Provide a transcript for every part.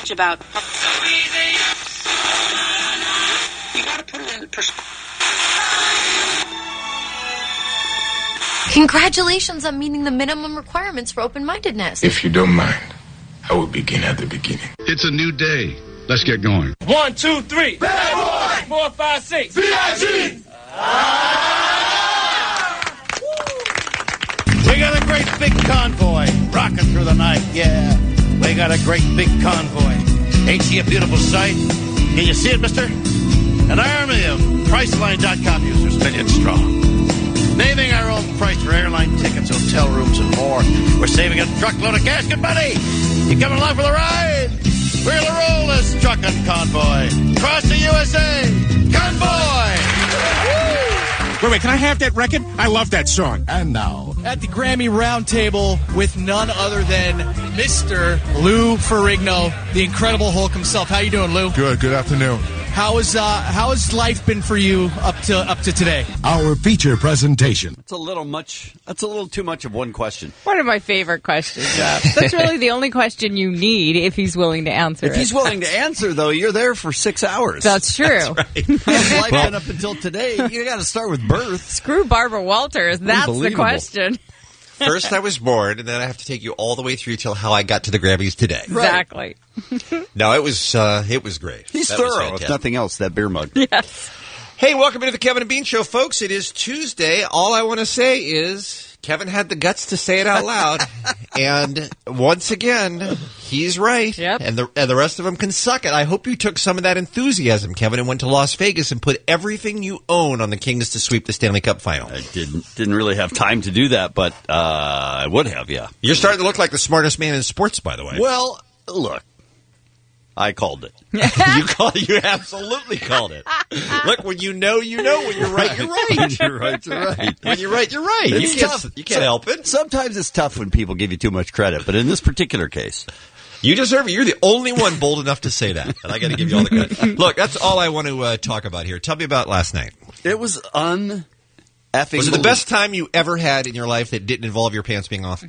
much about. You got to put it in perspective. Congratulations on meeting the minimum requirements for open-mindedness. If you don't mind, I will begin at the beginning. It's a new day. Let's get going. 1, 2, 3. Bad boy! 4, 5, 6. VIG! We got a great big convoy rocking through the night, yeah. We got a great big convoy. Ain't she a beautiful sight? Can you see it, mister? An army of Priceline.com users, million strong. Naming our own price for airline tickets, hotel rooms, and more. We're saving a truckload of gasket money. You coming along for the ride? We're to roll this truckin' convoy. Across the USA. Convoy! Wait, can I have that record? I love that song. And now, at the Grammy Roundtable with none other than Mr. Lou Ferrigno, the Incredible Hulk himself. How you doing, Lou? Good afternoon. How has life been for you up to today? our feature presentation. That's a little too much of one question. One of my favorite questions, Jeff. That's really the only question you need if he's willing to answer If he's willing to answer, though, you're there for 6 hours. That's true. That's right. How's life been up until today? You got to start with birth. Screw Barbara Walters. That's the question. First I was born, and then I have to take you all the way through till how I got to the Grammys today. Exactly. No, it was great. He's That was thorough, if fantastic. nothing else, that beer mug. Yes. Hey, welcome into the Kevin and Bean Show, folks. It is Tuesday. All I want to say is Kevin had the guts to say it out loud, and once again, he's right. Yep. And the rest of them can suck it. I hope you took some of that enthusiasm, Kevin, and went to Las Vegas and put everything you own on the Kings to sweep the Stanley Cup final. I didn't really have time to do that, but I would have, yeah. You're starting to look like the smartest man in sports, by the way. Well, look, I called it. You absolutely called it. Look, when you know. When you're right, you're right. You're right, you're right. When you're right, you're right. It's tough. You can't help it. Sometimes it's tough when people give you too much credit, but in this particular case, you deserve it. You're the only one bold enough to say that, and I got to give you all the credit. Look, that's all I want to talk about here. Tell me about last night. it was Was it the best time you ever had in your life that didn't involve your pants being off?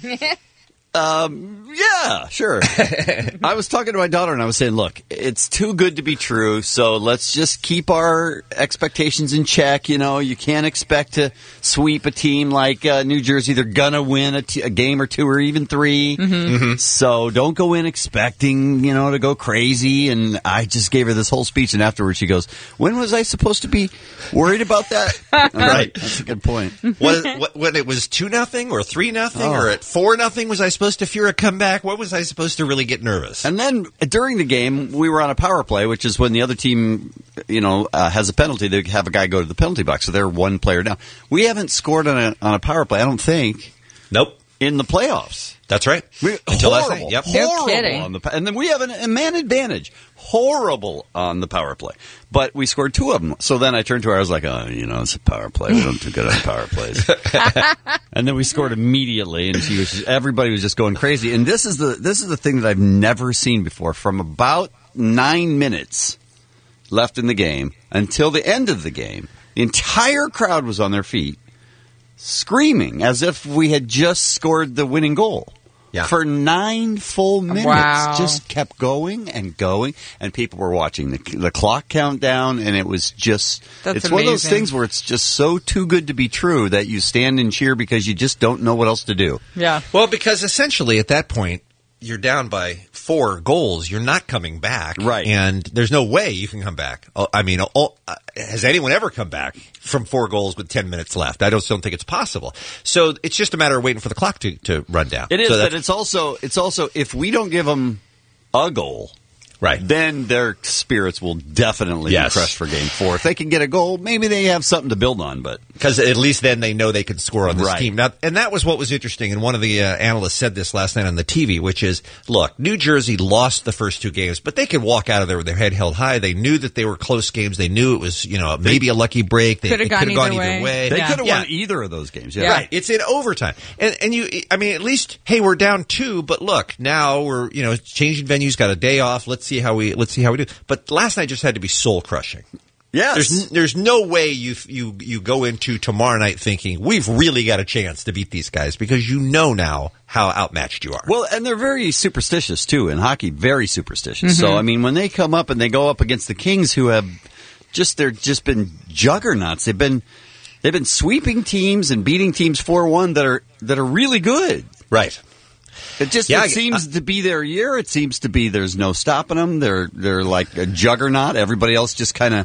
Yeah, sure. I was talking to my daughter and I was saying, look, it's too good to be true, so let's just keep our expectations in check. You know, you can't expect to sweep a team like New Jersey. They're going to win a game or two or even three. Mm-hmm. So don't go in expecting, to go crazy. And I just gave her this whole speech, and afterwards she goes, when was I supposed to be worried about that? Right. That's a good point. When it was 2-0 or 3-0 or at 4-0, was I supposed to fear a comeback? What was I supposed to really get nervous? And then during the game, we were on a power play, which is when the other team, has a penalty. They have a guy go to the penalty box, so they're one player down. We haven't scored on a power play, I don't think. Nope. In the playoffs. That's right. Until last night. Yep. No kidding. And then we have a man advantage. Horrible on the power play. But we scored 2 of them. So then I turned to her. I was like, it's a power play. We don't do good on power plays. And then we scored immediately, and everybody was just going crazy. And this is the thing that I've never seen before. From about 9 minutes left in the game until the end of the game, the entire crowd was on their feet, screaming as if we had just scored the winning goal. Yeah. For 9 full minutes. Wow. Just kept going and going, and people were watching the clock count down, and it was just... That's it's one of those amazing. things where it's just so too good to be true that you stand and cheer because you just don't know what else to do. Yeah. Well, because essentially at that point, you're down by 4 goals. You're not coming back. Right. And there's no way you can come back. Has anyone ever come back from 4 goals with 10 minutes left? I don't think it's possible. So it's just a matter of waiting for the clock to run down. It is, so but it's also if we don't give them a goal, right, then their spirits will definitely be crushed for Game 4. If they can get a goal, maybe they have something to build on. But because at least then they know they can score on this Right. team. Now, and that was what was interesting. And one of the analysts said this last night on the TV, which is, look, New Jersey lost the first 2 games, but they could walk out of there with their head held high. They knew that they were close games. They knew it was, maybe a lucky break. They could have gone either way. They could have won either of those games. Yeah. Right. It's in overtime. And at least, hey, we're down 2, but look, now we're, changing venues, got a day off. Let's see how we do. But last night just had to be soul crushing. Yes. There's no way you go into tomorrow night thinking we've really got a chance to beat these guys because you know now how outmatched you are. Well, and they're very superstitious too in hockey. Very superstitious. So I mean, when they come up and they go up against the Kings, who have they're just been juggernauts. They've been sweeping teams and beating teams 4-1 that are really good. Right. It seems to be their year. It seems to be there's no stopping them. They're like a juggernaut. Everybody else,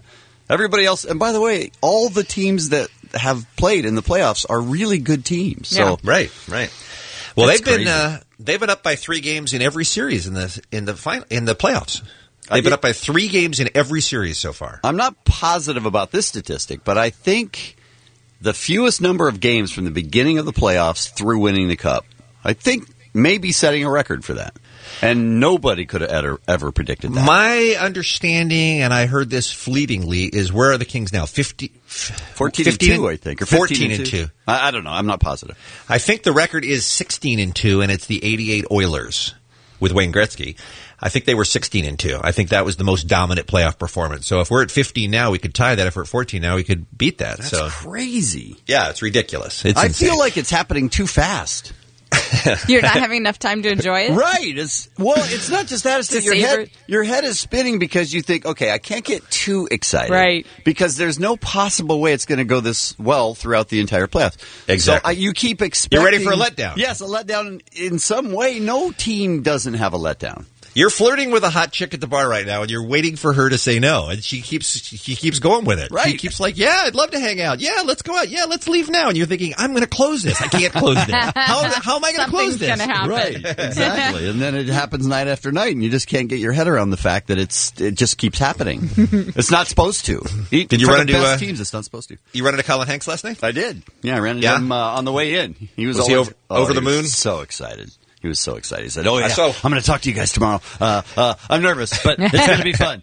and by the way, all the teams that have played in the playoffs are really good teams. So right. Well, That's they've been up by 3 games in every series in the playoffs. They've been up by 3 games in every series so far. I'm not positive about this statistic, but I think the fewest number of games from the beginning of the playoffs through winning the Cup, I think maybe setting a record for that. And nobody could have ever predicted that. My understanding, and I heard this fleetingly, is where are the Kings now? 14-2, I think. Or 14-2. I don't know. I'm not positive. I think the record is 16-2, and it's the 88 Oilers with Wayne Gretzky. I think they were 16-2. I think that was the most dominant playoff performance. So if we're at 15 now, we could tie that. If we're at 14 now, we could beat that. That's crazy. Yeah, it's ridiculous. I feel like it's happening too fast. You're not having enough time to enjoy it? Right. It's not just that. It's that your head is spinning because you think, okay, I can't get too excited. Right. Because there's no possible way it's going to go this well throughout the entire playoffs. Exactly. So you keep expecting. You're ready for a letdown. Yes, a letdown in some way. No team doesn't have a letdown. You're flirting with a hot chick at the bar right now, and you're waiting for her to say no, and she keeps going with it. Right. She keeps like, yeah, I'd love to hang out. Yeah, let's go out. Yeah, let's leave now. And you're thinking, I'm going to close this. I can't close this. How am I going to close this? Something's going to happen. Right. Exactly. And then it happens night after night, and you just can't get your head around the fact that it just keeps happening. It's not supposed to. Did you run into best teams? It's not supposed to. You run into Colin Hanks last night? I did. Yeah, I ran into him on the way in. He was over the moon? So excited. He was so excited. He said, "Oh yeah, I'm going to talk to you guys tomorrow. I'm nervous, but it's going to be fun."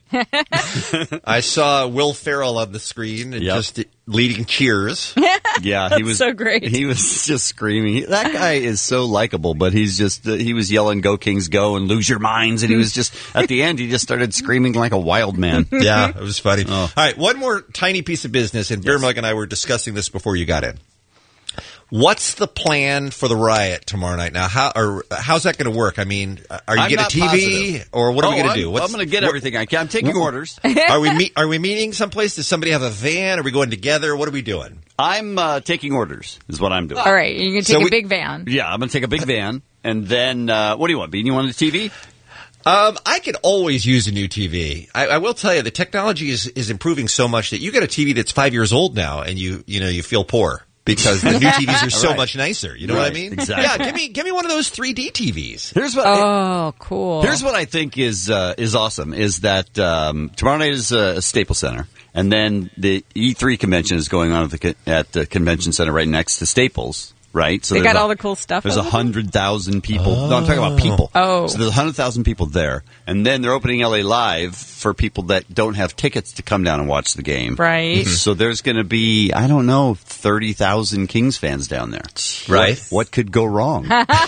I saw Will Ferrell on the screen and just leading cheers. Yeah, he was so great. He was just screaming. That guy is so likable, but he's just he was yelling, "Go Kings, go!" and "Lose your minds!" And he was just at the end, he just started screaming like a wild man. Yeah, it was funny. Oh. All right, one more tiny piece of business, and Beer Mug and I were discussing this before you got in. What's the plan for the riot tomorrow night? Now, how's that going to work? I mean, are you getting a TV, positive. Or what are we going to do? I'm going to get everything I can. I'm taking orders. Are we meeting someplace? Does somebody have a van? Are we going together? What are we doing? I'm taking orders. Is what I'm doing. All right, you're going to take a big van. Yeah, I'm going to take a big van, and then what do you want, Bean? You want a TV? I could always use a new TV. I will tell you, the technology is improving so much that you get a TV that's 5 years old now, and you feel poor. Because the new TVs are so much nicer. You know what I mean? Exactly. Yeah, give me one of those 3D TVs. Cool. Here's what I think is awesome is that tomorrow night is a Staples Center, and then the E3 convention is going on at the convention center right next to Staples. Right, so they got all the cool stuff. There's 100,000 people. No, I'm talking about people. Oh, so there's 100,000 people there, and then they're opening LA Live for people that don't have tickets to come down and watch the game. Right. Mm-hmm. So there's going to be 30,000 Kings fans down there. Right. What could go wrong?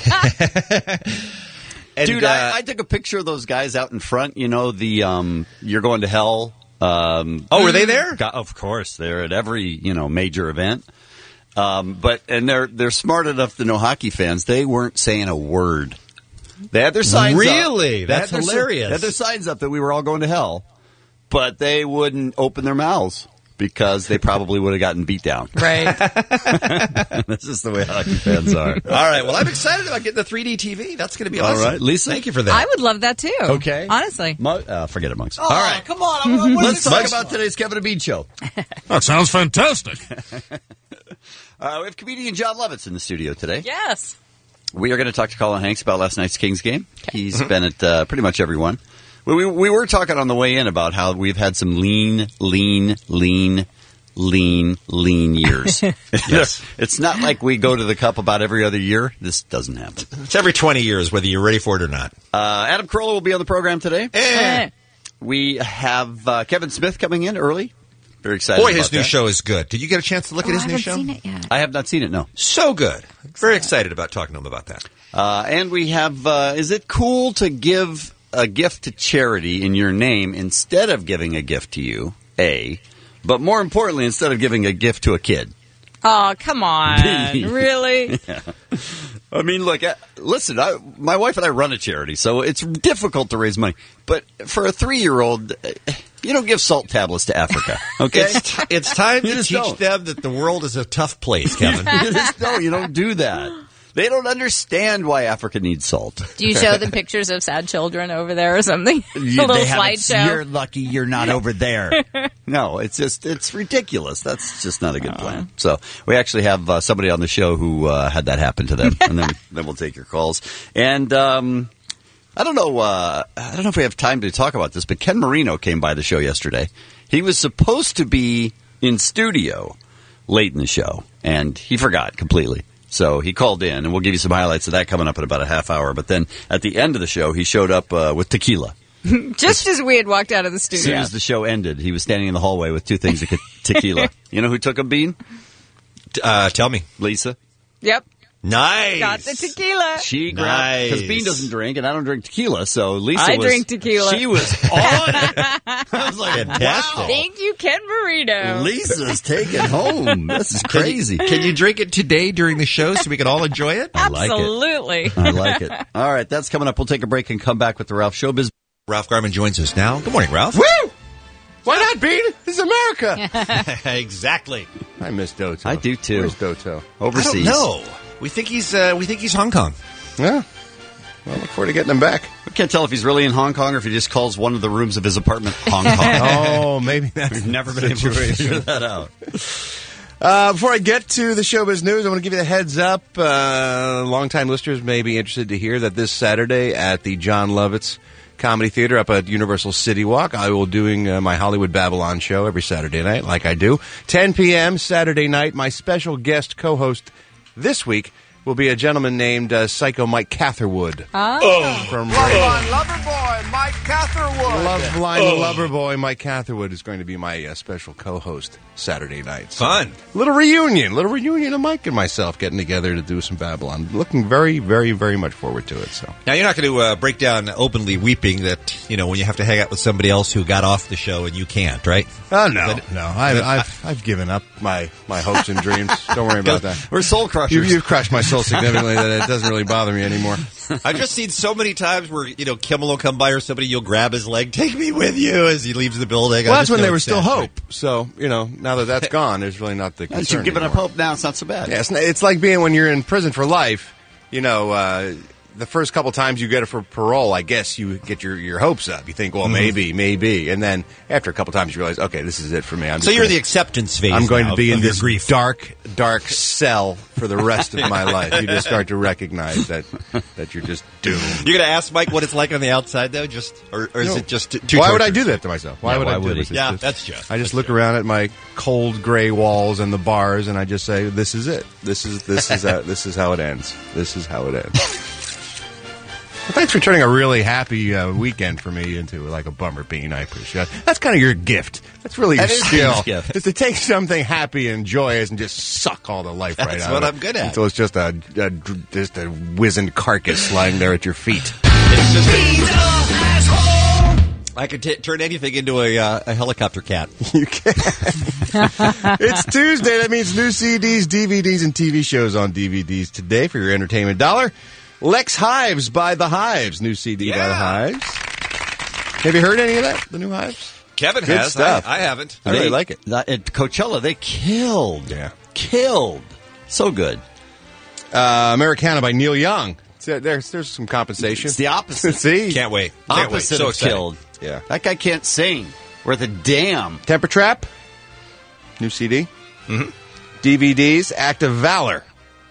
Dude, I took a picture of those guys out in front. You know the You're Going to Hell. Were they there? Of course, they're at every major event. But they're smart enough to know hockey fans. They weren't saying a word. They had their signs up. Really? That's hilarious. They had their signs up that we were all going to hell, but they wouldn't open their mouths because they probably would have gotten beat down. Right. That's just the way hockey fans are. All right. Well, I'm excited about getting the 3D TV. That's going to be awesome. All right, Lisa, thank you for that. I would love that too. Okay. Honestly. Forget it, Monks. Oh, all right. Come on. Let's talk about today's Kevin and Bean show. That sounds fantastic. We have comedian John Lovitz in the studio today. Yes. We are going to talk to Colin Hanks about last night's Kings game. He's been at pretty much every one. We were talking on the way in about how we've had some lean years. Yes. It's not like we go to the Cup about every other year. This doesn't happen. It's every 20 years, whether you're ready for it or not. Adam Carolla will be on the program today. We have Kevin Smith coming in early. Very excited. Boy, his new show is good. Did you get a chance to look at his new show? I haven't seen it yet. I have not seen it, no. So good. Very excited about talking to him about that. And we have, is it cool to give a gift to charity in your name instead of giving a gift to you? A. But more importantly, instead of giving a gift to a kid. Oh, come on. Really? Yeah. I mean, look, listen, my wife and I run a charity, so it's difficult to raise money. But for a 3-year-old, you don't give salt tablets to Africa, okay? It's time to teach them that the world is a tough place, Kevin. You don't do that. They don't understand why Africa needs salt. Do you show them pictures of sad children over there or something? A little slideshow. You're lucky you're not over there. No, it's ridiculous. That's just not a good plan. So we actually have somebody on the show who had that happen to them, and then we'll take your calls. And I don't know if we have time to talk about this, but Ken Marino came by the show yesterday. He was supposed to be in studio late in the show, and he forgot completely. So he called in, and we'll give you some highlights of that coming up in about a half hour. But then at the end of the show, he showed up with tequila. Just as we had walked out of the studio. As soon as the show ended, he was standing in the hallway with 2 things of tequila. You know who took a bean? Tell me. Lisa. Yep. Nice. Got the tequila. She grabbed, because Bean doesn't drink, and I don't drink tequila, so Lisa drink tequila. She was on it. I was like, fantastic. Wow. Thank you, Ken Marino. Lisa's taking home. This is crazy. Can you drink it today during the show so we can all enjoy it? Absolutely. I like it. All right, that's coming up. We'll take a break and come back with the Ralph Showbiz. Ralph Garman joins us now. Good morning, Ralph. Woo! Why not, Bean? This is America. Exactly. I miss Doto. I do, too. Where's Doto? Overseas. I don't know. We think he's Hong Kong. Yeah. Well, I look forward to getting him back. We can't tell if he's really in Hong Kong or if he just calls one of the rooms of his apartment Hong Kong. Oh, maybe that's We've never been able to figure that out. Before I get to the showbiz news, I want to give you the heads up. Longtime listeners may be interested to hear that this Saturday at the John Lovitz Comedy Theater up at Universal City Walk, I will be doing my Hollywood Babylon show every Saturday night, like I do. 10 p.m. Saturday night. My special guest co-host this week will be a gentleman named Psycho Mike Catherwood. From Loveline Loverboy, Mike Catherwood. Loveline Loverboy, Mike Catherwood is going to be my special co-host Saturday night. So, Fun. Little reunion of Mike and myself getting together to do some Babylon. Looking very, very, very much forward to it. So now you're not going to break down openly weeping that when you have to hang out with somebody else who got off the show and you can't, right? Oh no. I've given up my hopes and dreams. Don't worry about that. We're soul crushers. You've crushed my soul significantly that it doesn't really bother me anymore. I've just seen so many times where Kimmel will come by or somebody, you'll grab his leg, take me with you as he leaves the building. Well, that's when there was still hope. So now that that's gone, there's really not the concern. Once you've given up hope now, it's not so bad. Yeah, it's like being when you're in prison for life. The first couple times you get it for parole, I guess you get your hopes up. You think, well, maybe. And then after a couple times you realize, okay, this is it for me. So you're the acceptance phase. I'm going now to be in this grief. dark cell for the rest of my life. You just start to recognize that you're just doomed. You're going to ask Mike what it's like on the outside, though? Or is it just too Why would I do that to myself? Why would I do this? Yeah, that's just. I just look around at my cold gray walls and the bars, and I just say, this is it. This is how it ends. This is how it ends. Well, thanks for turning a really happy weekend for me into like a bummer, Bean. I appreciate it. That's kind of your gift. That's really your skill. Is to take something happy and joyous and just suck all the life right out of it. That's what I'm good at. Until it's just a wizened carcass lying there at your feet. It's just I could turn anything into a helicopter cat. You can. It's Tuesday. That means new CDs, DVDs, and TV shows on DVDs today for your entertainment dollar. Lex Hives by The Hives. New CD by The Hives. Have you heard any of that? The new Hives? Kevin Good has. stuff. I haven't. I really like it. At Coachella, they killed. Yeah. Killed. So good. Americana by Neil Young. There's some compensation. It's the opposite. See? Can't wait. Opposite So of killed. Yeah. That guy can't sing. Worth a damn. Temper Trap. New CD. Mm-hmm. DVDs. Act of Valor.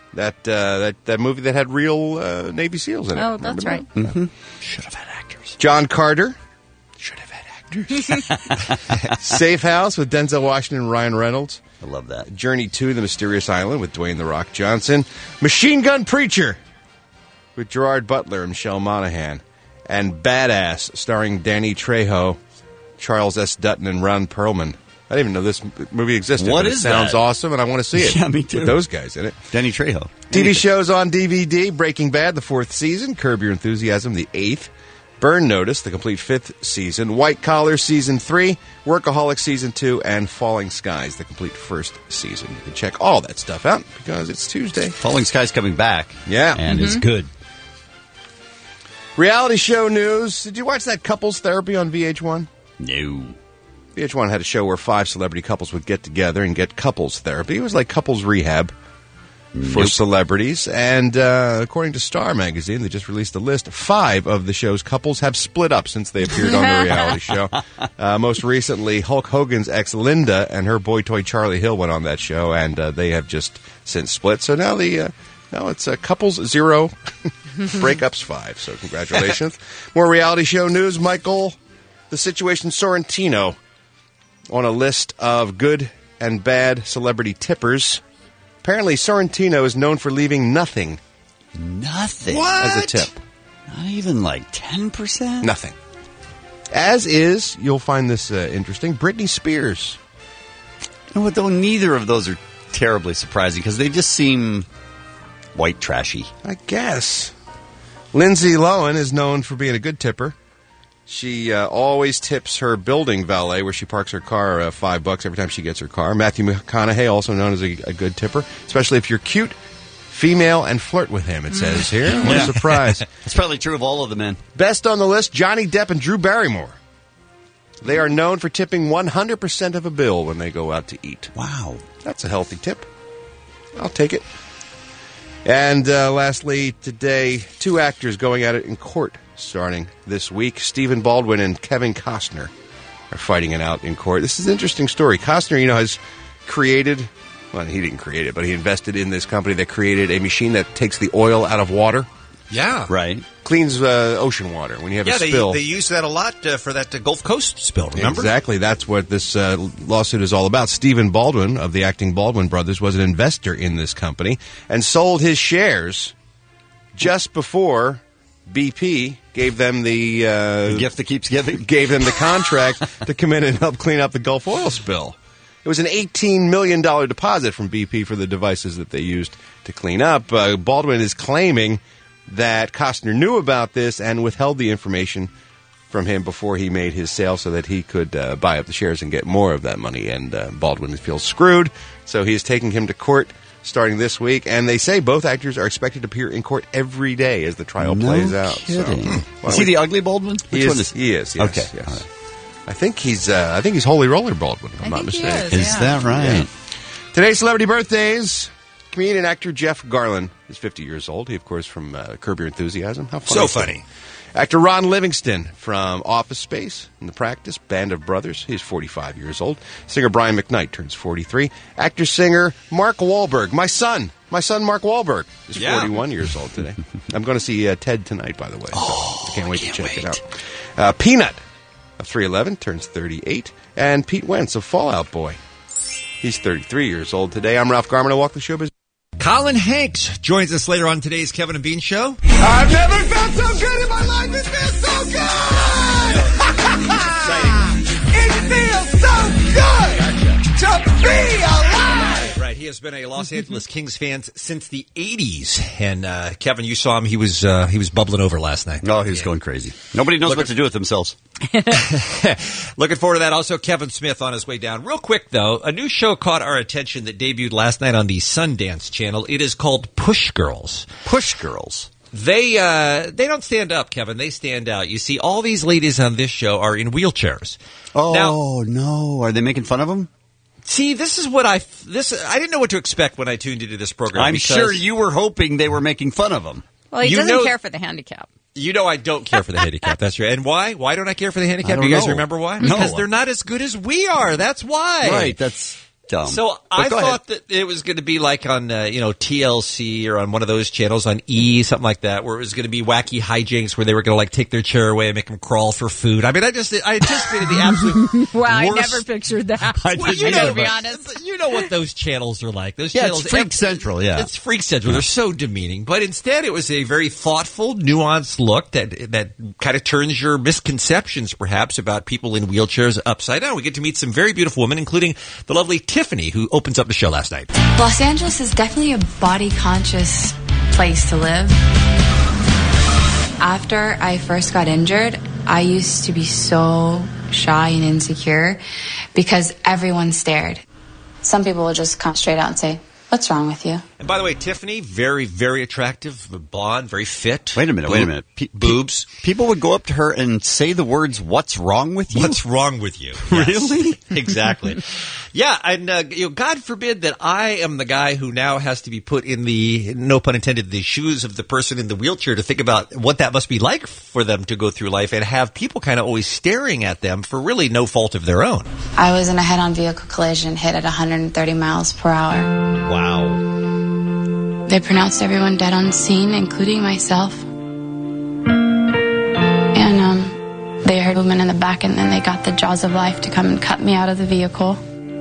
That movie that had real Navy SEALs in it. Oh, that's right. Mm-hmm. Should have had actors. John Carter. Should have had actors. Safe House with Denzel Washington and Ryan Reynolds. I love that. Journey to the Mysterious Island with Dwayne The Rock Johnson. Machine Gun Preacher with Gerard Butler and Michelle Monaghan. And Badass starring Danny Trejo, Charles S. Dutton, and Ron Perlman. I didn't even know this movie existed. What but is it sounds that? awesome, and I want to see it. Yeah, me too. With those guys in it. Danny Trejo. TV shows on DVD. Breaking Bad, the 4th season. Curb Your Enthusiasm, the 8th. Burn Notice, the complete 5th season, White Collar Season 3, Workaholics Season 2, and Falling Skies, the complete 1st season. You can check all that stuff out because it's Tuesday. Falling Skies coming back. Yeah. And it's good. Reality show news. Did you watch that Couples Therapy on VH1? No. VH1 had a show where 5 celebrity couples would get together and get couples therapy. It was like couples rehab for celebrities. And according to Star Magazine, they just released a list. 5 of the show's couples have split up since they appeared on the reality show. Most recently, Hulk Hogan's ex Linda and her boy toy Charlie Hill went on that show, and they have just since split. So now now it's couples 0, breakups 5. So congratulations. More reality show news. Michael, the Situation Sorrentino on a list of good and bad celebrity tippers. Apparently, Sorrentino is known for leaving nothing. Nothing? As a tip. Not even like 10%? Nothing. As is, you'll find this interesting, Britney Spears. You know what, though? Neither of those are terribly surprising because they just seem white trashy. I guess. Lindsay Lohan is known for being a good tipper. She always tips her building valet, where she parks her car, $5 every time she gets her car. Matthew McConaughey, also known as a good tipper, especially if you're cute, female, and flirt with him, it says here. What a surprise. It's probably true of all of the men. Best on the list, Johnny Depp and Drew Barrymore. They are known for tipping 100% of a bill when they go out to eat. Wow. That's a healthy tip. I'll take it. And lastly, today, 2 actors going at it in court starting this week. Stephen Baldwin and Kevin Costner are fighting it out in court. This is an interesting story. Costner, has created, well, he didn't create it, but he invested in this company that created a machine that takes the oil out of water. Yeah. Right. Cleans ocean water when you have a spill. They use that a lot for that Gulf Coast spill, remember? Exactly. That's what this lawsuit is all about. Stephen Baldwin of the acting Baldwin Brothers was an investor in this company and sold his shares just before BP gave them the gift that keeps giving. Gave them the contract to come in and help clean up the Gulf oil spill. It was an $18 million deposit from BP for the devices that they used to clean up. Baldwin is claiming that Costner knew about this and withheld the information from him before he made his sale so that he could buy up the shares and get more of that money. And Baldwin feels screwed, so he is taking him to court starting this week. And they say both actors are expected to appear in court every day as the trial plays out. Kidding. So, is he the ugly Baldwin? He is, yes. Okay. Yes. Right. I think he's Holy Roller Baldwin, if I'm not mistaken. Is that right? Yeah. Today's celebrity birthdays. Comedian and actor Jeff Garlin is 50 years old. He, of course, from Curb Your Enthusiasm. How funny. So funny. Actor Ron Livingston from Office Space and The Practice, Band of Brothers. He's 45 years old. Singer Brian McKnight turns 43. Actor-singer Mark Wahlberg. My son Mark Wahlberg is 41 years old today. I'm going to see Ted tonight, by the way. So I can't wait to check it out. Peanut of 311 turns 38. And Pete Wentz of Fall Out Boy. He's 33 years old today. I'm Ralph Garman. I walk the showbiz. Colin Hanks joins us later on today's Kevin and Bean Show. I've never felt so good in my life. It feels so good. It feels so good to be alive. Right. He has been a Los Angeles Kings fan since the 80s. And Kevin, you saw him. He was bubbling over last night. Oh, he was going crazy. Nobody knows what to do with themselves. Looking forward to that. Also, Kevin Smith on his way down. Real quick, though, a new show caught our attention that debuted last night on the Sundance Channel. It is called Push Girls. Push Girls. They don't stand up, Kevin. They stand out. You see, all these ladies on this show are in wheelchairs. Oh, no. Are they making fun of them? See, this is what I didn't know what to expect when I tuned into this program. I'm sure you were hoping they were making fun of them. Well, he doesn't care for the handicap. You know I don't care for the handicap. That's right. And why? Why don't I care for the handicap? Do you guys remember why? No. Because they're not as good as we are. That's why. Right. That's dumb. So I thought that it was going to be like on TLC or on one of those channels on E, something like that, where it was going to be wacky hijinks where they were going to like take their chair away and make them crawl for food. I mean, I anticipated the absolute wow, I worst. never pictured that. I gotta be honest. You know what those channels are like. Those yeah, channels, it's Freak Central. Yeah, it's Freak Central. They're so demeaning, but instead it was a very thoughtful, nuanced look that kind of turns your misconceptions, perhaps, about people in wheelchairs upside down. We get to meet some very beautiful women, including the lovely Tiffany, who opens up the show last night. Los Angeles is definitely a body-conscious place to live. After I first got injured, I used to be so shy and insecure because everyone stared. Some people would just come straight out and say, "What's wrong with you?" And by the way, Tiffany, very, very attractive, blonde, very fit. Wait a minute. Boobs. People would go up to her and say the words, "What's wrong with you?" What's wrong with you? Yes. Really? Exactly. Yeah, and God forbid that I am the guy who now has to be put in the, no pun intended, the shoes of the person in the wheelchair to think about what that must be like for them to go through life and have people kind of always staring at them for really no fault of their own. I was in a head-on vehicle collision, hit at 130 miles per hour. Wow. They pronounced everyone dead on scene, including myself. And they heard movement in the back, and then they got the jaws of life to come and cut me out of the vehicle.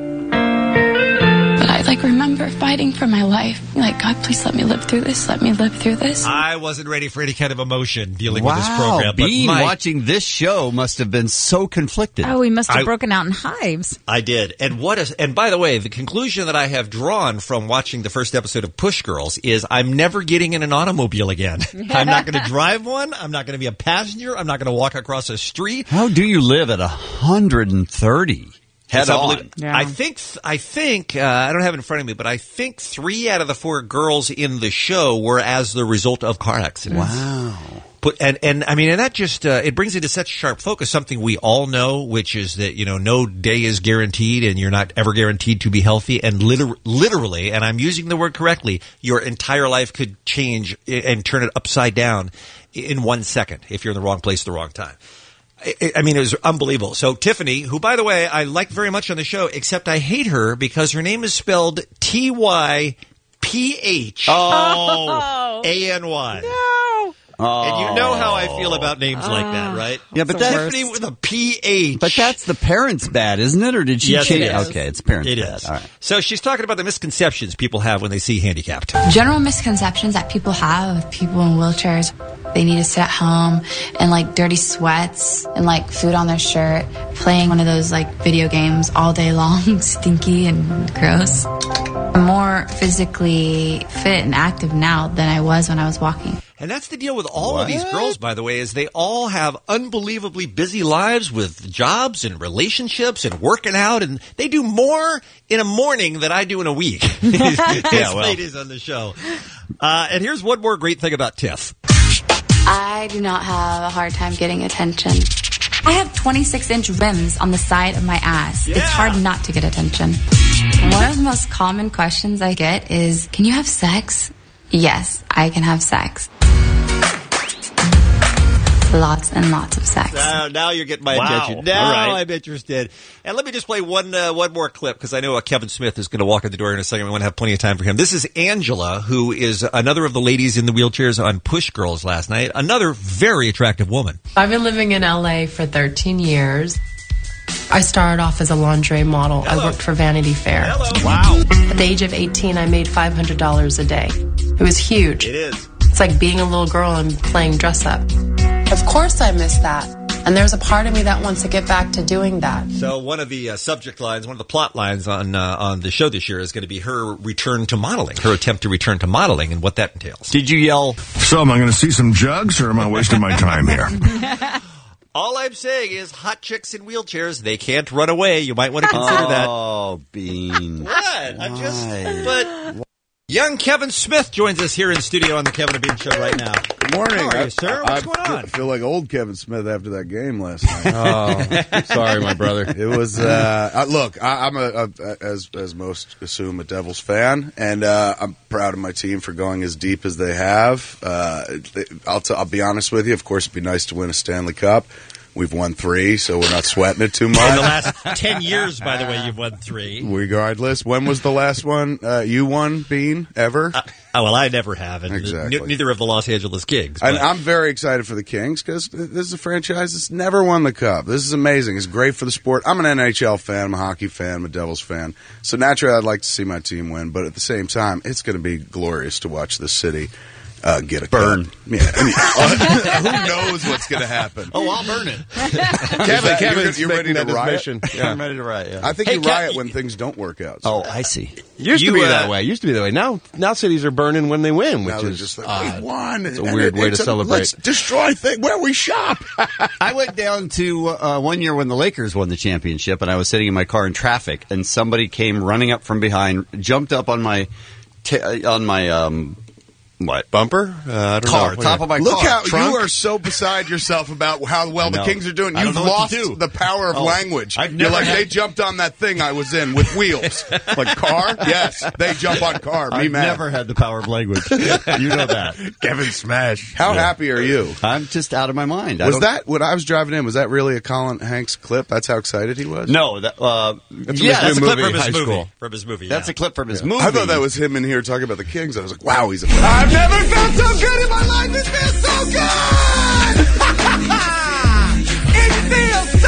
But I remember fighting for my life. God, please let me live through this. Let me live through this. I wasn't ready for any kind of emotion dealing with this program. But Bean watching this show must have been so conflicted. Oh, we must have broken out in hives. I did. And by the way, the conclusion that I have drawn from watching the first episode of Push Girls is I'm never getting in an automobile again. I'm not going to drive one. I'm not going to be a passenger. I'm not going to walk across a street. How do you live at 130? Head on. Yeah. I think I don't have it in front of me, but I think 3 out of the 4 girls in the show were as the result of car accidents. Wow. And that just it brings into such sharp focus something we all know, which is that no day is guaranteed, and you're not ever guaranteed to be healthy. And literally, and I'm using the word correctly, your entire life could change and turn it upside down in 1 second if you're in the wrong place at the wrong time. It was unbelievable. So Tiffany, who, by the way, I like very much on the show, except I hate her because her name is spelled Typhany. No. And you know how I feel about names like that, right? Yeah, but Tiffany with a PH. But that's the parents' bad, isn't it? Or did she change it? Okay, it's parents' bad. Is. All right. So she's talking about the misconceptions people have when they see handicapped. General misconceptions that people have of people in wheelchairs. They need to sit at home in dirty sweats and food on their shirt, playing one of those video games all day long, stinky and gross. I'm more physically fit and active now than I was when I was walking. And that's the deal with all of these girls, by the way, is they all have unbelievably busy lives with jobs and relationships and working out, and they do more in a morning than I do in a week. These ladies on the show. And here's one more great thing about Tiff. I do not have a hard time getting attention. I have 26-inch rims on the side of my ass. Yeah. It's hard not to get attention. One of the most common questions I get is, can you have sex? Yes, I can have sex. Lots and lots of sex. Now you're getting my attention. Now I'm interested. And let me just play one more clip, because I know Kevin Smith is going to walk in the door in a second. We want to have plenty of time for him. This is Angela, who is another of the ladies in the wheelchairs on Push Girls last night. Another very attractive woman. I've been living in L.A. for 13 years. I started off as a lingerie model. Hello. I worked for Vanity Fair. Hello. Wow. At the age of 18, I made $500 a day. It was huge. It is. It's like being a little girl and playing dress up. Of course I miss that. And there's a part of me that wants to get back to doing that. So one of the subject lines, one of the plot lines on the show this year is going to be her return to modeling, her attempt to return to modeling and what that entails. Did you yell, "So am I going to see some jugs, or am I wasting my time here?" All I'm saying is hot chicks in wheelchairs, they can't run away. You might want to consider that. Oh, Bean. What? But young Kevin Smith joins us here in studio on the Kevin and Bean Show right now. Good morning. How are you, sir? What's going on? I feel like old Kevin Smith after that game last night. Oh, sorry, my brother. It was, look, I'm as most assume, a Devils fan, and I'm proud of my team for going as deep as they have. I'll be honest with you, of course, it'd be nice to win a Stanley Cup. We've won 3, so we're not sweating it too much. In the last 10 years, by the way, you've won 3. Regardless. When was the last one you won, Bean, ever? Well, I never have. And exactly. Neither of the Los Angeles Kings. And I'm very excited for the Kings because this is a franchise that's never won the Cup. This is amazing. It's great for the sport. I'm an NHL fan. I'm a hockey fan. I'm a Devils fan. So naturally, I'd like to see my team win. But at the same time, it's going to be glorious to watch this city get a burn. Cup. Yeah. Who knows what's going to happen? Oh, I'll burn it. Kevin's you're ready to making that riot? mission. Yeah. I'm ready to riot. Yeah. I think you riot when things don't work out. Oh, I see. Used to be that way. Now cities are burning when they win, which Now is they're just like, we won. It's a weird way to celebrate. Let's destroy things where we shop. I went down to one year when the Lakers won the championship, and I was sitting in my car in traffic, and somebody came running up from behind, jumped up on my bumper? I don't car, know. top of my Look car. how Trunk? you are so beside yourself about how well the No. Kings are doing. I don't You've know what lost to do. the power of language. I've You're never like, had- they jumped on that thing I was in with wheels. Like, car? Yes. They jump on car. Me I've mad. never had the power of language. You know that. Kevin Smash. How happy are you? I'm just out of my mind. Was that, when I was driving in, was that really a Colin Hanks clip? That's how excited he was? No. That's That's a clip movie, from his high movie. school. From his movie. That's a clip from his movie. I thought that was him in here talking about the Kings. I was like, wow, he's a fan. I've never felt so good in my life. It feels so good. It feels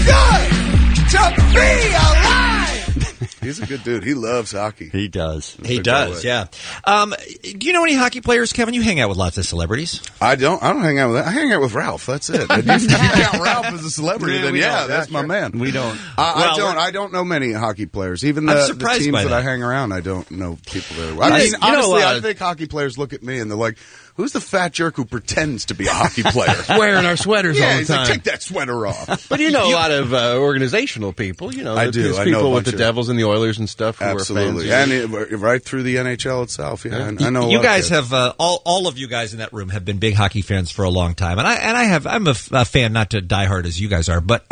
so good to be alive. He's a good dude. He loves hockey. He does. He does, yeah. Do you know any hockey players, Kevin? You hang out with lots of celebrities. I don't hang out with that. I hang out with Ralph. That's it. If you count Ralph as a celebrity, then we yeah, don't. that's my man. We don't. I don't know many hockey players. Even I'm the surprised teams by that that. I hang around, I don't know people very well. I mean, You know, honestly, I think hockey players look at me and they're like, "Who's the fat jerk who pretends to be a hockey player?" Wearing our sweaters all the he's time. like, take that sweater off. But you know a lot of organizational people. You know, I do. There's I know people a with the bunch of- Devils and the Oilers and stuff. Who Absolutely, are fans. and right through the NHL itself. Yeah, I know. A You lot guys of have all of you guys in that room have been big hockey fans for a long time, and I'm a fan, not to die hard as you guys are, but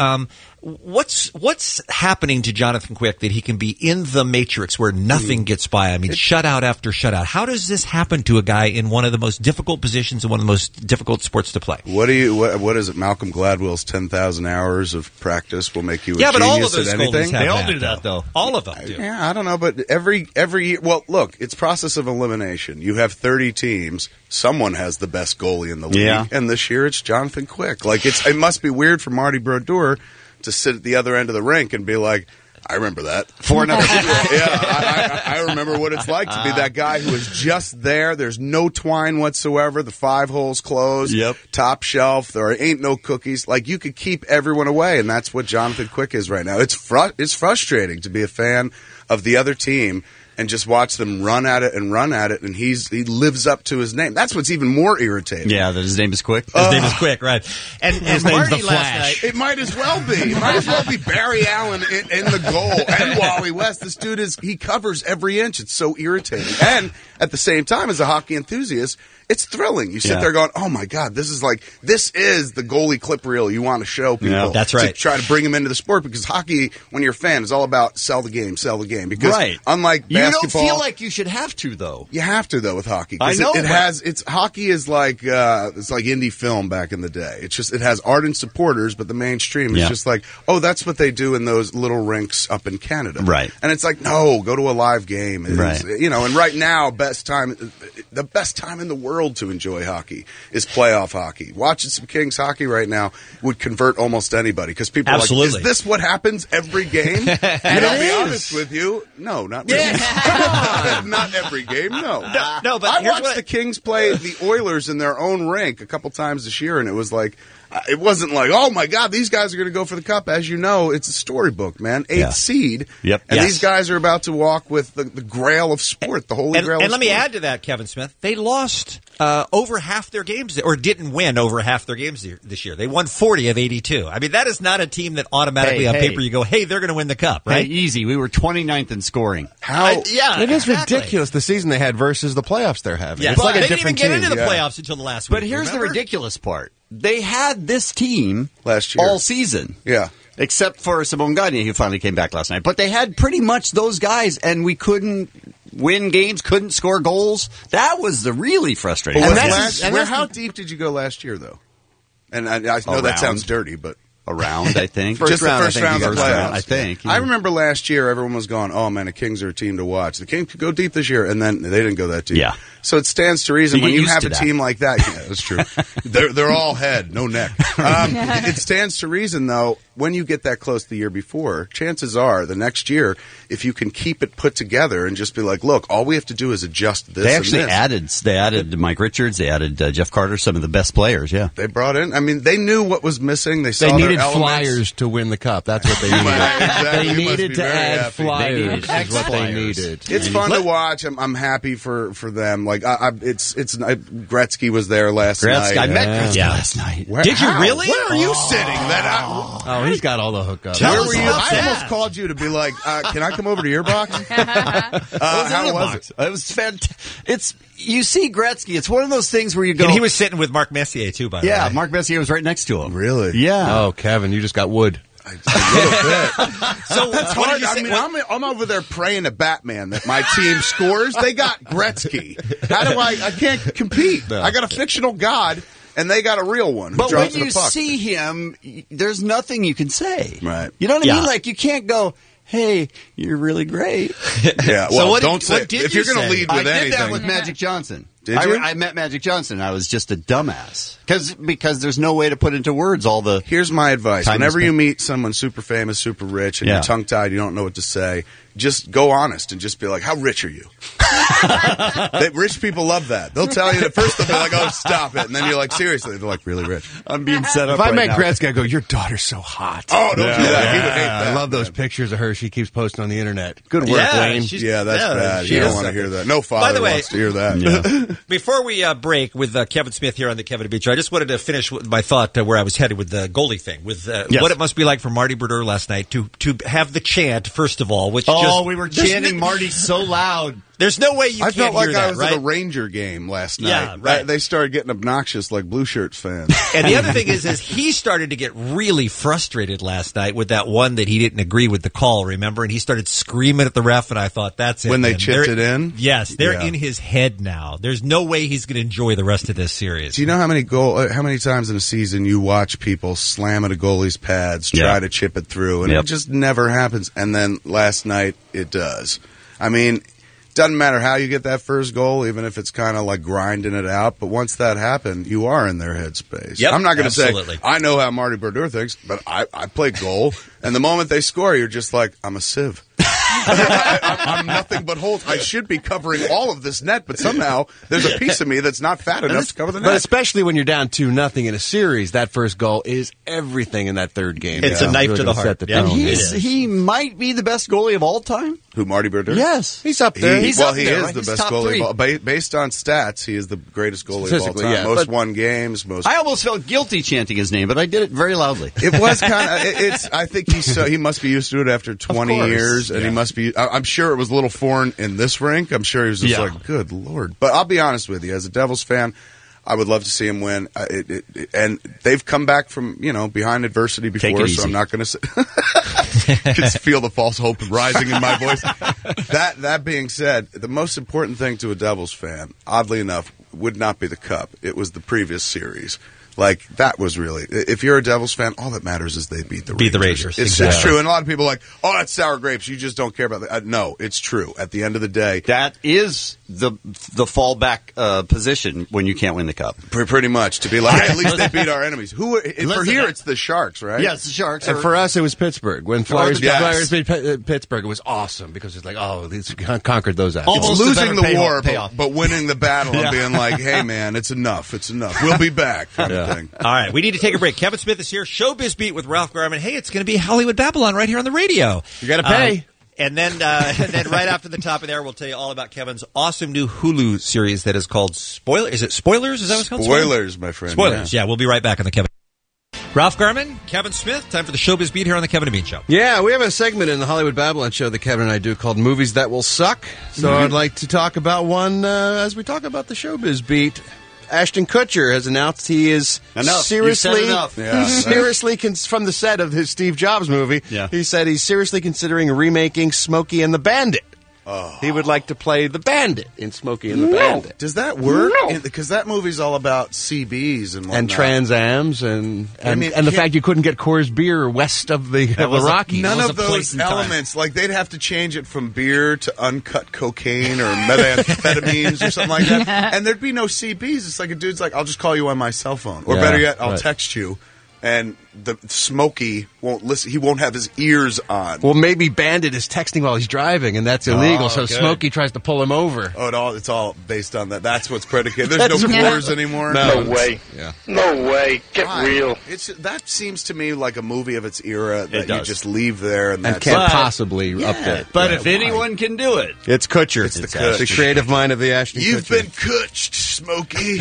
what's happening to Jonathan Quick that he can be in the matrix where nothing gets by? I mean, shutout after shutout. How does this happen to a guy in one of the most difficult positions and one of the most difficult sports to play? What is it? Malcolm Gladwell's 10,000 hours of practice will make you a Yeah, but all of genius those at goalies anything. have They all do that, though. All of them do. Yeah, I don't know, but every year. Well, look, it's process of elimination. You have 30 teams. Someone has the best goalie in the league, Yeah. and this year it's Jonathan Quick. Like it must be weird for Marty Brodeur to sit at the other end of the rink and be like, I remember that. 4-0. Yeah, I remember what it's like to be that guy who is just there. There's no twine whatsoever. The 5 holes closed. Yep. Top shelf. There ain't no cookies. Like, you could keep everyone away, and that's what Jonathan Quick is right now. It's frustrating to be a fan of the other team and just watch them run at it, and he lives up to his name. That's what's even more irritating. Yeah, that his name is Quick. His name is Quick, right? And name's Marty the last Flash. night. It might as well be. It might as well be Barry Allen in the goal and Wally West. This dude he covers every inch. It's so irritating. And at the same time, as a hockey enthusiast, it's thrilling. You sit there going, "Oh my God, this is the goalie clip reel you want to show people." Yeah, that's right. To try to bring them into the sport, because hockey, when you're a fan, is all about sell the game. Because Right. unlike You basketball, don't feel like you should have to, though. you have to though with hockey. I 'Cause know, it but- has hockey is like it's like indie film back in the day. It's just it has ardent supporters, but the mainstream is Yeah. just like, oh, that's what they do in those little rinks up in Canada, Right. And it's like, no, go to a live game, Right. You know. And right now, the best time in the world to enjoy hockey is playoff hockey. Watching some Kings hockey right now would convert almost anybody, because people are Absolutely. like, is this what happens every game? And I'll be honest with you, no, not really. Not every game, no. No, but I here's watched what the Kings play the Oilers in their own rink a couple times this year, and it was like, it wasn't like, oh my God, these guys are going to go for the cup. As you know, it's a storybook, man. 8th seed. Yep. And Yes. these guys are about to walk with the grail of sport, the holy grail And of let me sport. add to that, Kevin Smith. They lost over half their games, or didn't win over half their games this year. They won 40 of 82. I mean, that is not a team that automatically on paper you go, hey, they're going to win the cup, right? Hey, easy. We were 29th in scoring. How? Yeah, It is exactly. ridiculous, the season they had versus the playoffs they're having. Yes. It's like They a didn't even different get team. into the Yeah. playoffs until the last But week. here's remember? the ridiculous part. They had this team Last year. all season. Yeah. Except for Simone Gagne, who finally came back last night. But they had pretty much those guys, and we couldn't win games, couldn't score goals. That was the really frustrating But part. how deep did you go last year, though? And I know that Around. sounds dirty, but round, I think. Just the first round of the playoffs. I think. I remember last year, everyone was going, "Oh man, the Kings are a team to watch. The Kings could go deep this year," and then they didn't go that deep. Yeah. So it stands to reason You when get you used have to a that. team like that. Yeah, that's true. They're all head, no neck. It stands to reason, though, when you get that close the year before, chances are the next year, if you can keep it put together and just be like, "Look, all we have to do is adjust this." They actually and this. They added Mike Richards. They added Jeff Carter, some of the best players. Yeah. They brought in. I mean, they knew what was missing. They saw They their needed elements. Flyers to win the cup. That's what they needed. Exactly. They You must needed be to very add happy. Flyers. Is what they needed. It's fun to watch. I'm happy for them. Like it's Gretzky was there last night. I met Gretzky last night. Did you really? Where are you sitting? Oh, he's got all the hookups. Where were you? I almost called you to be like, "Can I come over to your box?" How was it? It was fantastic. You see Gretzky. It's one of those things where you go. And he was sitting with Mark Messier too. By the way, yeah, Mark Messier was right next to him. Really? Yeah. Oh, Kevin, you just got wood. A little bit. So That's hard. I mean, I'm over there praying to Batman that my team scores. They got Gretzky. How do I can't compete. I got a fictional god, and they got a real one. Who But when drops you the puck. see him, there's nothing you can say. Right. You know what I Yeah. mean? Like, you can't go, "Hey, you're really great." Yeah. So Well, what don't did- say what did if you you're going to say? lead with I anything. did that with Magic Johnson. Did you? I met Magic Johnson. I was just a dumbass because there's no way to put into words all the. Here's my advice: time whenever spent. you meet someone super famous, super rich, and Yeah. you're tongue tied, you don't know what to say. Just go honest and just be like, "How rich are you?" Rich people love that. They'll tell you at first they'll be like, "Oh, stop it," and then you're like, "Seriously?" They're like, "Really rich." I'm being set up. If I right met now. Gretzky, I'd go, "Your daughter's so hot." Oh, don't do that. He would hate that. I love those pictures of her she keeps posting on the internet. Good work, Yeah, Wayne. Yeah, that's bad. she You is don't want to something. hear that. No father By the way- wants to hear that. Before we break with Kevin Smith here on the Kevin Beach, I just wanted to finish with my thought where I was headed with the goalie thing, with Yes. what it must be like for Marty Brodeur last night to have the chant first of all, which Oh, just we were chanting Marty so loud. There's no way you I can't felt like hear I that, was right? at a Ranger game last night. Yeah, right. They started getting obnoxious like Blue Shirts fans. And the other thing is he started to get really frustrated last night with that one that he didn't agree with the call, remember? And he started screaming at the ref, and I thought, that's it. When they man. chipped They're- it in? Yes, they're Yeah. in his head now. There's no way he's going to enjoy the rest of this series. Do you know how many times in a season you watch people slam at a goalie's pads, try to chip it through, and it just never happens. And then last night it does. I mean, doesn't matter how you get that first goal, even if it's kind of like grinding it out. But once that happened, you are in their headspace. Yep, I'm not going to say absolutely. I know how Marty Brodeur thinks, but I play goal, and the moment they score, you're just like, I'm a sieve. I'm nothing but holes. I should be covering all of this net, but somehow there's a piece of me that's not fat enough to cover the net. But especially when you're down 2-0 in a series, that first goal is everything in that third game. It's a knife to the heart. Set the Yeah. tone. And he might be the best goalie of all time. Who, Marty Brodeur? Yes. He's up there. He He's is up there, the right? He's best top goalie three. of all. Based on stats, he is the greatest goalie of all Statistically, time. yeah, Most but- won games, most. I almost felt guilty chanting his name, but I did it very loudly. It was kind of. It's. I think he must be used to it after 20 course, years, and he must be. I'm sure it was a little foreign in this rink. I'm sure he was just Yeah. like, "Good Lord!" But I'll be honest with you, as a Devils fan, I would love to see him win. And they've come back from behind adversity Take before, it so easy. I'm not going to say. I can feel the false hope rising in my voice. That being said, the most important thing to a Devils fan, oddly enough, would not be the cup. It was the previous series. Like, that was really, if you're a Devils fan, all that matters is they beat the Rangers. It's true. And a lot of people are like, oh, that's sour grapes. You just don't care about that. No, it's true. At the end of the day. That is the fallback position when you can't win the cup. Pretty much. To be like, hey, at least they beat our enemies. For here, it's the Sharks, right? Yes, the Sharks. And for us, it was Pittsburgh. When Flyers Yes. beat Pittsburgh, it was awesome because it's like, oh, these conquered those assets. It's Almost a losing better the war, payoff. but winning the battle and being like, hey, man, it's enough. It's enough. We'll be back kind of thing. All right, we need to take a break. Kevin Smith is here. Showbiz Beat with Ralph Garman. Hey, it's going to be Hollywood Babylon right here on the radio. You got to pay. And then right after the top of there, we'll tell you all about Kevin's awesome new Hulu series that is called Spoiler. Is it Spoilers? Is that what it's called? Spoilers, my friend. Spoilers. Yeah, we'll be right back on the Kevin. Ralph Garman, Kevin Smith. Time for the Showbiz Beat here on the Kevin and Bean Show. Yeah, we have a segment in the Hollywood Babylon show that Kevin and I do called Movies That Will Suck. So I'd like to talk about one as we talk about the Showbiz Beat. Ashton Kutcher has announced he is seriously, from the set of his Steve Jobs movie, he said he's seriously considering remaking Smokey and the Bandit. He would like to play the bandit in Smokey and the Bandit. Does that work? No. Because that movie's all about CBs and whatnot. And Trans Ams and I mean, the fact you couldn't get Coors beer west of the Rockies. None of those elements. Like, they'd have to change it from beer to uncut cocaine or methamphetamines or something like that. And there'd be no CBs. It's like a dude's like, I'll just call you on my cell phone. Or better yet, I'll text you. And the Smokey won't listen. He won't have his ears on. Well, maybe Bandit is texting while he's driving, and that's illegal. So Smokey tries to pull him over. Oh, it's all based on that. That's what's predicated. There's no Coors anymore. No way. Yeah. No way. Get real. That seems to me like a movie of its era that you just leave there and that's can't possibly update. But if anyone can do it, it's Kutcher. It's the Kutch. The creative mind of the Ashton You've Kutcher. been Kutched, Smokey.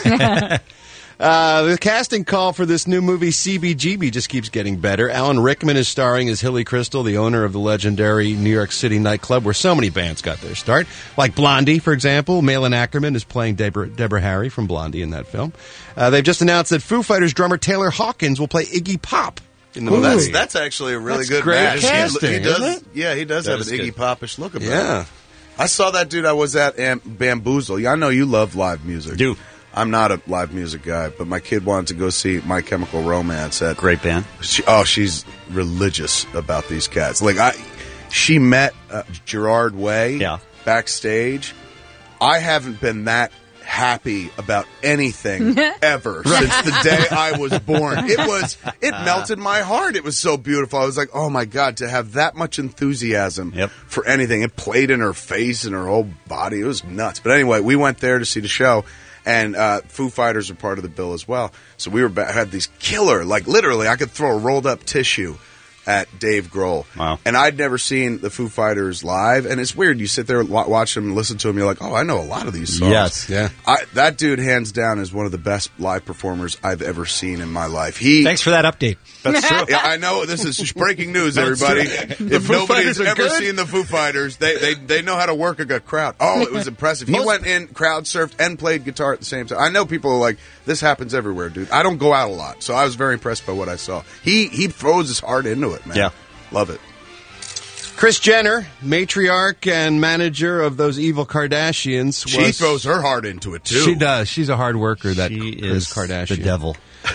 The casting call for this new movie, CBGB, just keeps getting better. Alan Rickman is starring as Hilly Crystal, the owner of the legendary New York City nightclub where so many bands got their start. Like Blondie, for example. Malin Ackerman is playing Deborah Harry from Blondie in that film. They've just announced that Foo Fighters drummer Taylor Hawkins will play Iggy Pop in the movie. That's actually a really good great match. casting, he does, isn't it? Yeah, he does That have is an Iggy good. Pop-ish look about Yeah. him. I saw that dude. I was at Bamboozle. Yeah, I know you love live music. Do. I'm not a live music guy, but my kid wanted to go see My Chemical Romance at great band. She's religious about these cats. Like she met Gerard Way backstage. I haven't been that happy about anything ever since the day I was born. It melted my heart. It was so beautiful. I was like, oh my God, to have that much enthusiasm for anything. It played in her face and her whole body. It was nuts. But anyway, we went there to see the show. And Foo Fighters are part of the bill as well. So we had these killer, like literally, I could throw a rolled up tissue at Dave Grohl. Wow. And I'd never seen the Foo Fighters live. And it's weird. You sit there and watch them, listen to them. You're like, oh, I know a lot of these songs. Yes. Yeah. That dude, hands down, is one of the best live performers I've ever seen in my life. Thanks for that update. That's true. Yeah, I know. This is breaking news, everybody. If nobody's ever seen the Foo Fighters, they know how to work a crowd. Oh, it was impressive. He went in, crowd surfed, and played guitar at the same time. I know people are like, this happens everywhere, dude. I don't go out a lot, so I was very impressed by what I saw. He throws his heart into it, man. Yeah. Love it. Kris Jenner, matriarch and manager of those evil Kardashians. She throws her heart into it, too. She does. She's a hard worker, that She Kris is Kardashian. the devil.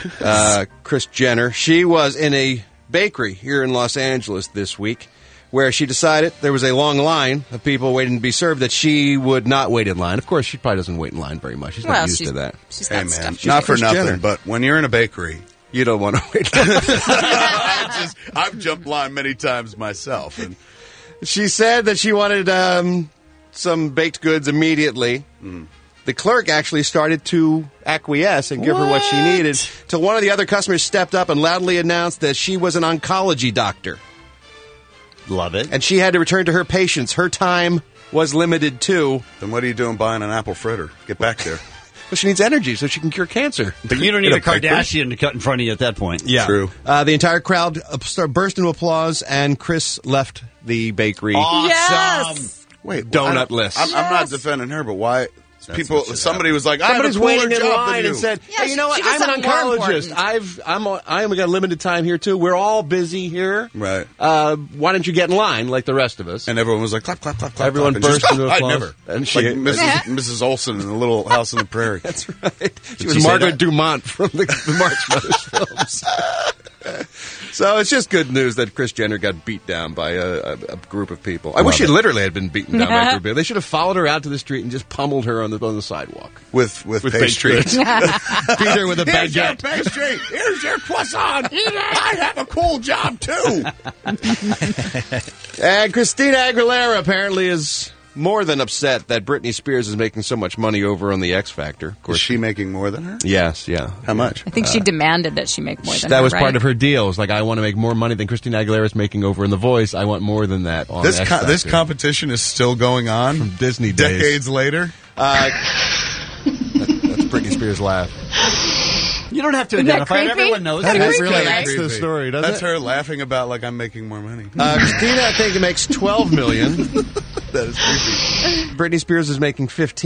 Kris Jenner. She was in a bakery here in Los Angeles this week where she decided there was a long line of people waiting to be served that she would not wait in line. Of course, she probably doesn't wait in line very much. She's not used to that. She's Hey, got man, stuff. not for Kris nothing, Jenner. but when you're in a bakery, You don't want to wait. I've jumped line many times myself. And She said that she wanted some baked goods immediately. The clerk actually started to acquiesce and give her what she needed, till one of the other customers stepped up and loudly announced that she was an oncology doctor. Love it. And she had to return to her patients. Her time was limited too. Then what are you doing buying an apple fritter? Get back there. Well, she needs energy so she can cure cancer. But you don't need a Kardashian to cut in front of you at that point. Yeah. True. The entire crowd burst into applause, and Kris left the bakery. Awesome. Yes. Wait, Donut list. I'm not defending her, but why? People, somebody was like, I have a Somebody's cooler waiting in job line than you. and said, Yeah, "Hey, you know she what? does I'm an something more oncologist. I'm got limited time here too. We're all busy here. Right. Why don't you get in line like the rest of us?" And everyone was like, clap, clap, clap, clap. Everyone clap. And burst she's into like, applause. I never. And she- like Mrs. Olsen in the Little House on the Prairie. That's right. She she was say Margaret that? Dumont from the Marx Brothers films. So it's just good news that Kris Jenner got beat down by a group of people. I wish she literally had been beaten down by a group of people. They should have followed her out to the street and just pummeled her on the sidewalk. With pastry. Beat her with a Here's your baguette. pastry. Here's your croissant. I have a cool job, too. And Christina Aguilera apparently is more than upset that Britney Spears is making so much money over on the X Factor. Of course, Is she making more than her? Yes, yeah. How much? I think she demanded that she make more than That her, was right? part of her deal. It was like, I want to make more money than Christina Aguilera is making over in The Voice. I want more than that on This X Factor. this competition is still going on From Disney days. decades later. That's Britney Spears' laugh. You don't have to Isn't that identify it. creepy? Everyone knows. That it. is really creepy, adds right? to the story, doesn't That's it? her laughing about like I'm making more money. Christina, I think, makes $12 million. That is creepy. Britney Spears is making 15.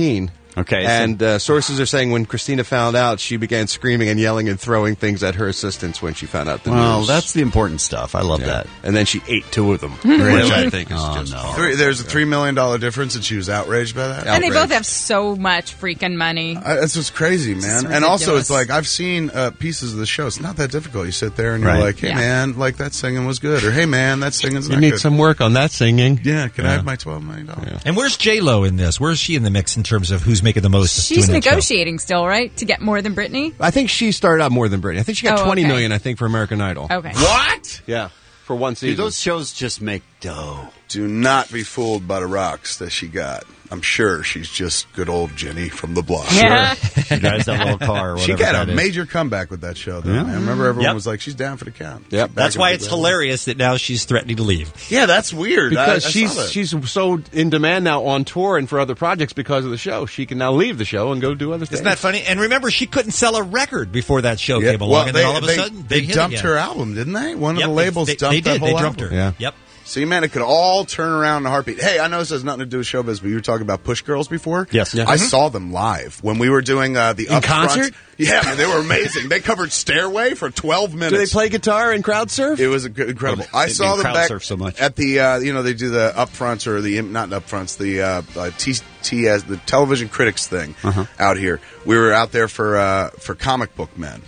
Okay. And sources are saying when Christina found out, she began screaming and yelling and throwing things at her assistants when she found out the Well, news. that's the important stuff. I love that. And then she ate 2 of them, Really? which I think is just There's a $3 million difference, and she was outraged by that. And they both have so much freaking money. That's what's crazy, man. It's And also, ridiculous. it's like I've seen pieces of the show. It's not that difficult. You sit there and you're Right. like, "Hey, Yeah. man, like that singing was good," or "Hey, man, that singing's You not need good." some work on that singing. Yeah, can I have my $12 million? And where's J-Lo in this? Where's she in the mix in terms of who's making the most? She's doing that show? negotiating still, right? To get more than Britney? I think she started out more than Britney. I think she got Oh, $20 okay. million, I think, for American Idol. Okay. What? Yeah, for one season. Dude, those shows just make dough. Do not be fooled by the rocks that she got. I'm sure she's just good old Jenny from the block. Yeah. She drives that little car or She whatever got that a is. major comeback with that show, though. Yeah. Man. I remember everyone Yep. was like, "She's down for the count." Yep. She's back That's in why the it's big band. hilarious that now she's threatening to leave. Yeah, that's weird. Because I saw that. she's so in demand now on tour and for other projects because of the show. She can now leave the show and go do other things. Isn't that funny? And remember, she couldn't sell a record before that show Yeah, came along, and then all of a sudden they hit dumped again. her album, didn't they? One Yep, of the labels they dumped that did. whole They dumped album. her. Yeah. Yep. See, man, it could all turn around in a heartbeat. Hey, I know this has nothing to do with showbiz, but you were talking about Push Girls before. Yes. Yeah. I saw them live when we were doing the upfront. concert? Yeah, man, they were amazing. They covered Stairway for 12 minutes. Do they play guitar and crowd surf? It was incredible. I They saw do them crowd back surf so much. at the they do the upfronts or the not upfronts, the TS, the Television Critics thing out here. We were out there for Comic Book Men.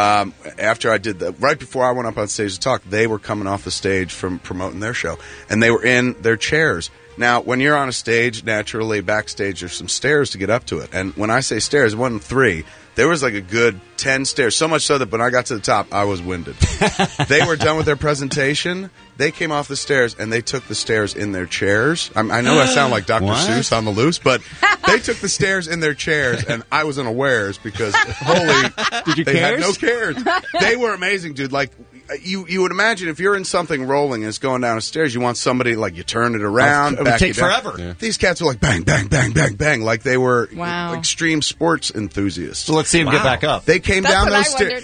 After I did right before I went up on stage to talk, they were coming off the stage from promoting their show, and they were in their chairs. Now, when you're on a stage, naturally backstage there's some stairs to get up to it, and when I say stairs, it wasn't 3. There was like a good 10 stairs, so much so that when I got to the top, I was winded. They were done with their presentation. They came off the stairs, and they took the stairs in their chairs. I know I sound like Dr. What? Seuss on the loose, but they took the stairs in their chairs, and I was unawares because, Did you they had cares? no cares. They were amazing, dude. Like, you would imagine if you're in something rolling and it's going down the stairs, you want somebody, like, you turn it around. It would back take it down. forever. Yeah. These cats were like, bang, bang, bang, bang, bang, like they were Wow. extreme sports enthusiasts. So let's see him get back up. They came That's down what those I stairs.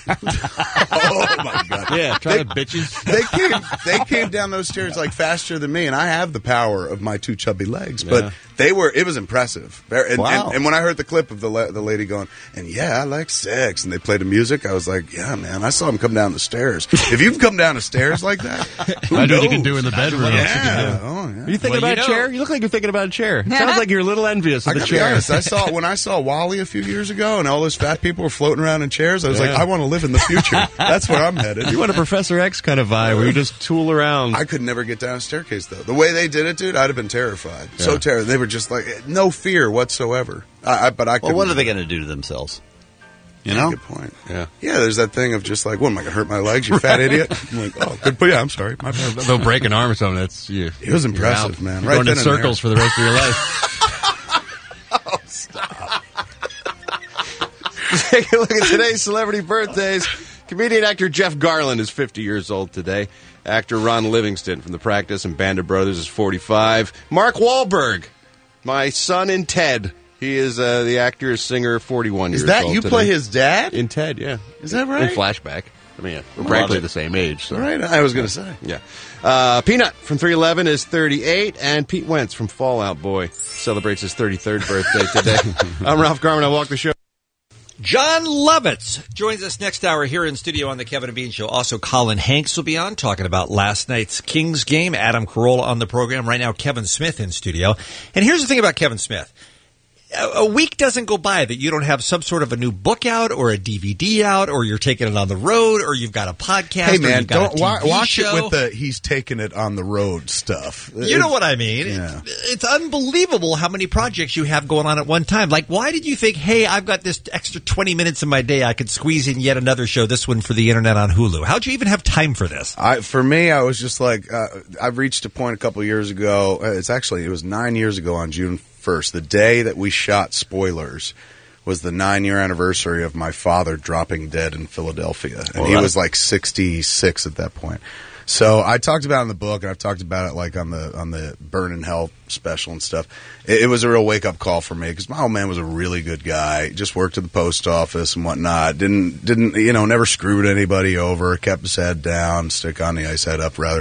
Oh my god! Yeah, try to bitches. They came down those stairs like faster than me, and I have the power of my 2 chubby legs. But it was impressive. And, Wow. and when I heard the clip of the lady going, and yeah, I like sex, and they played the music, I was like, yeah, man, I saw him come down the stairs. If you can come down the stairs like that, who I know knows? you can do in the bedroom. Yeah. Oh, yeah. Are you thinking Well, about a chair? You look like you're thinking about a chair. Sounds like you're a little envious I of the gotta be chair. honest. When I saw Wally a few years ago, and all those fat people were floating around in chairs, I was like, Yeah. I want to live in the future. That's where I'm headed. You want a Professor X kind of vibe where you just tool around. I could never get down a staircase, though. The way they did it, dude, I'd have been terrified. So terrified. They were just like, no fear whatsoever. But I Well, couldn't. what are they going to do to themselves? You know? Good point. Yeah. Yeah, there's that thing of just like, what, am I going to hurt my legs, you fat idiot? I'm like, oh, good. But yeah, I'm sorry. My bad. They'll break an arm or something. That's you. It was You're impressive, out. man. You're Right going in then and circles for the rest of your life. Oh, stop. Take a look at today's celebrity birthdays. Comedian actor Jeff Garland is 50 years old today. Actor Ron Livingston from The Practice and Band of Brothers is 45. Mark Wahlberg, my son in Ted. He is the actor, singer, 41 years Is that old you today. play his dad? In Ted, yeah. Is that right? In Flashback. I mean, we're practically the same age. So. Right, I was going to say. Yeah. Peanut from 311 is 38, and Pete Wentz from Fall Out Boy celebrates his 33rd birthday today. I'm Ralph Garman. I walk the show. John Lovitz joins us next hour here in studio on the Kevin and Bean Show. Also, Colin Hanks will be on talking about last night's Kings game. Adam Carolla on the program. Right now, Kevin Smith in studio. And here's the thing about Kevin Smith. A week doesn't go by that you don't have some sort of a new book out or a DVD out or you're taking it on the road or you've got a podcast Hey, or man, you've got don't a TV watch show. it with the he's taking it on the road stuff. You know what I mean? Yeah. It's unbelievable how many projects you have going on at one time. Like, why did you think, hey, I've got this extra 20 minutes in my day, I could squeeze in yet another show, this one for the internet on Hulu? How'd you even have time for this? For me, I was just like, I've reached a point a couple of years ago. It was 9 years ago on June 1st. The day that we shot Spoilers was the 9-year anniversary of my father dropping dead in Philadelphia. And he was like 66 at that point. So I talked about it in the book, and I've talked about it like on the Burn in Hell special and stuff. It was a real wake up call for me because my old man was a really good guy. Just worked at the post office and whatnot. Didn't never screwed anybody over. Kept his head down, stick on the ice, head up rather.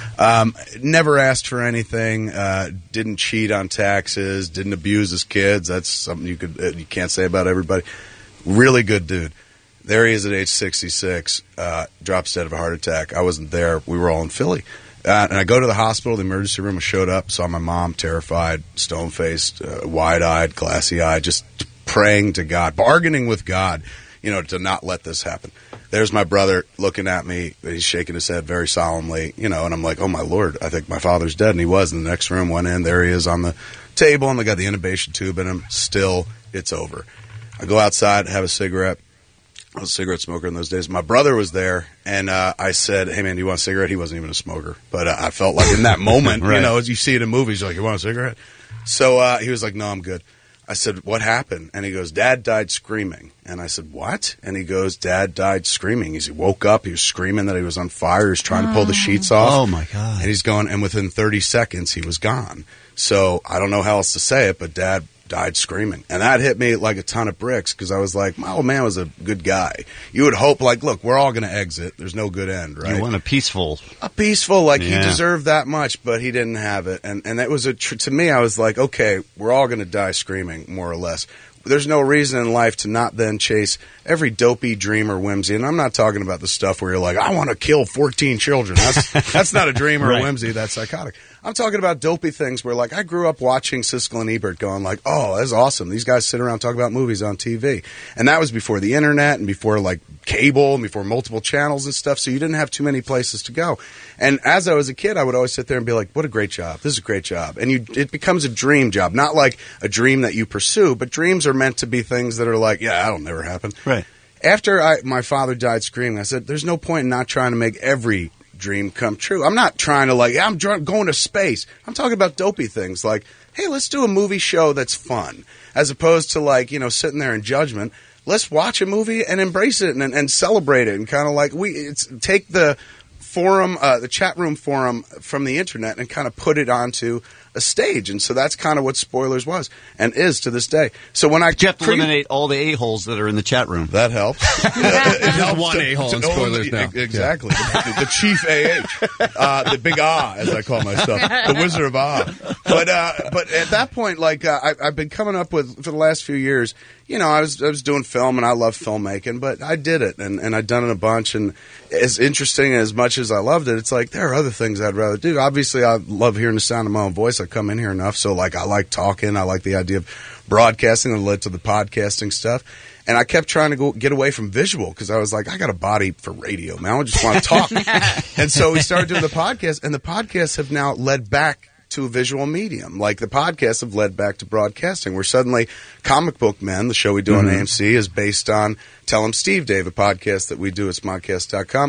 Never asked for anything. Didn't cheat on taxes. Didn't abuse his kids. That's something you can't say about everybody. Really good dude. There he is at age 66, drops dead of a heart attack. I wasn't there. We were all in Philly. And I go to the hospital. The emergency room showed up, saw my mom, terrified, stone-faced, wide-eyed, glassy-eyed, just praying to God, bargaining with God, to not let this happen. There's my brother looking at me. He's shaking his head very solemnly, and I'm like, oh, my Lord, I think my father's dead. And he was. In the next room, went in. There he is on the table, and they got the intubation tube in him. Still, it's over. I go outside, have a cigarette. I was a cigarette smoker in those days. My brother was there, and I said, hey, man, do you want a cigarette? He wasn't even a smoker. But I felt like in that moment, Right. as you see it in movies, you're like, you want a cigarette? So he was like, no, I'm good. I said, what happened? And he goes, Dad died screaming. And I said, what? And he goes, Dad died screaming. He woke up. He was screaming that he was on fire. He was trying to pull the sheets off. Oh, my God. And he's going, and within 30 seconds, he was gone. So I don't know how else to say it, but Dad died screaming. And that hit me like a ton of bricks because I was like, my old man was a good guy. You would hope, like, look, we're all going to exit. There's no good end, right? You want a peaceful, he deserved that much, but he didn't have it. And that was to me, I was like, okay, we're all going to die screaming, more or less. There's no reason in life to not then chase every dopey dream or whimsy. And I'm not talking about the stuff where you're like, I want to kill 14 children. That's not a dream or a whimsy. That's psychotic. I'm talking about dopey things where, like, I grew up watching Siskel and Ebert going like, oh, that's awesome. These guys sit around talking about movies on TV. And that was before the internet and before, like, cable and before multiple channels and stuff. So you didn't have too many places to go. And as I was a kid, I would always sit there and be like, what a great job. This is a great job. And it becomes a dream job. Not like a dream that you pursue, but dreams are meant to be things that are like, yeah, that'll never happen. Right. After my father died screaming, I said, there's no point in not trying to make every dream come true. I'm not trying to I'm going to space. I'm talking about dopey things like, hey, let's do a movie show that's fun, as opposed to sitting there in judgment. Let's watch a movie and embrace it and celebrate it and kind of like take the forum, the chat room forum from the internet and kind of put it onto a stage. And so that's kind of what Spoilers was and is to this day. So when I eliminate all the a-holes that are in the chat room. That helps. It helps one a-hole in Spoilers now. Exactly. The chief AH. The big as I call myself. The Wizard of But at that point, I've been coming up with, for the last few years, I was doing film and I love filmmaking, but I did it and I'd done it a bunch. And as interesting as much as I loved it, it's like there are other things I'd rather do. Obviously, I love hearing the sound of my own voice. I come in here enough, so I like talking. I like the idea of broadcasting that led to the podcasting stuff. And I kept trying to get away from visual because I was like, I got a body for radio, man. I just want to talk. And so we started doing the podcast, and the podcasts have now led back to a visual medium. Like the podcasts have led back to broadcasting, where suddenly Comic Book Men, the show we do on AMC, is based on Tell 'em Steve Dave, a podcast that we do at smodcast.com.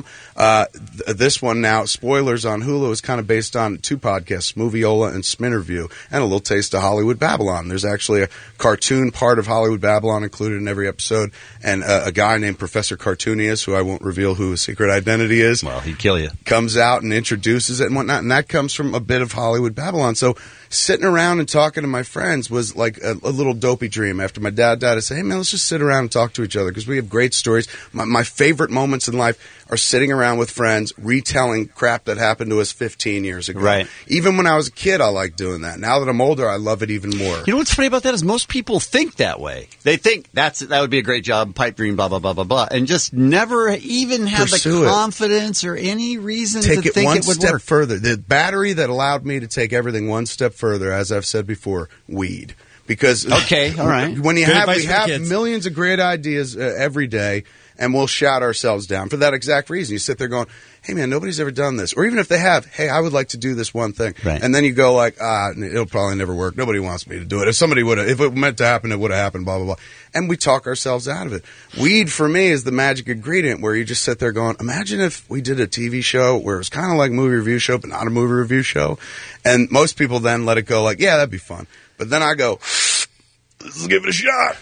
This one now, Spoilers on Hulu, is kind of based on two podcasts, Movieola and Sminterview, and a little taste of Hollywood Babylon. There's actually a cartoon part of Hollywood Babylon included in every episode, and a guy named Professor Cartoonius, who I won't reveal who his secret identity is. Well, he'd kill you. Comes out and introduces it and whatnot, and that comes from a bit of Hollywood Babylon. So sitting around and talking to my friends was like a little dopey dream. After my dad died, I said, hey, man, let's just sit around and talk to each other because we have great stories. My favorite moments in life are sitting around with friends retelling crap that happened to us 15 years ago. Right. Even when I was a kid, I liked doing that. Now that I'm older, I love it even more. You know what's funny about that is most people think that way. They think that would be a great job, pipe dream, blah, blah, blah, blah, blah, and just never even have Pursue the it. confidence or any reason Take to it think one it would step work. further. The battery that allowed me to take everything one step further, as I've said before, weed. Because Okay, all right. when we Good have advice for the kids. millions of great ideas every day, and we'll shout ourselves down for that exact reason. You sit there going, hey, man, nobody's ever done this. Or even if they have, hey, I would like to do this one thing. Right. And then you go like, it'll probably never work. Nobody wants me to do it. If somebody would have, if it meant to happen, it would have happened, blah, blah, blah. And we talk ourselves out of it. Weed, for me, is the magic ingredient where you just sit there going, imagine if we did a TV show where it was kind of like a movie review show, but not a movie review show. And most people then let it go like, yeah, that'd be fun. But then I go, let's give it a shot,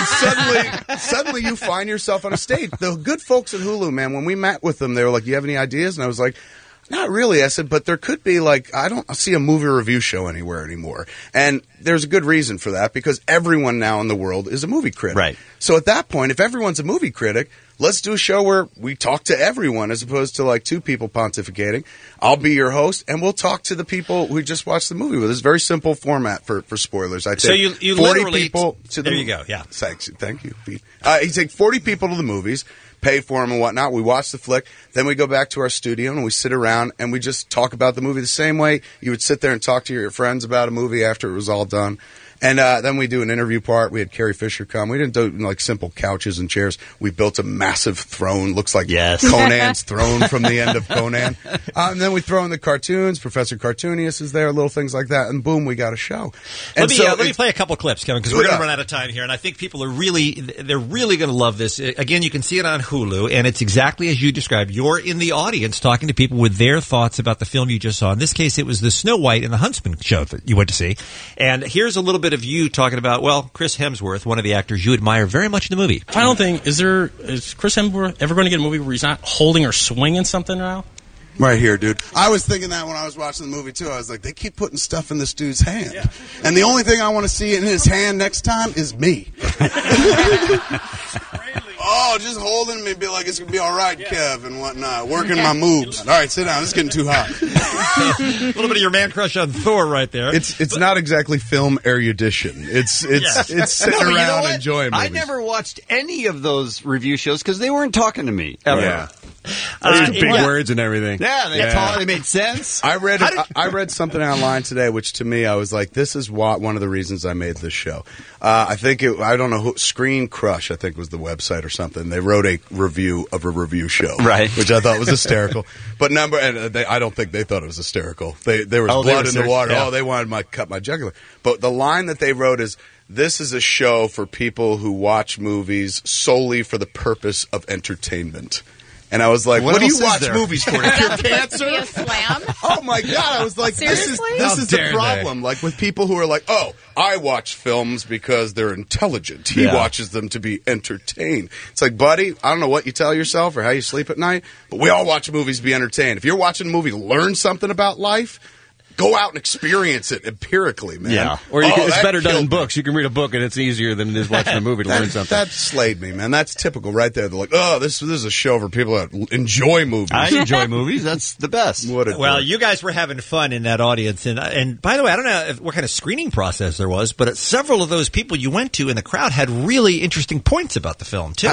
and suddenly you find yourself on a stage. The good folks at Hulu, man, when we met with them, they were like, you have any ideas? And I was like, not really. I said, but there could be like, I don't see a movie review show anywhere anymore. And there's a good reason for that because everyone now in the world is a movie critic. Right. So at that point, if everyone's a movie critic, let's do a show where we talk to everyone as opposed to like two people pontificating. I'll be your host and we'll talk to the people who just watched the movie with us. Very simple format for spoilers. I take So you 40 literally people to the there you go. Yeah. Thank you, Pete. You take 40 people to the movies, pay for them and whatnot. We watch the flick. Then we go back to our studio and we sit around and we just talk about the movie the same way you would sit there and talk to your friends about a movie after it was all done. And then we do an interview part. We had Carrie Fisher come. We didn't do like simple couches and chairs. We built a massive throne. Looks like Conan's throne from the end of Conan. And then we throw in the cartoons. Professor Cartoonius is there, little things like that. And boom, we got a show. And Let me play a couple clips, Kevin, because we're going to run out of time here. And I think people are really going to love this. Again, you can see it on Hulu, and it's exactly as you described. You're in the audience talking to people with their thoughts about the film you just saw. In this case, it was the Snow White and the Huntsman show that you went to see. And here's a little bit of you talking about, well, Chris Hemsworth, one of the actors you admire very much in the movie. Final thing, is Chris Hemsworth ever going to get a movie where he's not holding or swinging something now? Right here, dude. I was thinking that when I was watching the movie, too. I was like, they keep putting stuff in this dude's hand. Yeah. And the only thing I want to see in his hand next time is me. Oh, just holding me, be like, it's going to be all right, Kev, and whatnot. Working my moves. All right, sit down. It's getting too hot. A little bit of your man crush on Thor right there. It's not exactly film erudition. It's sitting around enjoying movies. I never watched any of those review shows because they weren't talking to me ever. Yeah. Those big words and everything. Yeah, they made sense. I read something online today, which to me, I was like, this is one of the reasons I made this show. I don't know, Screen Crush, I think was the website or something. They wrote a review of a review show. Right. Which I thought was hysterical. But I don't think they thought it was hysterical. There was blood in the water. Yeah. Oh, they wanted cut my jugular. But the line that they wrote is, this is a show for people who watch movies solely for the purpose of entertainment. And I was like, what do you watch movies for? To cure cancer? Be a slam? Oh my God. I was like, this is the problem. Like with people who are like, oh, I watch films because they're intelligent. He watches them to be entertained. It's like, buddy, I don't know what you tell yourself or how you sleep at night, but we all watch movies to be entertained. If you're watching a movie to learn something about life, go out and experience it empirically, man. Yeah. Or it's better done in books. You can read a book and it's easier than it is watching a movie to learn something. That slayed me, man. That's typical right there. They're like, oh, this is a show for people that enjoy movies. I enjoy movies. That's the best. Well, you guys were having fun in that audience. And by the way, I don't know what kind of screening process there was, but several of those people you went to in the crowd had really interesting points about the film, too.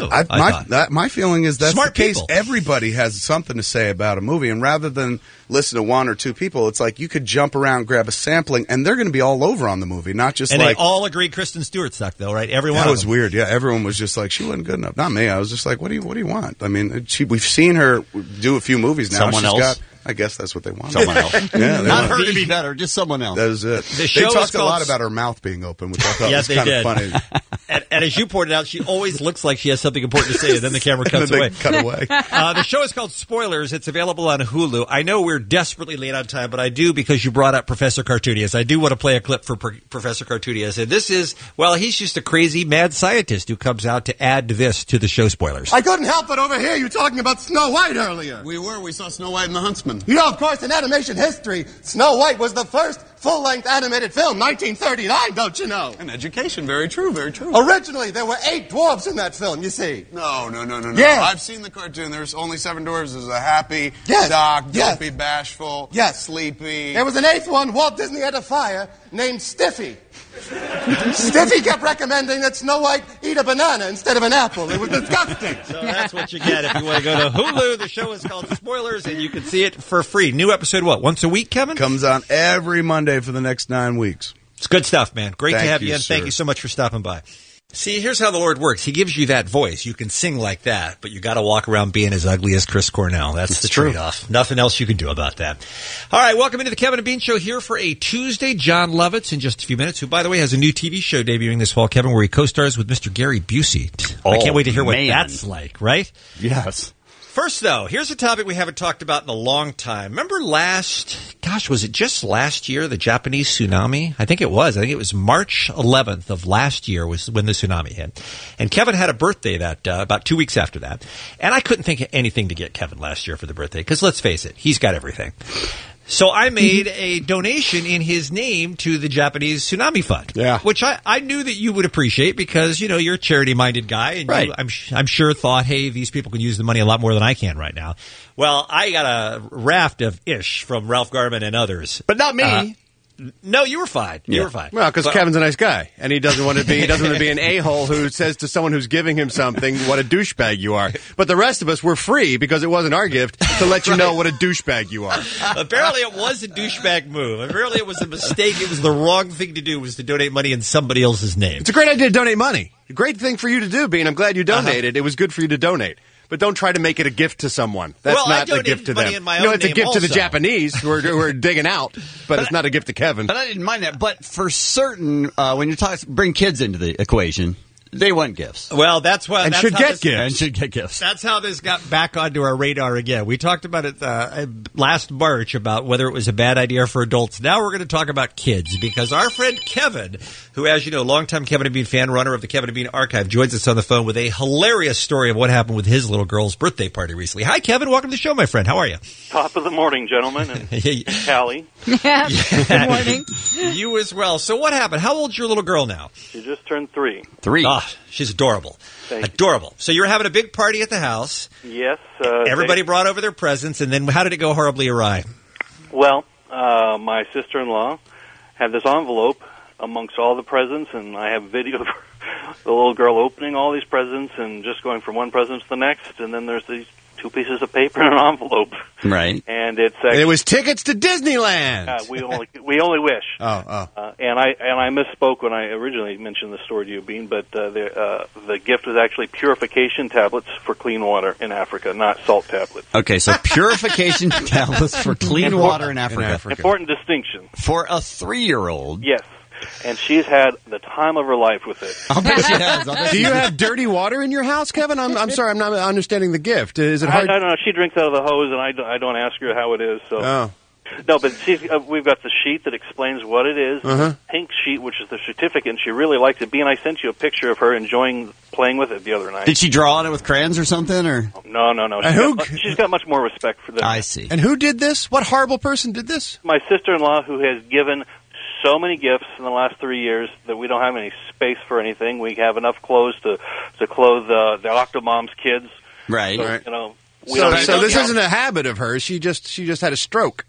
My feeling is that's Smart the case. people. Everybody has something to say about a movie. And rather than listen to one or two people, it's like you could jump around, grab a sampling, and they're going to be all over on the movie, not just and like... they all agreed Kristen Stewart sucked, though, right? Everyone. That was weird, yeah. Everyone was just like, she wasn't good enough. Not me. I was just like, what do you want? I mean, we've seen her do a few movies now. Someone else? I guess that's what they want. Someone else. Yeah, not her to be better, just someone else. That was it. They talked a lot about her mouth being open, which I thought was kind of funny. And as you pointed out, she always looks like she has something important to say, and then the camera cuts away. Cut away. The show is called Spoilers. It's available on Hulu. I know we're desperately late on time, but I do, because you brought up Professor Cartoonius, I do want to play a clip for Professor Cartoonius. And this is, well, he's just a crazy mad scientist who comes out to add this to the show Spoilers. I couldn't help but overhear you talking about Snow White earlier. We saw Snow White and the Huntsman. You know, of course, in animation history, Snow White was the first full-length animated film, 1939, don't you know? An education, very true, very true. Originally, there were 8 dwarves in that film, you see. No. Yeah. I've seen the cartoon. There's only 7 dwarves. There's a happy, Doc, dopey, bashful, sleepy. There was an 8th one Walt Disney had to fire named Stiffy. Stiffy kept recommending that Snow White eat a banana instead of an apple. It was disgusting. So that's what you get if you want to go to Hulu. The show is called Spoilers, and you can see it for free. New episode, once a week, Kevin? Comes on every Monday for the next 9 weeks. It's good stuff, man. Great to have you in. Sir. Thank you so much for stopping by. See, here's how the Lord works. He gives you that voice. You can sing like that, but you got to walk around being as ugly as Chris Cornell. That's the trade-off. Nothing else you can do about that. All right, welcome into the Kevin and Bean Show here for a Tuesday. John Lovitz in just a few minutes, who, by the way, has a new TV show debuting this fall, Kevin, where he co-stars with Mr. Gary Busey. I can't wait to hear what that's like, right? Yes. First, though, here's a topic we haven't talked about in a long time. Remember was it just last year, the Japanese tsunami? I think it was. I think it was March 11th of last year was when the tsunami hit. And Kevin had a birthday that about 2 weeks after that. And I couldn't think of anything to get Kevin last year for the birthday, because let's face it, he's got everything. So I made a donation in his name to the Japanese Tsunami Fund, which I knew that you would appreciate because, you know, you're a charity-minded guy, and you, I'm sure thought, hey, these people can use the money a lot more than I can right now. Well, I got a raft of ish from Ralph Garman and others. But not me. No, you were fine. You were fine. Well, because Kevin's a nice guy, and he doesn't want to be an a-hole who says to someone who's giving him something, what a douchebag you are. But the rest of us were free, because it wasn't our gift, to let you know what a douchebag you are. Apparently it was a douchebag move. Apparently it was a mistake. It was the wrong thing to do, was to donate money in somebody else's name. It's a great idea to donate money. A great thing for you to do, Bean. I'm glad you donated. It was good for you to donate. But don't try to make it a gift to someone. That's not a gift to them. It's a gift to the Japanese who are digging out, but it's not a gift to Kevin. But I didn't mind that. But for certain, when you're talking, bring kids into the equation, they want gifts. Well, that's why. And that's should how get this, gifts. And should get gifts. That's how this got back onto our radar again. We talked about it last March about whether it was a bad idea for adults. Now we're going to talk about kids, because our friend Kevin, who, as you know, longtime Kevin and Bean fan, runner of the Kevin and Bean Archive, joins us on the phone with a hilarious story of what happened with his little girl's birthday party recently. Hi, Kevin. Welcome to the show, my friend. How are you? Top of the morning, gentlemen, and Callie. Yeah. Good morning. You as well. So what happened? How old's your little girl now? She just turned 3. 3. Ah, she's adorable. Adorable. So you were having a big party at the house. Yes. Everybody brought over their presents, and then how did it go horribly awry? Well, my sister-in-law had this envelope amongst all the presents, and I have video of the little girl opening all these presents and just going from one present to the next, and then there's these 2 pieces of paper in an envelope. Right. And it's it was tickets to Disneyland. We only wish. Oh. And I misspoke when I originally mentioned the story to you, Bean, but the gift was actually purification tablets for clean water in Africa, not salt tablets. Okay, so purification tablets for clean water in Africa. Important distinction. For a 3-year-old. Yes. And she's had the time of her life with it. I'll bet she has. Do you have dirty water in your house, Kevin? I'm sorry, I'm not understanding the gift. Is it hard? I don't know. She drinks out of the hose, and I don't ask her how it is. So. Oh. No, but we've got the sheet that explains what it is, the pink sheet, which is the certificate, and she really liked it. Bean, I sent you a picture of her enjoying playing with it the other night. Did she draw on it with crayons or something? Or No. She's got much more respect for them. I see. And who did this? What horrible person did this? My sister-in-law, who has given so many gifts in the last 3 years that we don't have any space for anything. We have enough clothes to clothe the Octomom's kids. Right. So, you know, so this isn't a habit of hers. She just had a stroke.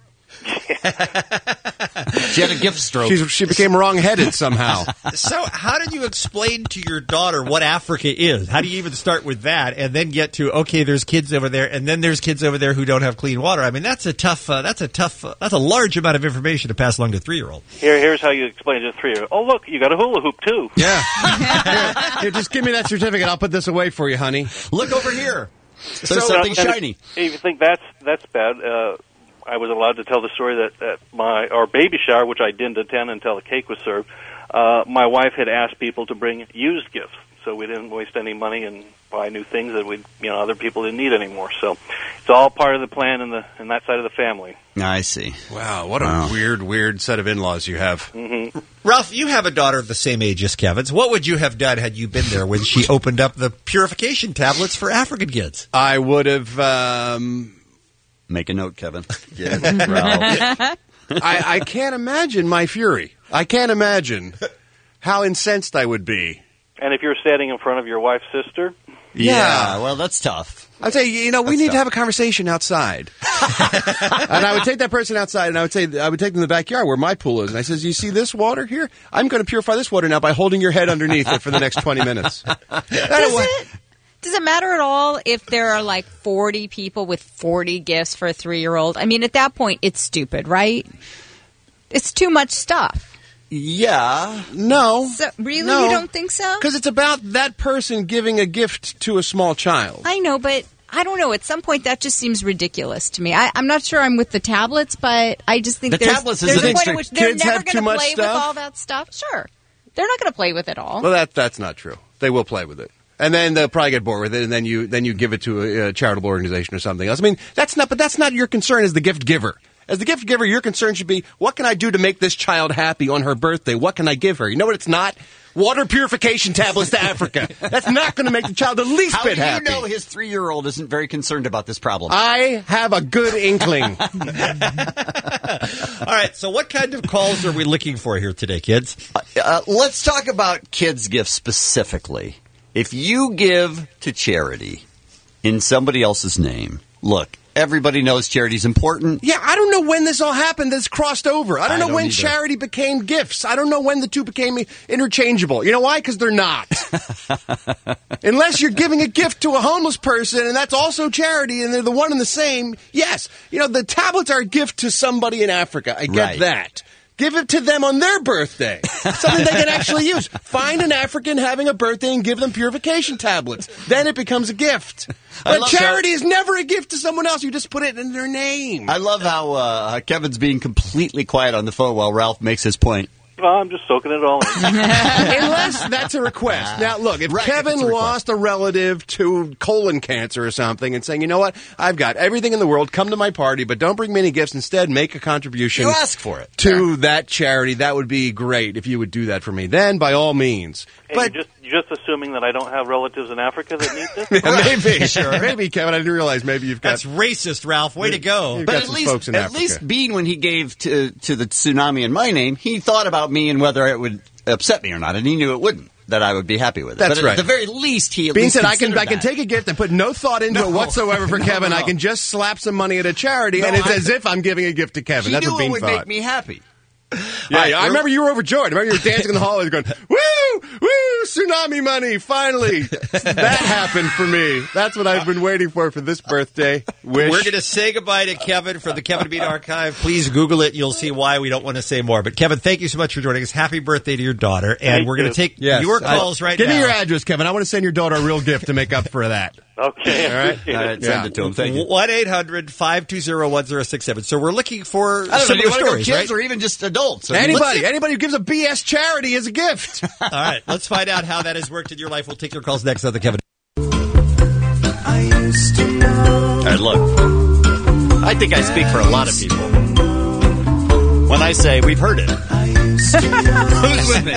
She had a gift stroke. She became wrong-headed somehow. So how did you explain to your daughter what Africa is? How do you even start with that and then get to, okay, there's kids over there, and then there's kids over there who don't have clean water? I mean, that's a large amount of information to pass along to a 3-year-old. Here's how you explain it to a 3-year-old. Oh, look, you got a hula hoop, too. Yeah. Here, just give me that certificate. I'll put this away for you, honey. Look over here. There's something shiny. If you think that's bad, I was allowed to tell the story that at our baby shower, which I didn't attend until the cake was served, my wife had asked people to bring used gifts, so we didn't waste any money and buy new things that other people didn't need anymore. So it's all part of the plan in that side of the family. I see. Wow, what a weird set of in-laws you have. Mm-hmm. Ralph, you have a daughter of the same age as Kevin's. What would you have done had you been there when she opened up the purification tablets for African kids? I would have... Make a note, Kevin. Yeah, Ralph. I can't imagine my fury. I can't imagine how incensed I would be. And if you're standing in front of your wife's sister? Yeah, well, that's tough. I'd say, we need to have a conversation outside. And I would take that person outside, and I would take them to the backyard where my pool is. And I says, you see this water here? I'm going to purify this water now by holding your head underneath it for the next 20 minutes. Does it matter at all if there are like 40 people with 40 gifts for a 3-year-old? I mean, at that point, it's stupid, right? It's too much stuff. Yeah. No. So, really? No. You don't think so? Because it's about that person giving a gift to a small child. I know, but I don't know. At some point, that just seems ridiculous to me. I'm not sure I'm with the tablets, but I just think there's a point at which they're never going to play with all that stuff. Sure. They're not going to play with it all. Well, that's not true. They will play with it. And then they'll probably get bored with it, and then you give it to a charitable organization or something else. I mean, that's not your concern as the gift giver. As the gift giver, your concern should be, what can I do to make this child happy on her birthday? What can I give her? You know what it's not? Water purification tablets to Africa. That's not going to make the child the least How bit do you happy. know his 3-year-old isn't very concerned about this problem? I have a good inkling. All right, so what kind of calls are we looking for here today, kids? Let's talk about kids' gifts specifically. If you give to charity in somebody else's name, look, everybody knows charity's important. Yeah, I don't know when this all happened. This crossed over. I don't know when either. charity became gifts. I don't know when the two became interchangeable. You know why? Because they're not. Unless you're giving a gift to a homeless person, and that's also charity, and they're the one and the same. Yes, the tablets are a gift to somebody in Africa. I get Right. that. Give it to them on their birthday. Something they can actually use. Find an African having a birthday and give them purification tablets. Then it becomes a gift. But charity is never a gift to someone else. You just put it in their name. I love how Kevin's being completely quiet on the phone while Ralph makes his point. Well, I'm just soaking it all in. Unless that's a request. Now, look, if Kevin lost a relative to colon cancer or something and saying, you know what, I've got everything in the world, come to my party, but don't bring me any gifts. Instead, make a contribution. You ask for it. To that charity. That would be great if you would do that for me. Then, by all means. And you're just assuming that I don't have relatives in Africa that need this? Maybe, sure. Maybe, Kevin. I didn't realize maybe you've got... That's racist, Ralph. Way to go. You've But got at some least, folks in at Africa. least Bean, when he gave to the tsunami in my name, he thought about me and whether it would upset me or not, and he knew it wouldn't, that I would be happy with it. That's but right. At the very least, he at Bean least said, I can considered that. take a gift and put no thought into it whatsoever for Kevin. I can just slap some money at a charity, and it's as if I'm giving a gift to Kevin. He That's knew what Bean it would thought. make me happy. Yeah, I remember you were overjoyed. I remember you were dancing in the hallways going, woo, woo, tsunami money, finally. That happened for me. That's what I've been waiting for this birthday. Wish. We're going to say goodbye to Kevin from the Kevin Bean Archive. Please Google it. You'll see why we don't want to say more. But, Kevin, thank you so much for joining us. Happy birthday to your daughter. And Thank we're going you. to take Yes. your calls right now. Give me your address, Kevin. I want to send your daughter a real gift to make up for that. Okay. All right? Appreciate All it. right, send it to him. Thank you. 1-800-520-1067. So we're looking for I don't know, do similar you want to go stories, kids right? or even just adults? Anybody who gives a BS charity is a gift. All right, let's find out how that has worked in your life. We'll take your calls next on the Kevin. All right, look. I think I speak for a lot of people when I say we've heard it. Who's with me?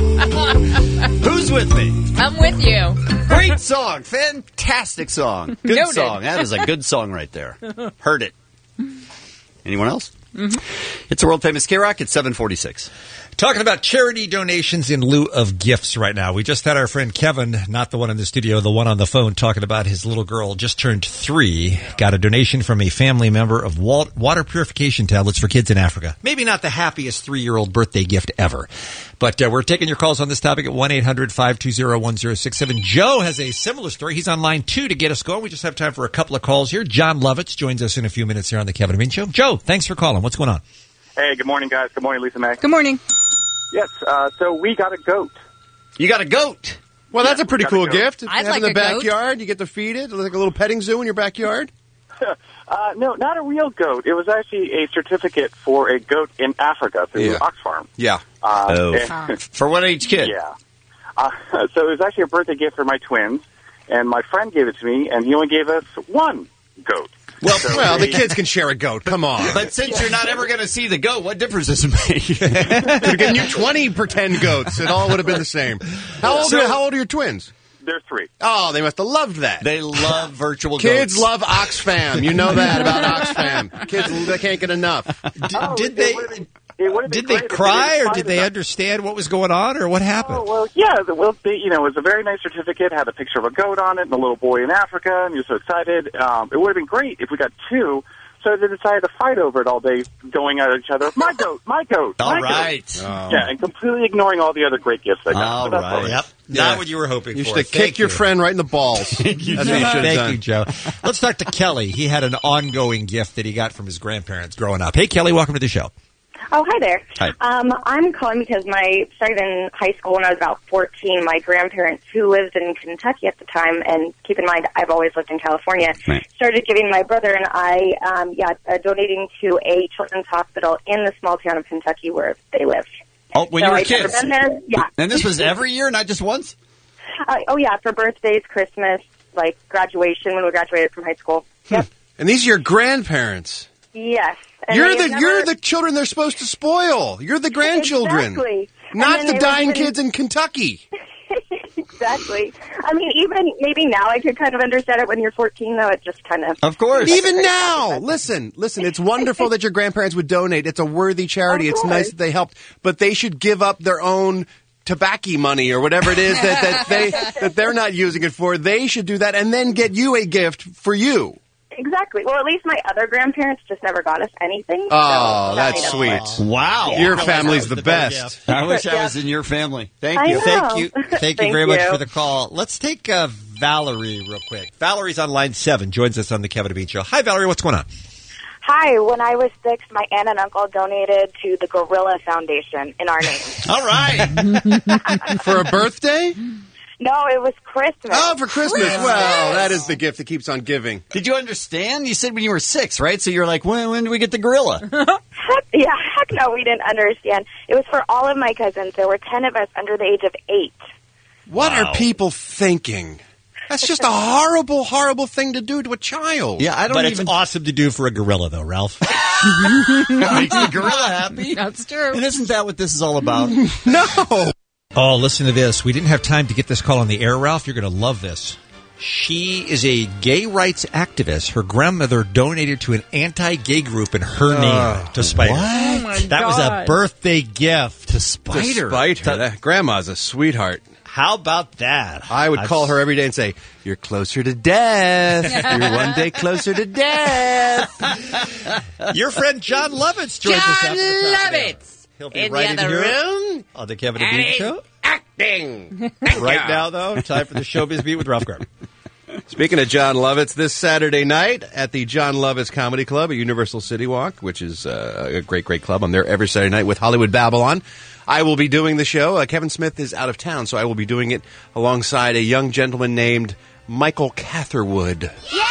Who's with me? I'm with you. Great song. Fantastic song. Good Noted. song. That is a good song right there. Heard it. Anyone else? Mm-hmm. It's a world famous K-Rock. It's 746. Talking about charity donations in lieu of gifts right now. We just had our friend Kevin, not the one in the studio, the one on the phone, talking about his little girl just turned 3, got a donation from a family member of water purification tablets for kids in Africa. Maybe not the happiest 3-year-old birthday gift ever. But we're taking your calls on this topic at 1-800-520-1067. Joe has a similar story. He's on line 2 to get us going. We just have time for a couple of calls here. John Lovitz joins us in a few minutes here on the Kevin and Bean Show. Joe, thanks for calling. What's going on? Hey, good morning, guys. Good morning, Lisa May. Good morning. Yes, so we got a goat. You got a goat? Well, that's a pretty cool gift. I'd Have like in the a goat. backyard. You get to feed it. Like a little petting zoo in your backyard. No, not a real goat. It was actually a certificate for a goat in Africa through Oxfam. Yeah. For what age kid? Yeah. So it was actually a birthday gift for my twins, and my friend gave it to me, and he only gave us one goat. Well, the kids can share a goat. Come on. But since you're not ever going to see the goat, what difference does it make? Could have given you 20 pretend goats. It all would have been the same. How old are your twins? They're 3. Oh, they must have loved that. They love virtual Kids goats. love Oxfam. You know that about Oxfam. Kids, they can't get enough. Did they cry, or did they understand what was going on, or what happened? Oh, well, yeah. Well, it was a very nice certificate, had a picture of a goat on it and a little boy in Africa, and he was so excited. It would have been great if we got 2. So they decided to fight over it all day, going at each other. My goat, my goat, All my right. goat. Yeah, and completely ignoring all the other great gifts I got. All So that's right. all Yep. Yeah. Not what you were hoping You for. should have Thank kicked your you. friend right in the balls. Thank you, That's what you should have Thank done. you, Joe. Let's talk to Kelly. He had an ongoing gift that he got from his grandparents growing up. Hey, Kelly, welcome to the show. Oh, hi there. Hi. I'm calling because I started in high school when I was about 14. My grandparents, who lived in Kentucky at the time, and keep in mind, I've always lived in California, Right. started giving my brother and I, donating to a children's hospital in the small town of Kentucky where they lived. Oh, when So you were I've never kids? been there. Yeah. And this was every year, not just once? Oh, yeah, for birthdays, Christmas, like graduation when we graduated from high school. Yep. And these are your grandparents. Yes. And You're they have never- the children they're supposed to spoil. You're the grandchildren. Exactly. Not And the then they dying live in- kids in Kentucky. Exactly. I mean, even maybe now I could kind of understand it. When you're 14, though, it just kind of... Of course. Even now, listen, it's wonderful that your grandparents would donate. It's a worthy charity. It's nice that they helped. But they should give up their own tobacco money or whatever it is that they're not using it for. They should do that and then get you a gift for you. Exactly. Well, at least my other grandparents just never got us anything. Oh, so that's that made sweet. Wow. Your family's the best. I wish I was in your family. Thank I you. know. Thank you. Thank you Thank very much you. for the call. Let's take Valerie real quick. Valerie's on line 7, joins us on the Kevin and Bean Show. Hi, Valerie. What's going on? Hi. When I was 6, my aunt and uncle donated to the Gorilla Foundation in our name. All right. For a birthday? No, it was Christmas. Oh, for Christmas. Well, that is the gift that keeps on giving. Did you understand? You said when you were 6, right? So you're like, when do we get the gorilla? Heck no, we didn't understand. It was for all of my cousins. There were 10 of us under the age of 8. What are people thinking? That's just a horrible, horrible thing to do to a child. Yeah, I don't But even... it's awesome to do for a gorilla, though, Ralph. Makes the gorilla happy. That's true. And isn't that what this is all about? No. Oh, listen to this. We didn't have time to get this call on the air, Ralph. You're going to love this. She is a gay rights activist. Her grandmother donated to an anti-gay group in her name to Spider. What? Oh, my That was a birthday gift to Spider. Despite her. That grandma's a sweetheart. How about that? I would call her every day and say, "You're closer to death. You're one day closer to death." Your friend John Lovitz joins us after the top of the hour. He'll be In right the other here room. on the Kevin and Bean And Show. acting. Right now, though, time for the Showbiz Beat with Ralph Garman. Speaking of John Lovitz, this Saturday night at the John Lovitz Comedy Club at Universal City Walk, which is a great, great club. I'm there every Saturday night with Hollywood Babylon. I will be doing the show. Kevin Smith is out of town, so I will be doing it alongside a young gentleman named Michael Catherwood.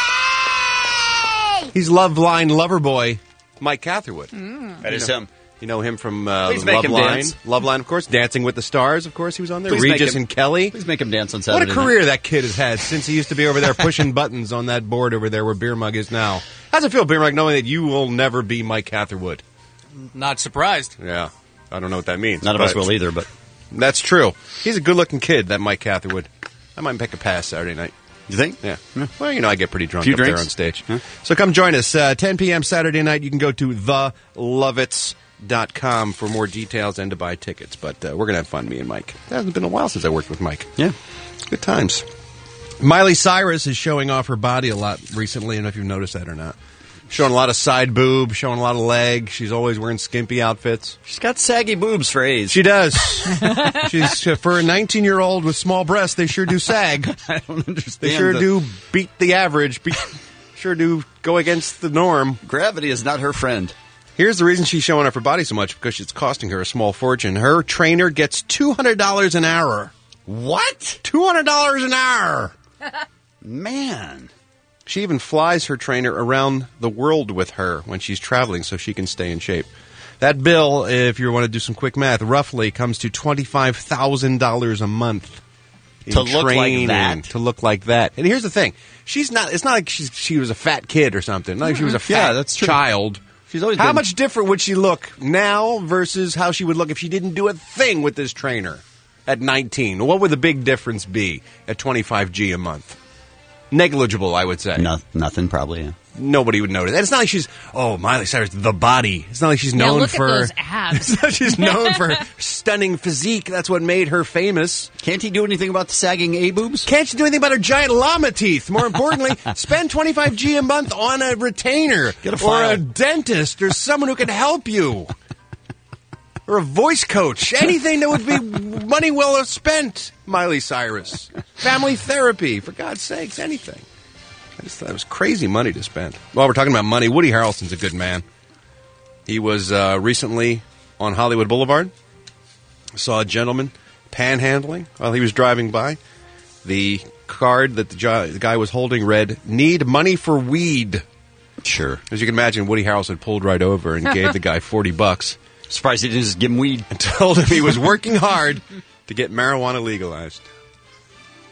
Yay! He's Loveline lover boy, Mike Catherwood. That is him. You know him from Please make him Loveline. dance. Loveline, of course. Dancing with the Stars, of course, he was on there. Please make Regis him- and Kelly. Please make him dance on What Saturday a career that kid has had since he used to be over there pushing buttons on that board over there where Beer Mug is now. How's it feel, Beer Mug, knowing that you will never be Mike Catherwood? Not surprised. Yeah. I don't know what that means. None of us but will either, but... That's true. He's a good-looking kid, that Mike Catherwood. I might pick a pass Saturday night. You think? Yeah. Well, you know, I get pretty drunk Few up there drinks? on stage. So come join us. 10 p.m. Saturday night. You can go to thelovitz.com for more details and to buy tickets. But we're going to have fun, me and Mike. It hasn't been a while since I worked with Mike. Yeah. Good times. Miley Cyrus is showing off her body a lot recently. I don't know if you've noticed that or not. Showing a lot of side boob, showing a lot of leg. She's always wearing skimpy outfits. She's got saggy boobs for age. She does. She's for a 19-year-old with small breasts. They sure do sag. I don't understand. They sure do beat the average. Sure do go against the norm. Gravity is not her friend. Here's the reason she's showing off her body so much, because it's costing her a small fortune. Her trainer gets $200 an hour. What? $200 an hour. Man. She even flies her trainer around the world with her when she's traveling so she can stay in shape. That bill, if you want to do some quick math, roughly comes to $25,000 a month. In To look like training, that? To look like that. And here's the thing. She's not. It's not like she was a fat kid or something. Not like she was a fat that's true. child. She's always How been- much different would she look now versus how she would look if she didn't do a thing with this trainer at 19? What would the big difference be at $25G a month? Negligible, I would say. Nothing, probably, yeah. Nobody would notice. And it's not like she's, Miley Cyrus, the body. It's not like she's known look for... at those abs. It's not like she's known for stunning physique. That's what made her famous. Can't he do anything about the sagging A-boobs? Can't she do anything about her giant llama teeth? More importantly, spend $25G a month on a retainer. Get a or file. a dentist or someone who can help you. Or a voice coach. Anything that would be money well spent, Miley Cyrus. Family therapy, for God's sakes, anything. I just thought it was crazy money to spend. While we're talking about money, Woody Harrelson's a good man. He was recently on Hollywood Boulevard. Saw a gentleman panhandling while he was driving by. The card that the guy was holding read, "Need money for weed." Sure. As you can imagine, Woody Harrelson pulled right over and gave the guy $40. Surprised he didn't just give him weed. And told him he was working hard to get marijuana legalized.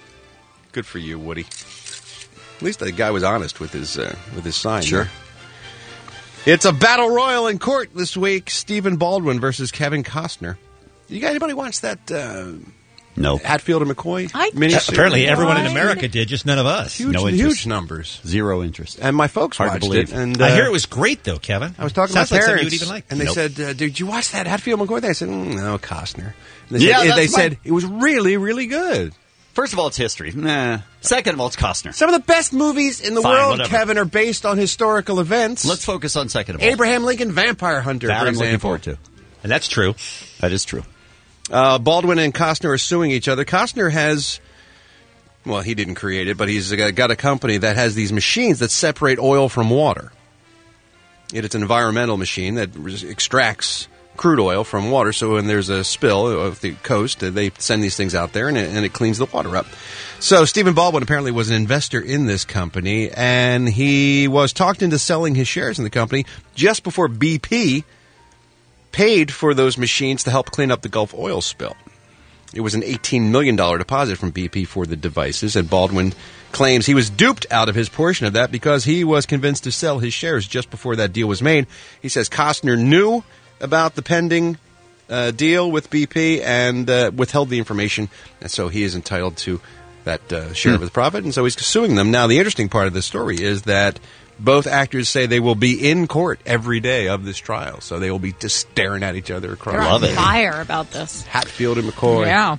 Good for you, Woody. At least the guy was honest with his sign. Sure. There. It's a battle royal in court this week. Stephen Baldwin versus Kevin Costner. You got anybody watch that? No. Hatfield and McCoy. Apparently, everyone in America did, just none of us. Huge numbers. Zero interest. And my folks Hard to watched believe. it. And I hear it was great, though, Kevin. I was talking Sounds to my like something parents, you'd even like. and they Nope. said, "Did you watch that Hatfield McCoy thing?" I said, "No, Costner." And Yeah, they that's said it was really, really good. First of all, it's history. Nah. Second of all, it's Costner. Some of the best movies in the Fine, world, whatever. Kevin, are based on historical events. Let's focus on second of all. Abraham Lincoln Vampire Hunter, That for I'm looking example. forward to. And that's true. That is true. Baldwin and Costner are suing each other. Costner has, well, he didn't create it, but he's got a company that has these machines that separate oil from water. It's an environmental machine that extracts crude oil from water, so when there's a spill of the coast, they send these things out there, and it cleans the water up. So Stephen Baldwin apparently was an investor in this company, and he was talked into selling his shares in the company just before BP paid for those machines to help clean up the Gulf oil spill. It was an $18 million deposit from BP for the devices, and Baldwin claims he was duped out of his portion of that because he was convinced to sell his shares just before that deal was made. He says Costner knew about the pending deal with BP and withheld the information, and so he is entitled to that share of the profit, and so he's suing them. Now, the interesting part of the story is that both actors say they will be in court every day of this trial, so they will be just staring at each other across. They're on fire about this. Hatfield and McCoy. Yeah.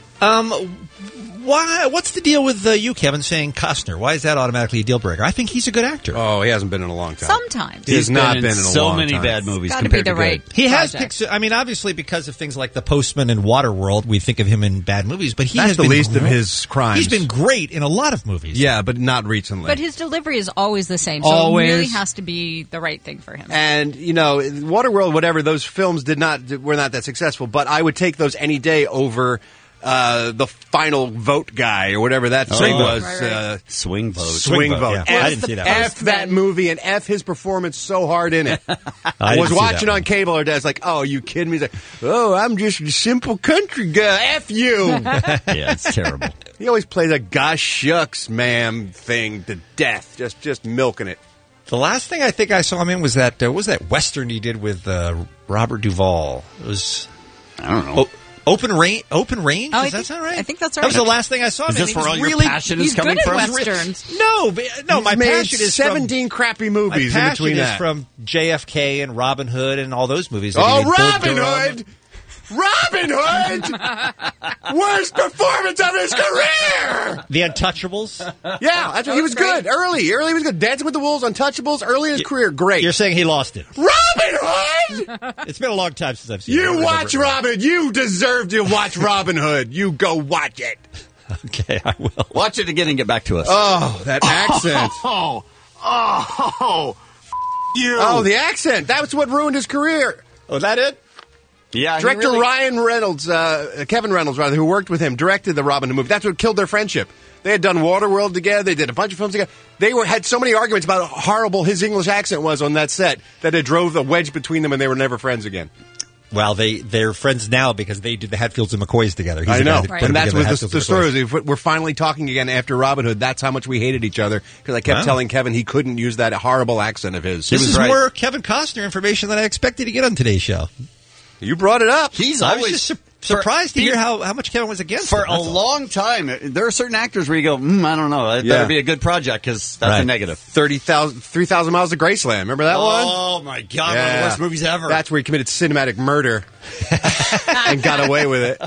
Why? What's the deal with you, Kevin, saying Costner? Why is that automatically a deal breaker? I think he's a good actor. Oh, he hasn't been in a long time. Sometimes. He's not been in a so long many time. bad movies Gotta be compared the to right good. He has project. picked. I mean, obviously, because of things like The Postman and Waterworld, we think of him in bad movies. But he That's has the been least of his crimes. He's been great in a lot of movies. Yeah, but not recently. But his delivery is always the same, so Always. it really has to be the right thing for him. And, you know, Waterworld, whatever, those films were not that successful, but I would take those any day over the Final Vote guy or whatever that thing was. Right. Swing vote. Swing vote. Yeah. I didn't see that one. F that movie and F his performance so hard in it. I was didn't see watching that on cable or dad's like, oh, you kidding me? He's like, oh, I'm just a simple country guy. F you. Yeah, it's terrible. He always plays a gosh shucks, ma'am thing to death. Just milking it. The last thing I think I saw him in was that Western he did with Robert Duvall. It was, I don't know. Open Range. Oh, Does that sound right? I think that's right. That was the last thing I saw him Is in. this He where was all your really, passion is He's coming good from? at westerns. No, my He's made passion is 17 crappy from movies my in passion between is that. from JFK and Robin Hood and all those movies. that he Oh, did. Bull Robin Durham. Hood! Robin Hood! Worst performance of his career! The Untouchables. Yeah, that's what, he was good. Early he was good. Dancing with the Wolves, Untouchables, early in his career, great. You're saying he lost it. Robin Hood! It's been a long time since I've seen it. I You don't watch remember. Robin. You deserve to watch Robin Hood. You go watch it. Okay, I will. Watch it again and get back to us. Oh, that accent. You. Oh, the accent. That's what ruined his career. Oh, is that it? Yeah, he Director really- Ryan Reynolds, Kevin Reynolds, rather, who worked with him, directed the Robin Hood movie. That's what killed their friendship. They had done Waterworld together. They did a bunch of films together. They had so many arguments about how horrible his English accent was on that set that it drove the wedge between them, and they were never friends again. Well, they're friends now because they did the Hatfields and McCoys together. He's I the guy know, that put and them that's together, what Hatfields the and story McCoys. is. We're finally talking again after Robin Hood. That's how much we hated each other because I kept Wow. telling Kevin he couldn't use that horrible accent of his. This is more Kevin Costner information than I expected to get on today's show. You brought it up. He's I always was just surprised to hear how much Kevin was against for it, a that's all. long time. There are certain actors where you go, I don't know, it better be a good project because that's a Right. negative. 3,000 Miles to Graceland. Remember that one? Oh my God, one of the worst movies ever. That's where he committed cinematic murder and got away with it.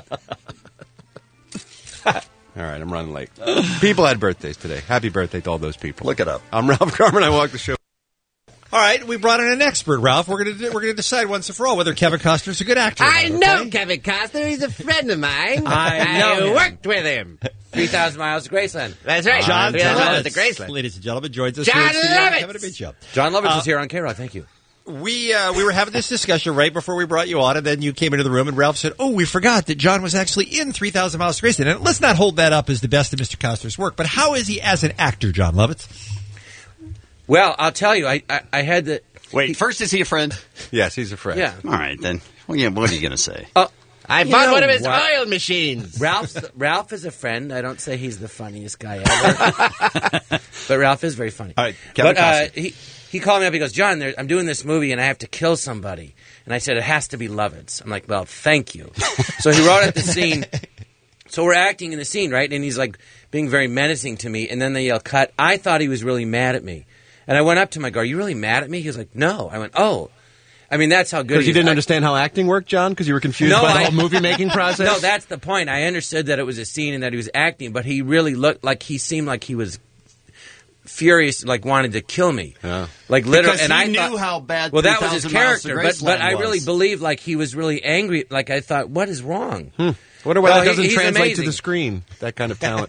All right, I'm running late. People had birthdays today. Happy birthday to all those people. Look it up. I'm Ralph Garman. I walk the show. All right, we brought in an expert, Ralph. We're gonna decide once and for all whether Kevin Costner's a good actor. or I not, know okay? Kevin Costner. He's a friend of mine. I know him. worked with him. 3,000 Miles to Graceland. That's right. John 3,000 miles to Lovitz, Graceland. ladies and gentlemen, joins us John here in studio on the Lovitz. Kevin and Bean Show. John Lovitz is here on K-Rock. Thank you. We were having this discussion right before we brought you on, and then you came into the room, and Ralph said, "Oh, we forgot that John was actually in 3,000 Miles to Graceland." And let's not hold that up as the best of Mr. Costner's work, but how is he as an actor, John Lovitz? Well, I'll tell you, I had the... Wait, first, is he a friend? Yes, he's a friend. Yeah. All right, then. Well, yeah, what are you going to say? I You bought know one of his what? oil machines. Ralph is a friend. I don't say he's the funniest guy ever, but Ralph is very funny. All right, Kevin but Costner. he called me up. He goes, John, I'm doing this movie and I have to kill somebody. And I said, it has to be Lovitz. I'm like, well, thank you. So he wrote out the scene. So we're acting in the scene, right? And he's like being very menacing to me. And then they yell, cut. I thought he was really mad at me. And I went up to him. I go, are you really mad at me? He was like, no. I went, oh. I mean, that's how good Because he you is. didn't understand how acting worked, John? Because you were confused by the whole movie-making process? No, that's the point. I understood that it was a scene and that he was acting, but he really looked like he seemed like he was furious, like wanted to kill me. Like literally. Because and he I knew thought, how bad well, that was his 3,000 Miles to character, but I Graceland really was. believed like he was really angry. Like I thought, what is wrong? Wonder why Well, that doesn't he's translate amazing. to the screen, that kind of talent.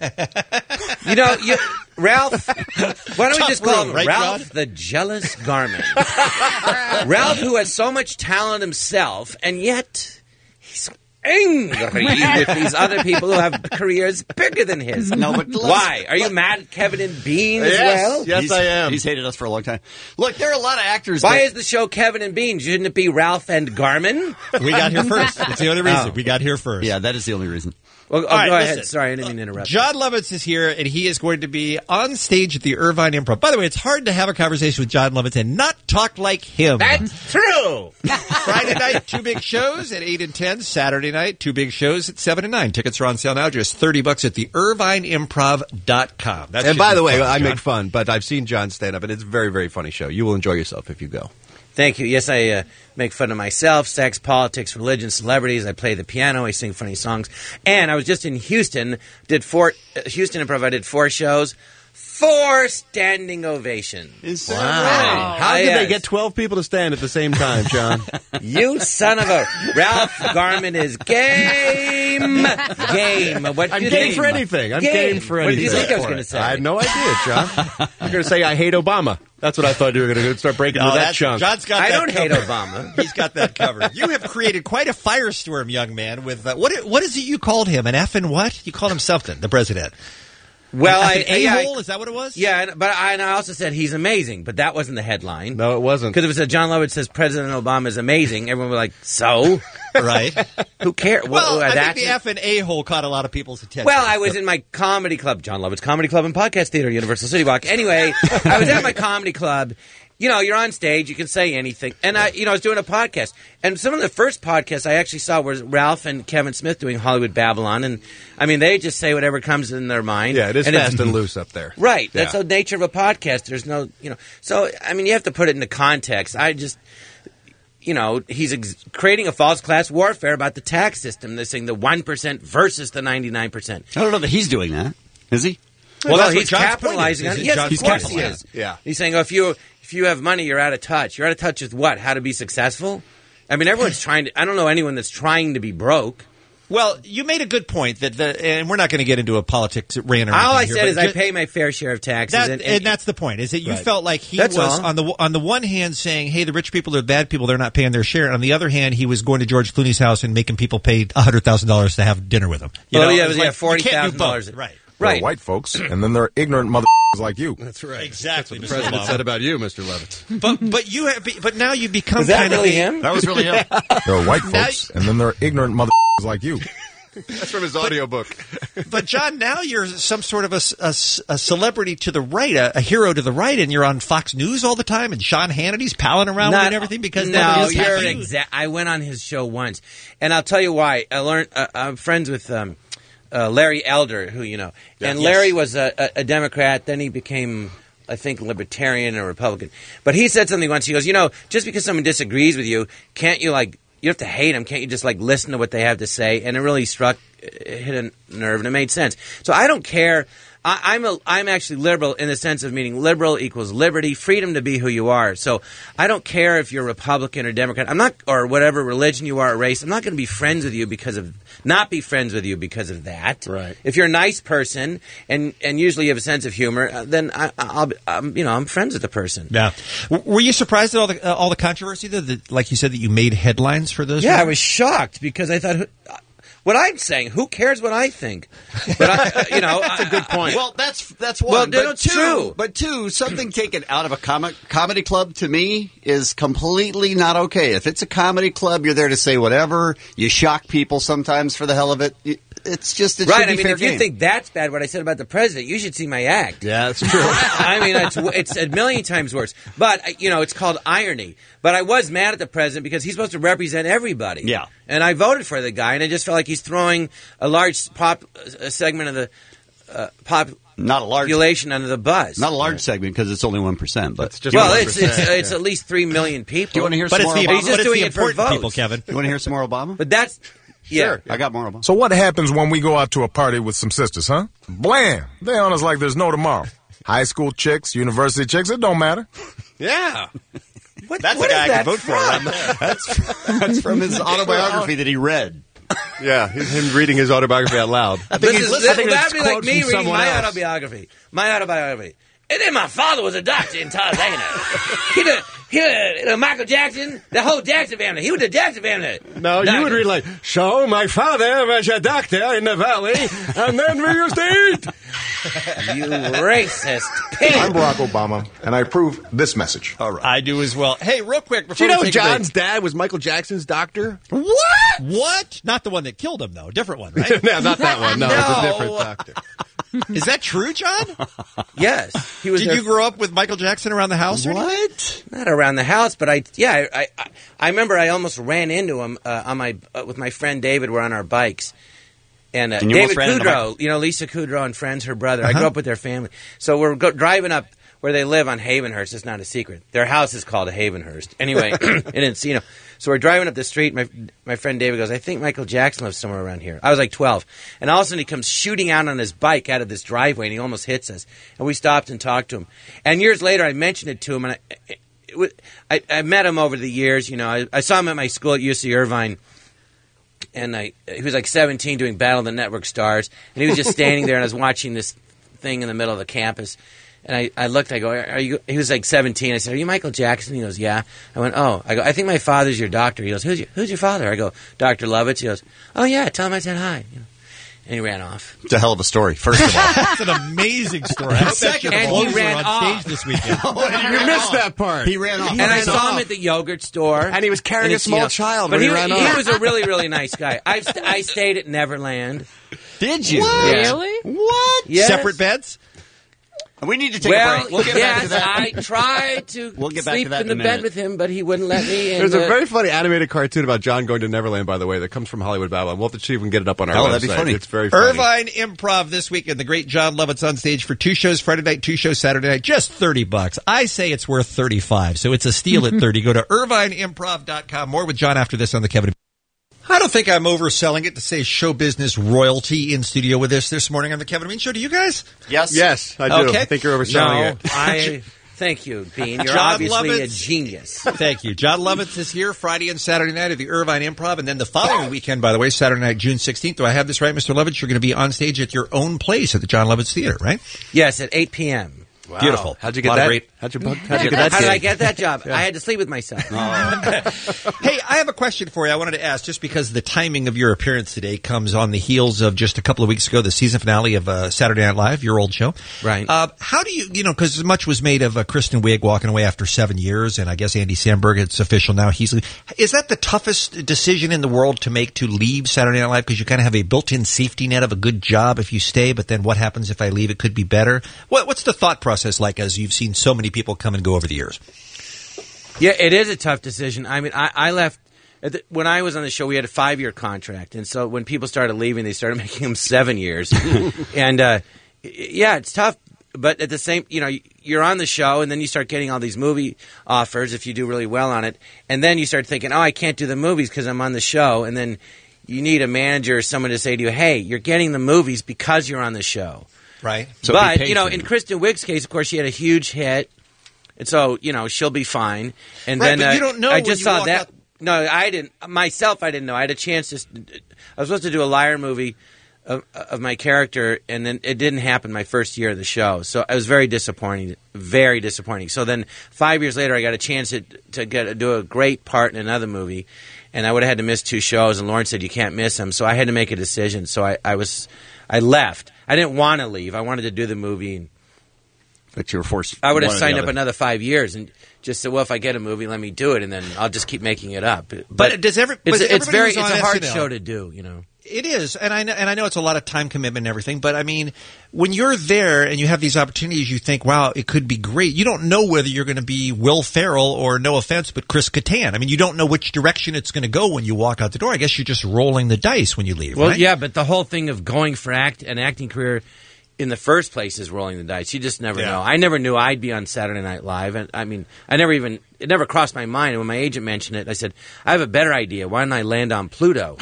Ralph, why don't we just call him right, Ralph Rod? the Jealous Garment? Ralph, who has so much talent himself, and yet he's angry with these other people who have careers bigger than his. No, but why? Are you mad at Kevin and Bean as well? He's hated us for a long time. Look, there are a lot of actors. Why that- is the show Kevin and Bean? Shouldn't it be Ralph and Garmin? We got here first. It's the only reason. Oh. We got here first. Yeah, that is the only reason. Well, All right, go ahead. listen. Sorry, I didn't mean to interrupt. John Lovitz is here, and he is going to be on stage at the Irvine Improv. By the way, it's hard to have a conversation with John Lovitz and not talk like him. That's true. Friday night, 2 big shows at 8 and 10. Saturday night, 2 big shows at 7 and 9. Tickets are on sale now, just $30 at the IrvineImprov.com. That And should by be the way, fun, I John. make fun, but I've seen John stand up, and it's a very, very funny show. You will enjoy yourself if you go. Thank you. Yes, I make fun of myself, sex, politics, religion, celebrities. I play the piano. I sing funny songs. And I was just in Houston. Houston Improv. I did 4 shows. 4 standing ovations. Wow. How did they get 12 people to stand at the same time, John? You son of a... Ralph Garman is game. What I'm do you game think? for anything. I'm game for anything. What did you think I was going to say? I had no idea, John. You're going to say I hate Obama. That's what I thought you were going to start breaking into that chunk. John's got I that don't hate covered. Obama. He's got that covered. You have created quite a firestorm, young man. With what is it you called him? An effing what? You called him something. The president. Well, An a-hole? Is that what it was? Yeah, but I also said he's amazing, but that wasn't the headline. No, it wasn't. Because if it said John Lovitz says President Obama is amazing, everyone would be like, so? Right. Who cares? Well, I that's think the effing a-hole caught a lot of people's attention. Well, I was in my comedy club, John Lovitz Comedy Club and Podcast Theater, Universal City Walk. Anyway, I was at my comedy club. You know, you're on stage, you can say anything. And I was doing a podcast. And some of the first podcasts I actually saw was Ralph and Kevin Smith doing Hollywood Babylon. And, I mean, they just say whatever comes in their mind. Yeah, it is and fast and loose up there. Right. Yeah. That's the nature of a podcast. There's no, So, I mean, you have to put it into context. I just... he's creating a false class warfare about the tax system. They're saying the 1% versus the 99%. I don't know that he's doing that. Is he? Well, that's what he's John's capitalizing point on is. it. Yes, John's of course he capitalizing. is. Yeah. He's saying, if you have money, you're out of touch. You're out of touch with what? How to be successful? I mean, everyone's trying to... I don't know anyone that's trying to be broke. Well, you made a good point and we're not going to get into a politics rant or All anything I here, said but is I pay my fair share of taxes. and that's the point, is that you Right. felt like he That's was all. on the one hand saying, hey, the rich people are the bad people, they're not paying their share. On the other hand, he was going to George Clooney's house and making people pay $100,000 to have dinner with him. Yeah, it was like, $40,000. you can't do both. Right. There Right. are white folks, and then there are ignorant mother like you. That's right. Exactly. That's what the president said about you, Mr. Lovitz. But now you become Is that kind really of him? That was really him. There are white folks, and then there are ignorant mother like you. That's from his audiobook. But John, now you're some sort of a celebrity to the right, a hero to the right, and you're on Fox News all the time, and Sean Hannity's palling around with you and everything because no, you're I went on his show once, and I'll tell you why. I learned. I'm friends with Larry Elder, who you know, and Larry was a Democrat. Then he became, I think, libertarian or Republican. But he said something once. He goes, just because someone disagrees with you, can't you you have to hate them? Can't you just listen to what they have to say? And it really hit a nerve, and it made sense. So I don't care. I'm actually liberal in the sense of meaning liberal equals liberty, freedom to be who you are. So I don't care if you're Republican or Democrat. I'm not, or whatever religion you are, or race. I'm not going to be friends with you because of that. Right. If you're a nice person and usually you have a sense of humor, then I'm friends with the person. Yeah. Were you surprised at all the controversy though? That, like you said, that you made headlines for those? Yeah, I was shocked because I thought, what I'm saying. Who cares what I think? But that's a good point. Well, that's one. Well, but true. But two, something taken out of a comedy club to me is completely not okay. If it's a comedy club, you're there to say whatever. You shock people sometimes for the hell of it. It's just it right. Should be I mean, fair if game. you think that's bad, what I said about the president, you should see my act. Yeah, that's true. I mean, it's a million times worse. But it's called irony. But I was mad at the president because he's supposed to represent everybody. Yeah. And I voted for the guy, and I just felt like he's throwing a large segment of the not a large population under the bus. Not a large segment because it's only 1%. But it's at least 3 million people. Do you want to hear some more Obama? He's just doing it for votes. people, Kevin. You want to hear some more Obama? But that's... Sure. Yeah. I got more Obama. So what happens when we go out to a party with some sisters, huh? Blam! They on us like there's no tomorrow. High school chicks, university chicks, it don't matter. Yeah. That's the guy I could vote for. Right? That's from his autobiography that he read. Yeah, him reading his autobiography out loud. I think that'd be like me reading my autobiography. My autobiography. And then my father was a doctor in Tarzana. Michael Jackson, the whole Jackson family. He was the Jackson family. No, you would read like, so my father was a doctor in the valley, and then we used to eat. You racist pig. I'm Barack Obama, and I approve this message. All right. I do as well. Hey, real quick before Do you know we take John's a break. dad was Michael Jackson's doctor? What? Not the one that killed him, though. Different one, right? No, not that one. No, it's a different doctor. Is that true, John? Yes. He was. Did you grow up with Michael Jackson around the house? What? Not around the house, but I remember I almost ran into him with my friend David. We're on our bikes. And David Kudrow, Lisa Kudrow and friends, her brother. I grew up with their family. So we're driving up where they live on Havenhurst. It's not a secret. Their house is called Havenhurst. Anyway, in Encino. So we're driving up the street. My friend David goes, I think Michael Jackson lives somewhere around here. I was like 12. And all of a sudden he comes shooting out on his bike out of this driveway, and he almost hits us. And we stopped and talked to him. And years later I mentioned it to him, and I met him over the years. I saw him at my school at UC Irvine. And he was like 17 doing Battle of the Network Stars. And he was just standing there, and I was watching this thing in the middle of the campus. And I looked, I go, are you? He was like 17. I said, are you Michael Jackson? He goes, yeah. I went, oh. I go, I think my father's your doctor. He goes, who's your father? I go, Dr. Lovitz. He goes, oh, yeah, tell him I said hi. And he ran off. It's a hell of a story, first of all. That's an amazing story. And he ran on off. stage this weekend. You missed that part. He ran off. And I saw him at the yogurt store. And he was carrying a small child when but he ran off. He was a really, really nice guy. I stayed at Neverland. Did you? What? Yeah. Really? What? Yes. Separate beds? We need to take a break. We'll get back to that. I tried to get back sleep to that in the in a bed minute. with him, but he wouldn't let me. And, There's a very funny animated cartoon about John going to Neverland, by the way, that comes from Hollywood Babylon. We'll have to see if we can get it up on our website. That'd be funny. It's very funny. Irvine Improv this weekend. The great John Lovitz on stage for 2 shows Friday night, 2 shows Saturday night. Just $30. I say it's worth $35, so it's a steal at 30. Go to irvineimprov.com. More with John after this on the Kevin. I don't think I'm overselling it to say show business royalty in studio with us this morning on the Kevin Bean Show. Do you guys? Yes. Yes, I do. Okay. I think you're overselling it. Thank you, Bean. You're John obviously a Lovitz. genius. Thank you. John Lovitz is here Friday and Saturday night at the Irvine Improv, and then the following weekend, by the way, Saturday night, June 16th. Do I have this right, Mr. Lovitz? You're going to be on stage at your own place at the John Lovitz Theater, right? Yes, at 8 p.m. Wow. Beautiful. How'd you get Lot of that? great- How'd you get How that? did I gig? get that job? I had to sleep with myself. Hey, I have a question for you. I wanted to ask, just because the timing of your appearance today comes on the heels of just a couple of weeks ago, the season finale of Saturday Night Live, your old show. Right. How do you because much was made of Kristen Wiig walking away after 7 years, and I guess Andy Samberg, it's official now. Is that the toughest decision in the world to make, to leave Saturday Night Live? Because you kind of have a built-in safety net of a good job if you stay, but then what happens if I leave? It could be better. What's the thought process like as you've seen so many people come and go over the years? Yeah, it is a tough decision. I mean, I left when I was on the show. We had a 5-year contract, and so when people started leaving, they started making them 7 years. And yeah, it's tough. But at the same, you're on the show, and then you start getting all these movie offers if you do really well on it, and then you start thinking, oh, I can't do the movies because I'm on the show, and then you need a manager or someone to say to you, hey, you're getting the movies because you're on the show. Right. So but, in Kristen Wiig's case, of course, she had a huge hit. And so, she'll be fine. And right, then but you don't know I when just you saw walk that. out. No, I didn't. Myself, I didn't know. I had a chance to. I was supposed to do a Liar movie of my character, and then it didn't happen my first year of the show. So it was very disappointing, very disappointing. So then 5 years later, I got a chance to do a great part in another movie, and I would have had to miss 2 shows, and Lauren said, you can't miss them. So I had to make a decision. So I left. I didn't want to leave. I wanted to do the movie. But you were forced. I would have signed up another 5 years and just said, well, if I get a movie, let me do it, and then I'll just keep making it up. But does it's a hard SNL, show to do, you know. It is, and I know it's a lot of time commitment and everything, but I mean, when you're there and you have these opportunities, you think, wow, it could be great. You don't know whether you're going to be Will Ferrell or, no offense, but Chris Kattan. I mean, you don't know which direction it's going to go when you walk out the door. I guess you're just rolling the dice when you leave, Well, right? yeah, but the whole thing of going for an acting career in the first place is rolling the dice. You just never know. I never knew I'd be on Saturday Night Live. And I mean, it never crossed my mind. And when my agent mentioned it, I said, I have a better idea. Why don't I land on Pluto?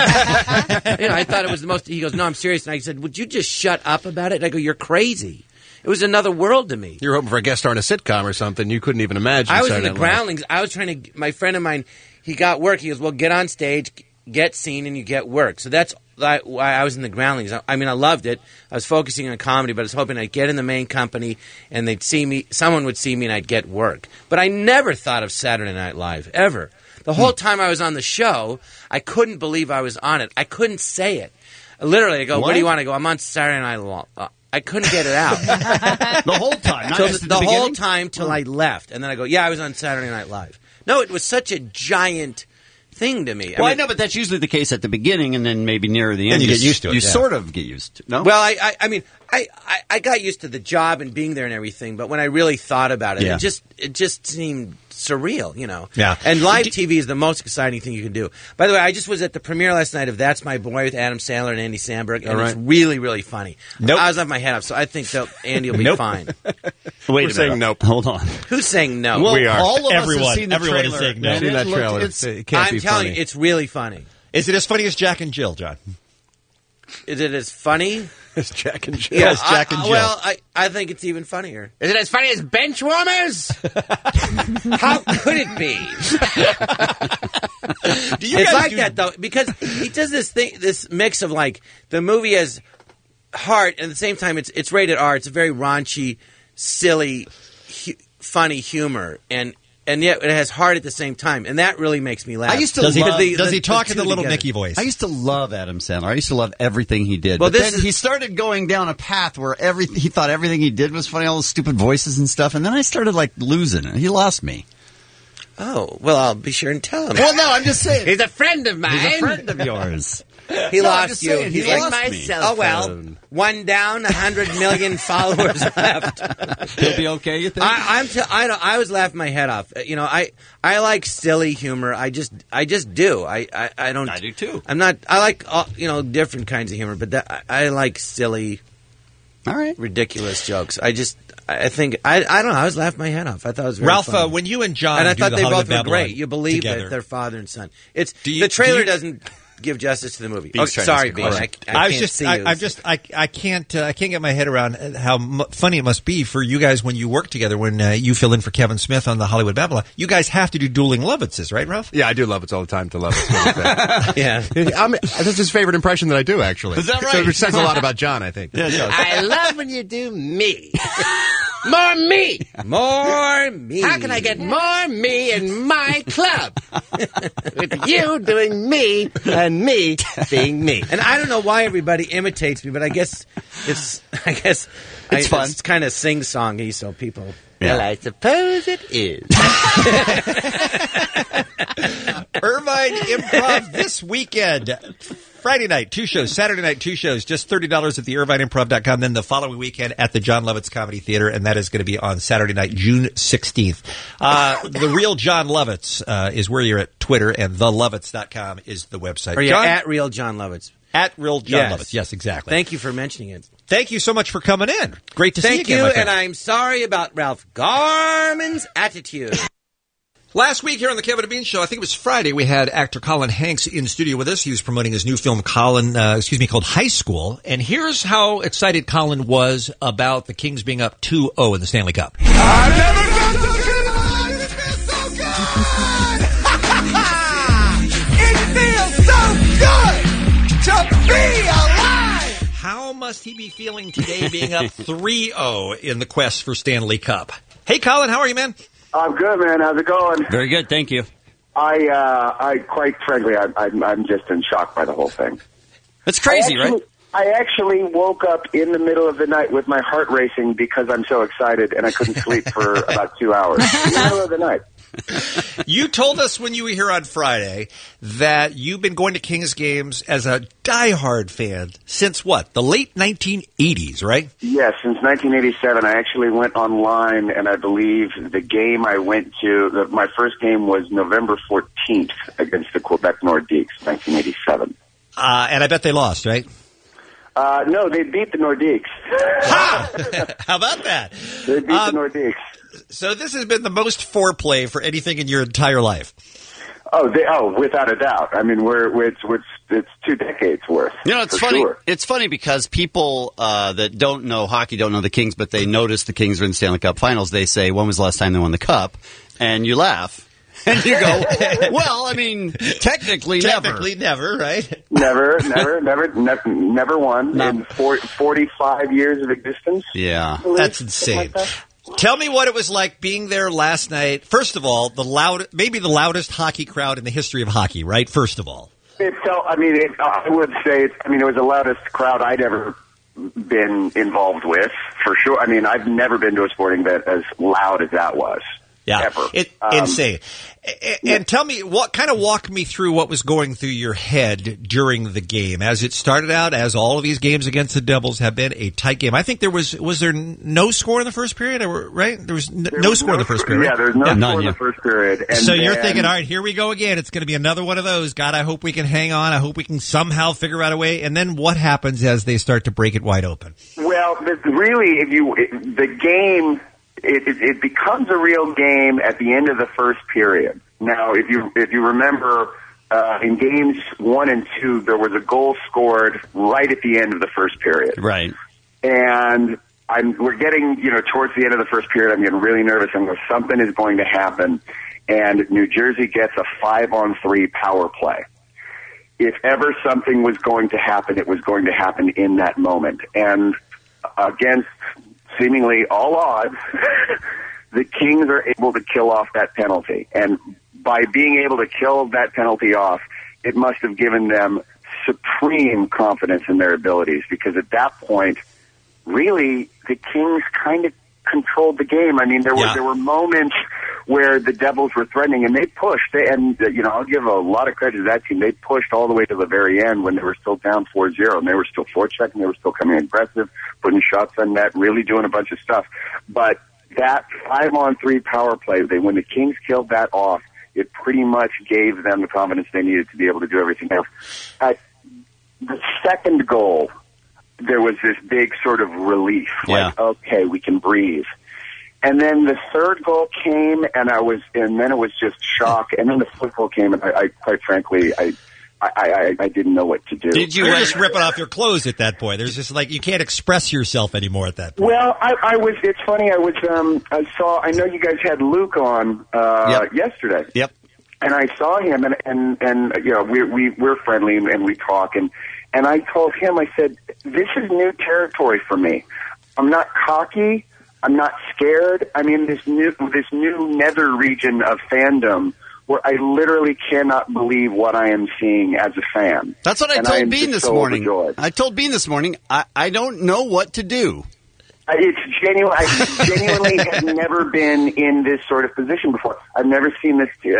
I thought it was the most. He goes, no, I'm serious. And I said, would you just shut up about it? And I go, you're crazy. It was another world to me. You were hoping for a guest star in a sitcom or something. You couldn't even imagine. I was in the Groundlings. I was trying to. My friend of mine, he got work. He goes, well, get on stage, get seen, and you get work. So that's why I was in the Groundlings. I mean, I loved it. I was focusing on comedy, but I was hoping I'd get in the main company and they'd see me. Someone would see me and I'd get work. But I never thought of Saturday Night Live, ever. The whole time I was on the show, I couldn't believe I was on it. I couldn't say it. Literally, I go, what do you want? I go, I'm on Saturday Night Live. I couldn't get it out. The whole time? The whole time till I left. And then I go, yeah, I was on Saturday Night Live. No, it was such a giant thing to me. I know, but that's usually the case at the beginning, and then maybe near the end. you get used to it. You sort of get used to it. No? Well, I mean, I got used to the job and being there and everything, but when I really thought about it, it just seemed surreal, you know. Yeah. And live TV is the most exciting thing you can do. By the way, I just was at the premiere last night of That's My Boy with Adam Sandler and Andy Samberg, and it's really, really funny. Nope. I was off my head up, so I think that Andy will be fine. We're saying nope. Hold on. Who's saying no? Well, we are. All of Everyone. us have seen the Everyone trailer. is saying no. I've seen that trailer. It can't be I'm telling funny. you, it's really funny. Is it as funny as Jack and Jill, John? Is it as funny? It's Jack and Jill. Yes, Jack and Jill. Well, I think it's even funnier. Is it as funny as bench warmers? How could it be? It's like that though, because he does this mix of like the movie has heart, and at the same time it's rated R. It's a very raunchy, silly, funny humor, and yet it has heart at the same time, and that really makes me laugh. I used to Does love. he talk in the two little together. Nicky voice? I used to love Adam Sandler. I used to love everything he did. Well, But this then he started going down a path where he thought everything he did was funny, all those stupid voices and stuff, and then I started like losing it. He lost me. Oh, well, I'll be sure and tell him. Well, no, I'm just saying. He's a friend of mine. He's a friend of yours. He No, I'm lost just you. saying, He's he like lost my me. cell well, one down, 100 million followers left. He'll be okay, you think? I was laughing my head off. You know, I like silly humor. I just do. I don't. I do too. I'm not. I like different kinds of humor, but I like silly, all right, ridiculous jokes. I think I don't know. I was laughing my head off. I thought it was very Ralph, funny. when you and John and I do thought the they Hollywood both were Babylon great. You believe together. that they're father and son. It's the trailer doesn't give justice to the movie. Bean's Oh, trying to sorry, say Bean. correct. I can't see you. I can't get my head around how funny it must be for you guys when you work together. When you fill in for Kevin Smith on the Hollywood Babylon, you guys have to do dueling Lovitzes, right, Ralph? Yeah, I do Lovitz all the time to Lovitz. Yeah. That's his favorite impression that I do, actually. Is that right? So it says a lot about John, I think. Yeah, it does. I love when you do me. More me. More me. How can I get more me in my club? With you doing me and me being me. And I don't know why everybody imitates me, but I guess it's fun. It's kind of sing-songy, so people. Well, I suppose it is. Irvine Improv this weekend. Friday night, 2 shows. Saturday night, 2 shows. Just $30 at the IrvineImprov.com. Then the following weekend at the John Lovitz Comedy Theater, and that is going to be on Saturday night, June 16th. The Real John Lovitz is where you're at Twitter, and thelovitz.com is the website. Or yeah, John? at Real John Lovitz. At Real John Yes. Lovitz. Yes, exactly. Thank you for mentioning it. Thank you so much for coming in. Great to see you Thank again, you, my friend. and I'm sorry about Ralph Garman's attitude. Last week here on the Kevin and Bean Show, I think it was Friday, we had actor Colin Hanks in studio with us. He was promoting his new film, called High School. And here's how excited Colin was about the Kings being up 2-0 in the Stanley Cup. I've never felt so good in my life. It feels so good. It feels so good to be alive. must he be feeling today being up 3-0 in the quest for Stanley Cup? Hey, Colin, how are you, man? I'm good, man. How's it going? Very good, thank you. I quite frankly, I'm just in shock by the whole thing. It's crazy, right? I actually woke up in the middle of the night with my heart racing because I'm so excited and I couldn't sleep for about 2 hours. In the middle of the night. You told us when you were here on Friday that you've been going to Kings games as a diehard fan since what? The late 1980s, right? Yes, since 1987. I actually went online, and I believe the game I went to, my first game was November 14th against the Quebec Nordiques, 1987. And I bet they lost, right? No, they beat the Nordiques. How about that? They beat the Nordiques. So this has been the most foreplay for anything in your entire life. Without a doubt. I mean, it's 2 decades worth. You know, it's funny. Sure. It's funny because people that don't know hockey don't know the Kings, but they notice the Kings are in Stanley Cup Finals. They say, "When was the last time they won the Cup?" And you laugh. And you go, well, I mean, technically never, right? Never won in 45 years of existence. Yeah. That's insane. Tell me what it was like being there last night. First of all, maybe the loudest hockey crowd in the history of hockey, right? First of all. I would say, it was the loudest crowd I'd ever been involved with, for sure. I mean, I've never been to a sporting event as loud as that was. Yeah, ever. Insane. And tell me, walk me through what was going through your head during the game. As it started out, as all of these games against the Devils have been, a tight game. I think was there no score in the first period, right? There was no score in the first period. Yeah, there's no score in the first period. And so you're thinking, all right, here we go again. It's going to be another one of those. God, I hope we can hang on. I hope we can somehow figure out a way. And then what happens as they start to break it wide open? Well, really, the game... It becomes a real game at the end of the first period. Now, if you remember, in games 1 and 2, there was a goal scored right at the end of the first period. Right. And we're getting, towards the end of the first period, I'm getting really nervous. I'm going, something is going to happen. And New Jersey gets a 5-on-3 power play. If ever something was going to happen, it was going to happen in that moment. And against seemingly all odds, the Kings are able to kill off that penalty. And by being able to kill that penalty off, it must have given them supreme confidence in their abilities, because at that point, really, the Kings kind of controlled the game. I mean, there were moments where the Devils were threatening, and they pushed. I'll give a lot of credit to that team. They pushed all the way to the very end when they were still down 4-0, and they were still forechecking. They were still coming aggressive, putting shots on net, really doing a bunch of stuff. But that 5-on-3 power play, when the Kings killed that off, it pretty much gave them the confidence they needed to be able to do everything else. At the second goal, there was this big sort of relief, like, okay, we can breathe. And then the third goal came, and then it was just shock. And then the fourth goal came, and I quite frankly, I didn't know what to do. You're just ripping off your clothes at that point. There's just you can't express yourself anymore at that point. Well, it's funny. I know you guys had Luke on yesterday. Yep. And I saw him, and we're friendly and we talk, and I told him, I said, this is new territory for me. I'm not cocky. I'm not scared. I'm in this new nether region of fandom where I literally cannot believe what I am seeing as a fan. That's what I told Bean this morning. I told Bean this morning, I don't know what to do. It's genuine. I genuinely have never been in this sort of position before. I've never seen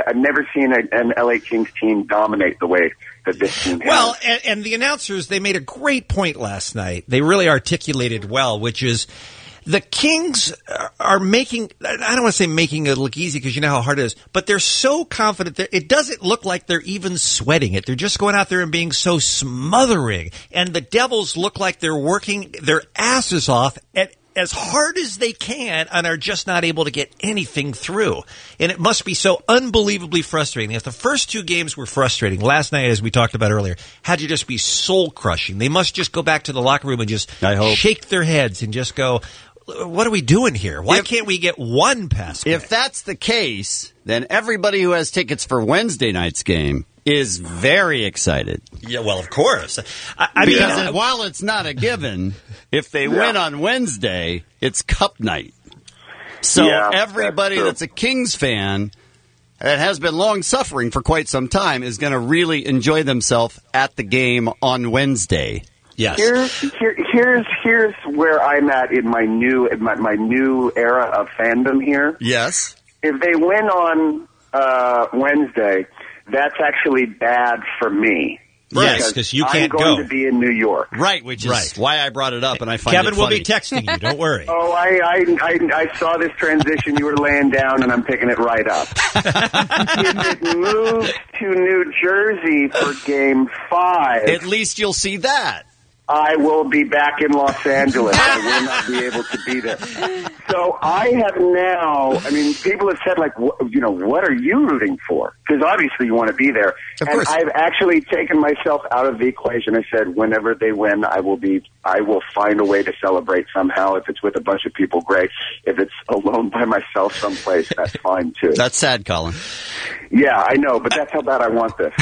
an LA Kings team dominate the way that this team has. Well, and the announcers, they made a great point last night. They really articulated well, which is the Kings are making, I don't want to say making it look easy because you know how hard it is, but they're so confident that it doesn't look like they're even sweating it. They're just going out there and being so smothering. And the Devils look like they're working their asses off as hard as they can and are just not able to get anything through. And it must be so unbelievably frustrating. If the first 2 games were frustrating, last night, as we talked about earlier, had to just be soul-crushing. They must just go back to the locker room and just shake their heads and just go, what are we doing here? Why can't we get one pass? If that's the case, then everybody who has tickets for Wednesday night's game is very excited. Yeah, well, of course. Because while it's not a given, if they win on Wednesday, it's Cup night. So everybody that's a Kings fan that has been long suffering for quite some time is going to really enjoy themselves at the game on Wednesday. Yes. Here's where I'm at in my new era of fandom here. Yes. If they win on Wednesday, that's actually bad for me. Yes, because you can't I'm going to be in New York. Right, which is why I brought it up, and I find Kevin it funny. will be texting you. Don't worry. Oh, I saw this transition you were laying down, and I'm picking it right up. If it moves to New Jersey for Game 5... At least you'll see that. I will be back in Los Angeles. I will not be able to be there. So I have now, people have said, what are you rooting for? Because obviously you want to be there. Of course. I've actually taken myself out of the equation. I said, whenever they win, I will find a way to celebrate somehow. If it's with a bunch of people, great. If it's alone by myself someplace, that's fine too. That's sad, Colin. Yeah, I know, but that's how bad I want this.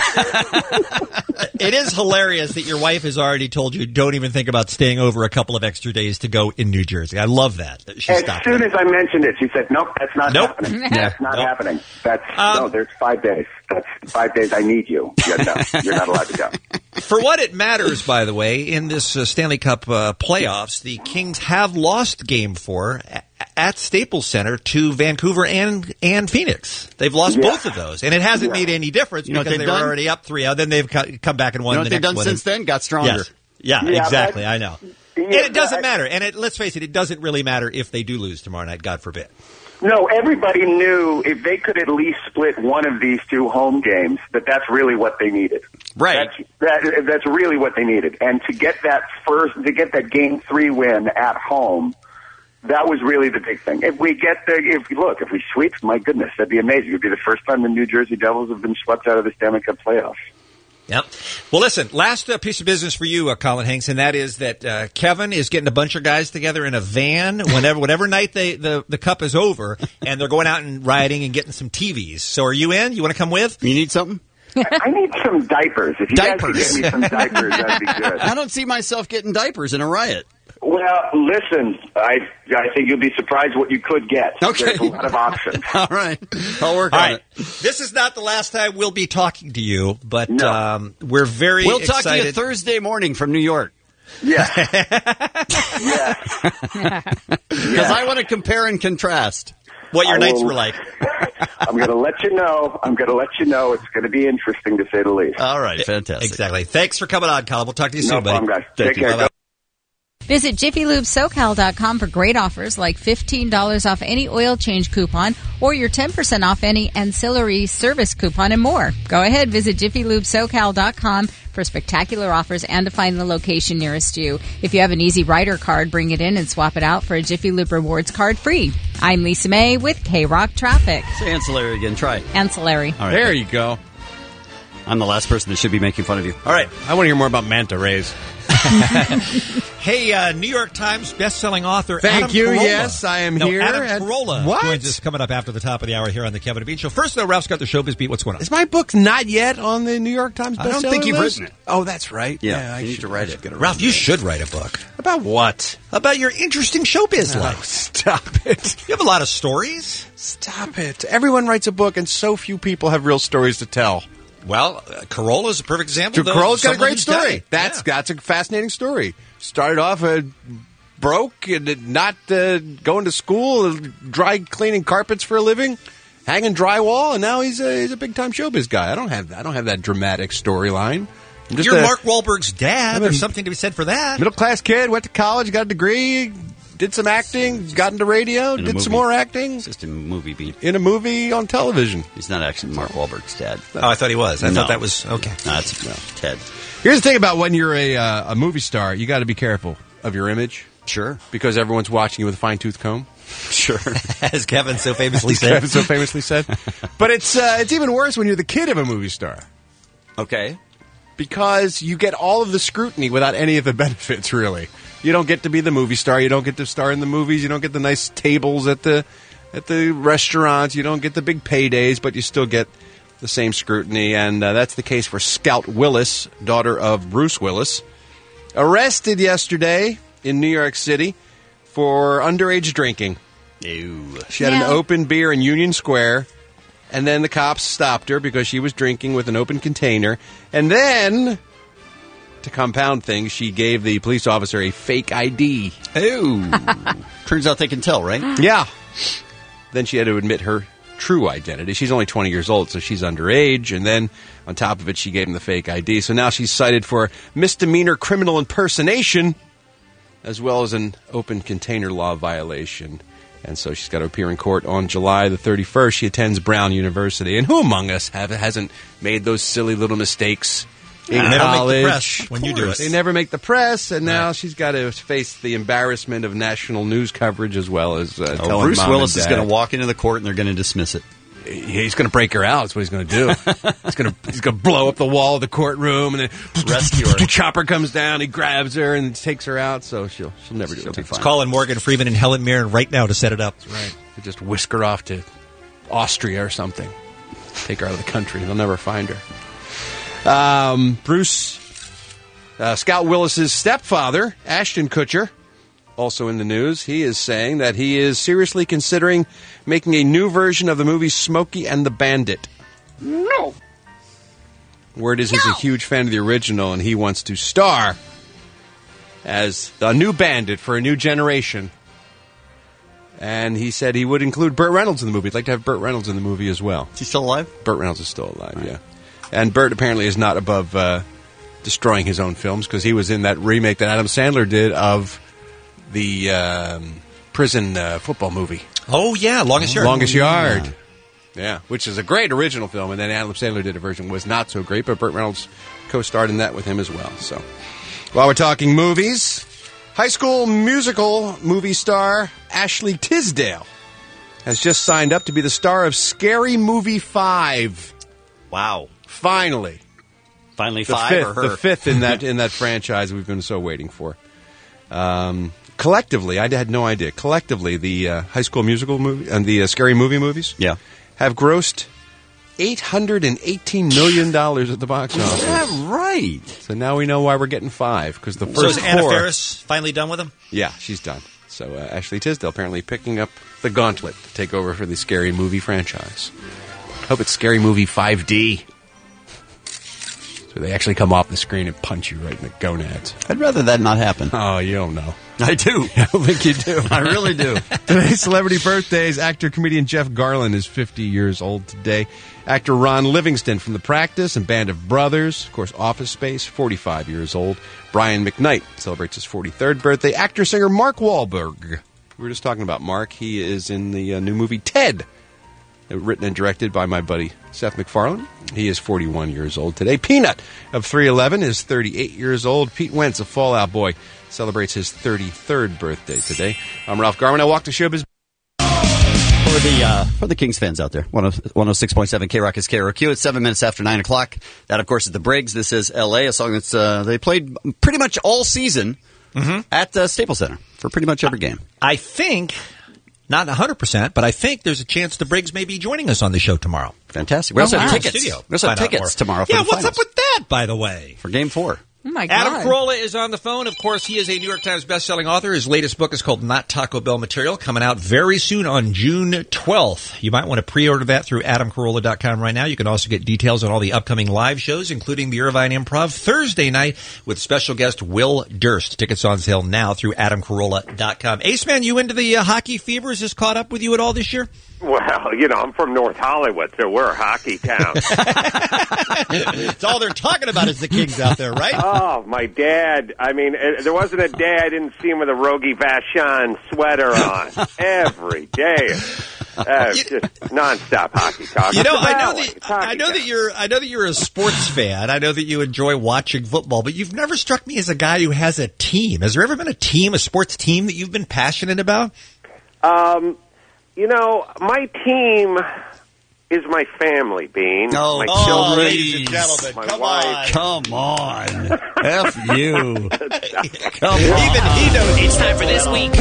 It is hilarious that your wife has already told you don't even think about staying over a couple of extra days to go in New Jersey. I love that. As soon as I mentioned it, she said, nope, that's not happening. That's not happening. There's 5 days. That's 5 days I need you. Yeah, no, you're not allowed to go. For what it matters, by the way, in this Stanley Cup playoffs, the Kings have lost Game 4 at Staples Center to Vancouver and Phoenix. They've lost both of those, and it hasn't made any difference because they were already up 3-0. Then they've come back and won the next one. You know what they've done since then? Got stronger. Yes. Yeah, exactly. I know. And it doesn't matter. And let's face it doesn't really matter if they do lose tomorrow night, God forbid. No, everybody knew if they could at least split one of these two home games, that's really what they needed. Right. That's really what they needed. And to get that Game 3 win at home, that was really the big thing. If we sweep, my goodness, that'd be amazing. It'd be the first time the New Jersey Devils have been swept out of the Stanley Cup playoffs. Yep. Well, listen, last piece of business for you, Colin Hanks, and that is that Kevin is getting a bunch of guys together in a van whatever night the cup is over, and they're going out and riding and getting some TVs. So are you in? You want to come with? You need something? I need some diapers. If you guys could get me some diapers, that'd be good. I don't see myself getting diapers in a riot. Well, listen, I think you'll be surprised what you could get. Okay. There's a lot of options. All right. I'll work on it. This is not the last time we'll be talking to you, but we're very We'll excited. talk to you Thursday morning from New York. Yeah. Because I want to compare and contrast what your nights were like. I'm going to let you know. It's going to be interesting, to say the least. All right. Fantastic. Exactly. Thanks for coming on, Colin. We'll talk to you soon, buddy. No problem, guys. Thank Take you. care. Bye-bye. Visit JiffyLubeSoCal.com for great offers like $15 off any oil change coupon or your 10% off any ancillary service coupon and more. Go ahead, visit JiffyLubeSoCal.com for spectacular offers and to find the location nearest you. If you have an Easy Rider card, bring it in and swap it out for a Jiffy Lube Rewards card free. I'm Lisa May with K-Rock Traffic. Say ancillary again. Try it. Ancillary. All right. There you go. I'm the last person that should be making fun of you. All right. I want to hear more about manta rays. Hey, New York Times best-selling author Thank Adam you. Carolla. Yes, I am here. Adam And- Carolla What? joins us coming up after the top of the hour here on the Kevin and Bean Show. First, though, Ralph's got the Showbiz Beat. What's going on? Is my book not yet on the New York Times bestseller I don't think you've list? written it. Oh, that's right. Yeah, I you need should- to write I it. should Ralph, you should write a book. About what? About your interesting showbiz life. Stop it. You have a lot of stories. Stop it. Everyone writes a book, and so few people have real stories to tell. Well, Carolla's a perfect example. though, Carolla's got a someone great who's done story. it. That's a fascinating story. Started off broke and not going to school, dry cleaning carpets for a living, hanging drywall, and now he's a big time showbiz guy. I don't have that dramatic storyline. You're Mark Wahlberg's dad. There's something to be said for that. Middle class kid, went to college, got a degree, did some acting, got into radio, did some more acting. It's just a movie beat. In a movie on television. He's not actually Mark Wahlberg's dad. Oh, I thought he was. I No. thought that was okay. No, that's Ted. Here's the thing about when you're a movie star, you got to be careful of your image. Sure. Because everyone's watching you with a fine-tooth comb. Sure. As Kevin so famously As said. Kevin so famously said. But it's even worse when you're the kid of a movie star. Okay. Because you get all of the scrutiny without any of the benefits, really. You don't get to be the movie star. You don't get to star in the movies. You don't get the nice tables at the restaurants. You don't get the big paydays, but you still get the same scrutiny, and that's the case for Scout Willis, daughter of Bruce Willis, arrested yesterday in New York City for underage drinking. Ew. She had an open beer in Union Square, and then the cops stopped her because she was drinking with an open container. And then, to compound things, she gave the police officer a fake ID. Ew. Turns out they can tell, right? Yeah. Then she had to admit her true identity. She's only 20 years old, so she's underage. And then, on top of it, she gave him the fake ID. So now she's cited for misdemeanor criminal impersonation, as well as an open container law violation. And so she's got to appear in court on July the 31st. She attends Brown University. And who among us hasn't made those silly little mistakes in They don't college? make the press when you do it. They never make the press, and now she's got to face the embarrassment of national news coverage as well as telling Bruce mom Willis and is dad. going to walk into the court and they're going to dismiss it. He's going to break her out. That's what he's going to do. he's going to blow up the wall of the courtroom, and then rescue her. Chopper comes down, he grabs her and takes her out. So she'll never do it. It's calling Morgan Freeman and Helen Mirren right now to set it up. That's right. They just whisk her off to Austria or something. Take her out of the country. They'll never find her. Scout Willis's stepfather, Ashton Kutcher, also in the news. He is saying that he is seriously considering making a new version of the movie Smokey and the Bandit. No. Word is he's a huge fan of the original, and he wants to star as the new bandit for a new generation. And he said he would include Burt Reynolds in the movie. He'd like to have Burt Reynolds in the movie as well. Is he still alive? Burt Reynolds is still alive, yeah. And Burt apparently is not above destroying his own films, because he was in that remake that Adam Sandler did of the prison football movie. Oh, yeah, Longest Yard. Longest Yard. Yeah, which is a great original film, and then Adam Sandler did a version was not so great, but Burt Reynolds co-starred in that with him as well. So, while we're talking movies, High School Musical movie star Ashley Tisdale has just signed up to be the star of Scary Movie 5. Wow. Finally. Finally The 5 fifth, or her? The fifth in that franchise we've been so waiting for. Collectively, I had no idea. Collectively, the High School Musical movie and the Scary Movie movies have grossed $818 million at the box office. Is that right? So now we know why we're getting 5, because the first So is Anna four- Faris finally done with him? Yeah, she's done. So Ashley Tisdale apparently picking up the gauntlet to take over for the Scary Movie franchise. Hope it's Scary Movie 5D. So they actually come off the screen and punch you right in the gonads. I'd rather that not happen. Oh, you don't know. I do. I don't think you do. I really do. Today's celebrity birthdays. Actor-comedian Jeff Garlin is 50 years old today. Actor Ron Livingston from The Practice and Band of Brothers. Of course, Office Space, 45 years old. Brian McKnight celebrates his 43rd birthday. Actor-singer Mark Wahlberg. We were just talking about Mark. He is in the new movie Ted, written and directed by my buddy Seth MacFarlane. He is 41 years old today. Peanut of 311 is 38 years old. Pete Wentz, a Fall Out Boy, celebrates his 33rd birthday today. I'm Ralph Garman. I walk the showbiz. For the Kings fans out there, 106.7 K-Rock is KROQ. It's 7 minutes after 9 o'clock. That, of course, is the Briggs. This is L.A., a song that's they played pretty much all season at Staples Center for pretty much every game. I think, not 100%, but I think there's a chance the Briggs may be joining us on the show tomorrow. Fantastic. We also have tickets. Studio. We also have Find out tickets more. tomorrow for Yeah, the what's finals. up with that, by the way? For Game 4. Oh, my Adam God. Carolla is on the phone. Of course, he is a New York Times bestselling author. His latest book is called Not Taco Bell Material, coming out very soon on June 12th. You might want to pre-order that through AdamCarolla.com right now. You can also get details on all the upcoming live shows, including the Irvine Improv Thursday night with special guest Will Durst. Tickets on sale now through AdamCarolla.com. Ace Man, you into the hockey fever? Is this caught up with you at all this year? Well, you know, I'm from North Hollywood, so we're a hockey town. It's all they're talking about is the Kings out there, right? Oh, my dad. I mean, there wasn't a day I didn't see him with a Rogie Vachon sweater on. Every day. Just nonstop hockey talk. You know, I know that you're a sports fan. I know that you enjoy watching football, but you've never struck me as a guy who has a team. Has there ever been a sports team that you've been passionate about? You know, my team is my family, Bean. My children, ladies and gentlemen, my come wife. Come on. F you. Come on. Even he knows. It's time for This Week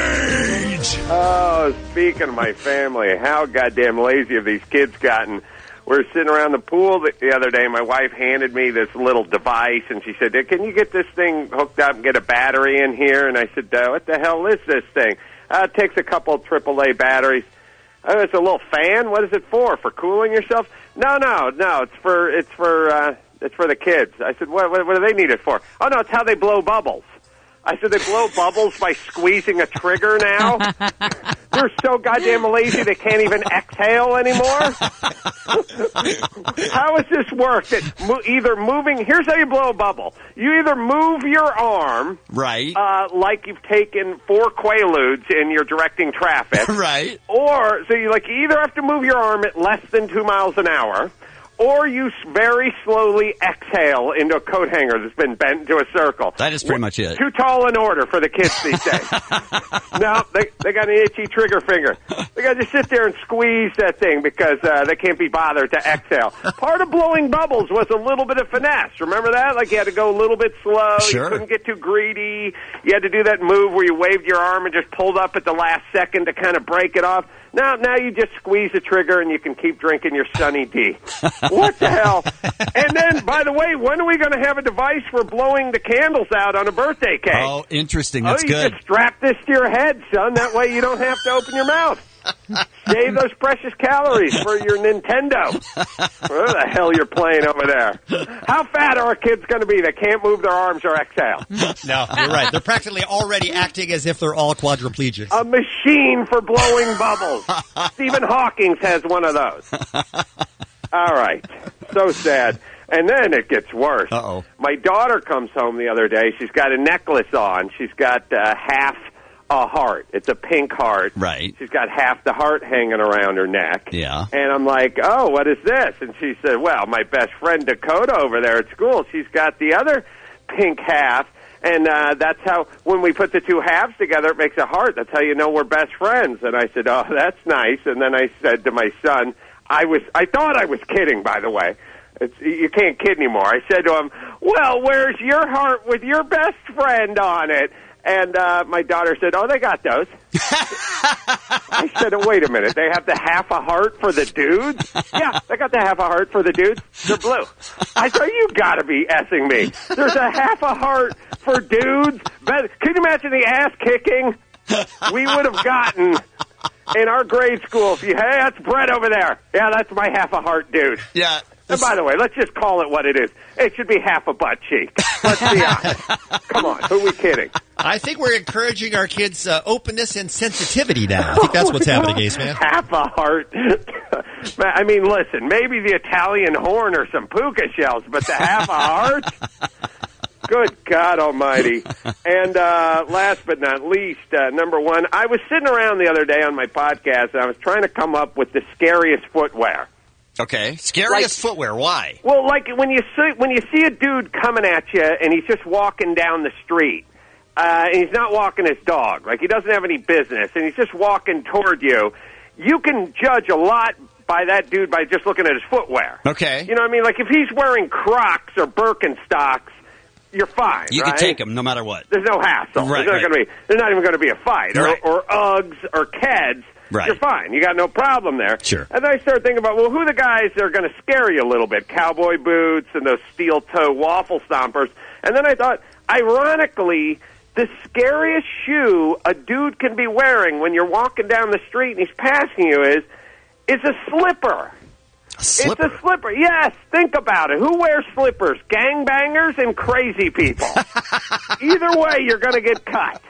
Oh, speaking of my family, how goddamn lazy have these kids gotten? we were sitting around the pool the other day. My wife handed me this little device, and she said, "Can you get this thing hooked up and get a battery in here?" And I said, "What the hell is this thing?" It takes a couple of AAA batteries. Oh, it's a little fan. What is it for? For cooling yourself? No. It's for the kids. I said, what do they need it for? Oh no, it's how they blow bubbles. I said, they blow bubbles by squeezing a trigger now? They're so goddamn lazy they can't even exhale anymore? How does this work? Either moving... Here's how you blow a bubble. You either move your arm... Right. Like you've taken 4 Quaaludes and you're directing traffic. Right. Or, so you either have to move your arm at less than 2 miles an hour... or you very slowly exhale into a coat hanger that's been bent into a circle. That is pretty much it. Too tall an order for the kids these days. No, they got an itchy trigger finger. They got to sit there and squeeze that thing because they can't be bothered to exhale. Part of blowing bubbles was a little bit of finesse. Remember that? Like you had to go a little bit slow. Sure. You couldn't get too greedy. You had to do that move where you waved your arm and just pulled up at the last second to kind of break it off. Now you just squeeze the trigger and you can keep drinking your Sunny D. What the hell? And then, by the way, when are we going to have a device for blowing the candles out on a birthday cake? Oh, interesting. That's you good. just strap this to your head, son. That way you don't have to open your mouth. Save those precious calories for your Nintendo. What the hell you're playing over there? How fat are our kids going to be? They can't move their arms or exhale. No, you're right. They're practically already acting as if they're all quadriplegics. A machine for blowing bubbles. Stephen Hawking has one of those. All right. So sad. And then it gets worse. Uh-oh. My daughter comes home the other day. She's got a necklace on. She's got half a heart. It's a pink heart. Right. She's got half the heart hanging around her neck. Yeah. And I'm like, oh, what is this? And she said, well, my best friend Dakota over there at school, she's got the other pink half. And that's how, when we put the two halves together, it makes a heart. That's how you know we're best friends. And I said, oh, that's nice. And then I said to my son, I thought I was kidding, by the way. You can't kid anymore. I said to him, well, where's your heart with your best friend on it? And my daughter said, oh, they got those. I said, oh, wait a minute. They have the half a heart for the dudes? Yeah, they got the half a heart for the dudes. They're blue. I said, you got to be effing me. There's a half a heart for dudes. But can you imagine the ass kicking we would have gotten in our grade school? Hey, that's Brett over there. Yeah, that's my half a heart dude. Yeah. And by the way, let's just call it what it is. It should be half a butt cheek. Let's be honest. Come on, who are we kidding? I think we're encouraging our kids' openness and sensitivity now. I think that's what's happening, Ace Man. Half a heart. I mean, listen, maybe the Italian horn or some puka shells, but the half a heart? Good God almighty. And last but not least, number one, I was sitting around the other day on my podcast, and I was trying to come up with the scariest footwear. Okay. Scariest footwear. Why? Well, like when you see a dude coming at you and he's just walking down the street, and he's not walking his dog, like he doesn't have any business, and he's just walking toward you, you can judge a lot by that dude by just looking at his footwear. Okay. You know what I mean? Like if he's wearing Crocs or Birkenstocks, you're fine. You right? can take them no matter what. There's no hassle. Right, There's not even going to be a fight. Right. Or Uggs or Keds. Right. You're fine. You got no problem there. Sure. And then I started thinking about, well, who are the guys that are going to scare you a little bit? Cowboy boots and those steel-toe waffle stompers. And then I thought, ironically, the scariest shoe a dude can be wearing when you're walking down the street and he's passing you is a slipper. A slipper? It's a slipper. Yes, think about it. Who wears slippers? Gangbangers and crazy people. Either way, you're going to get cut.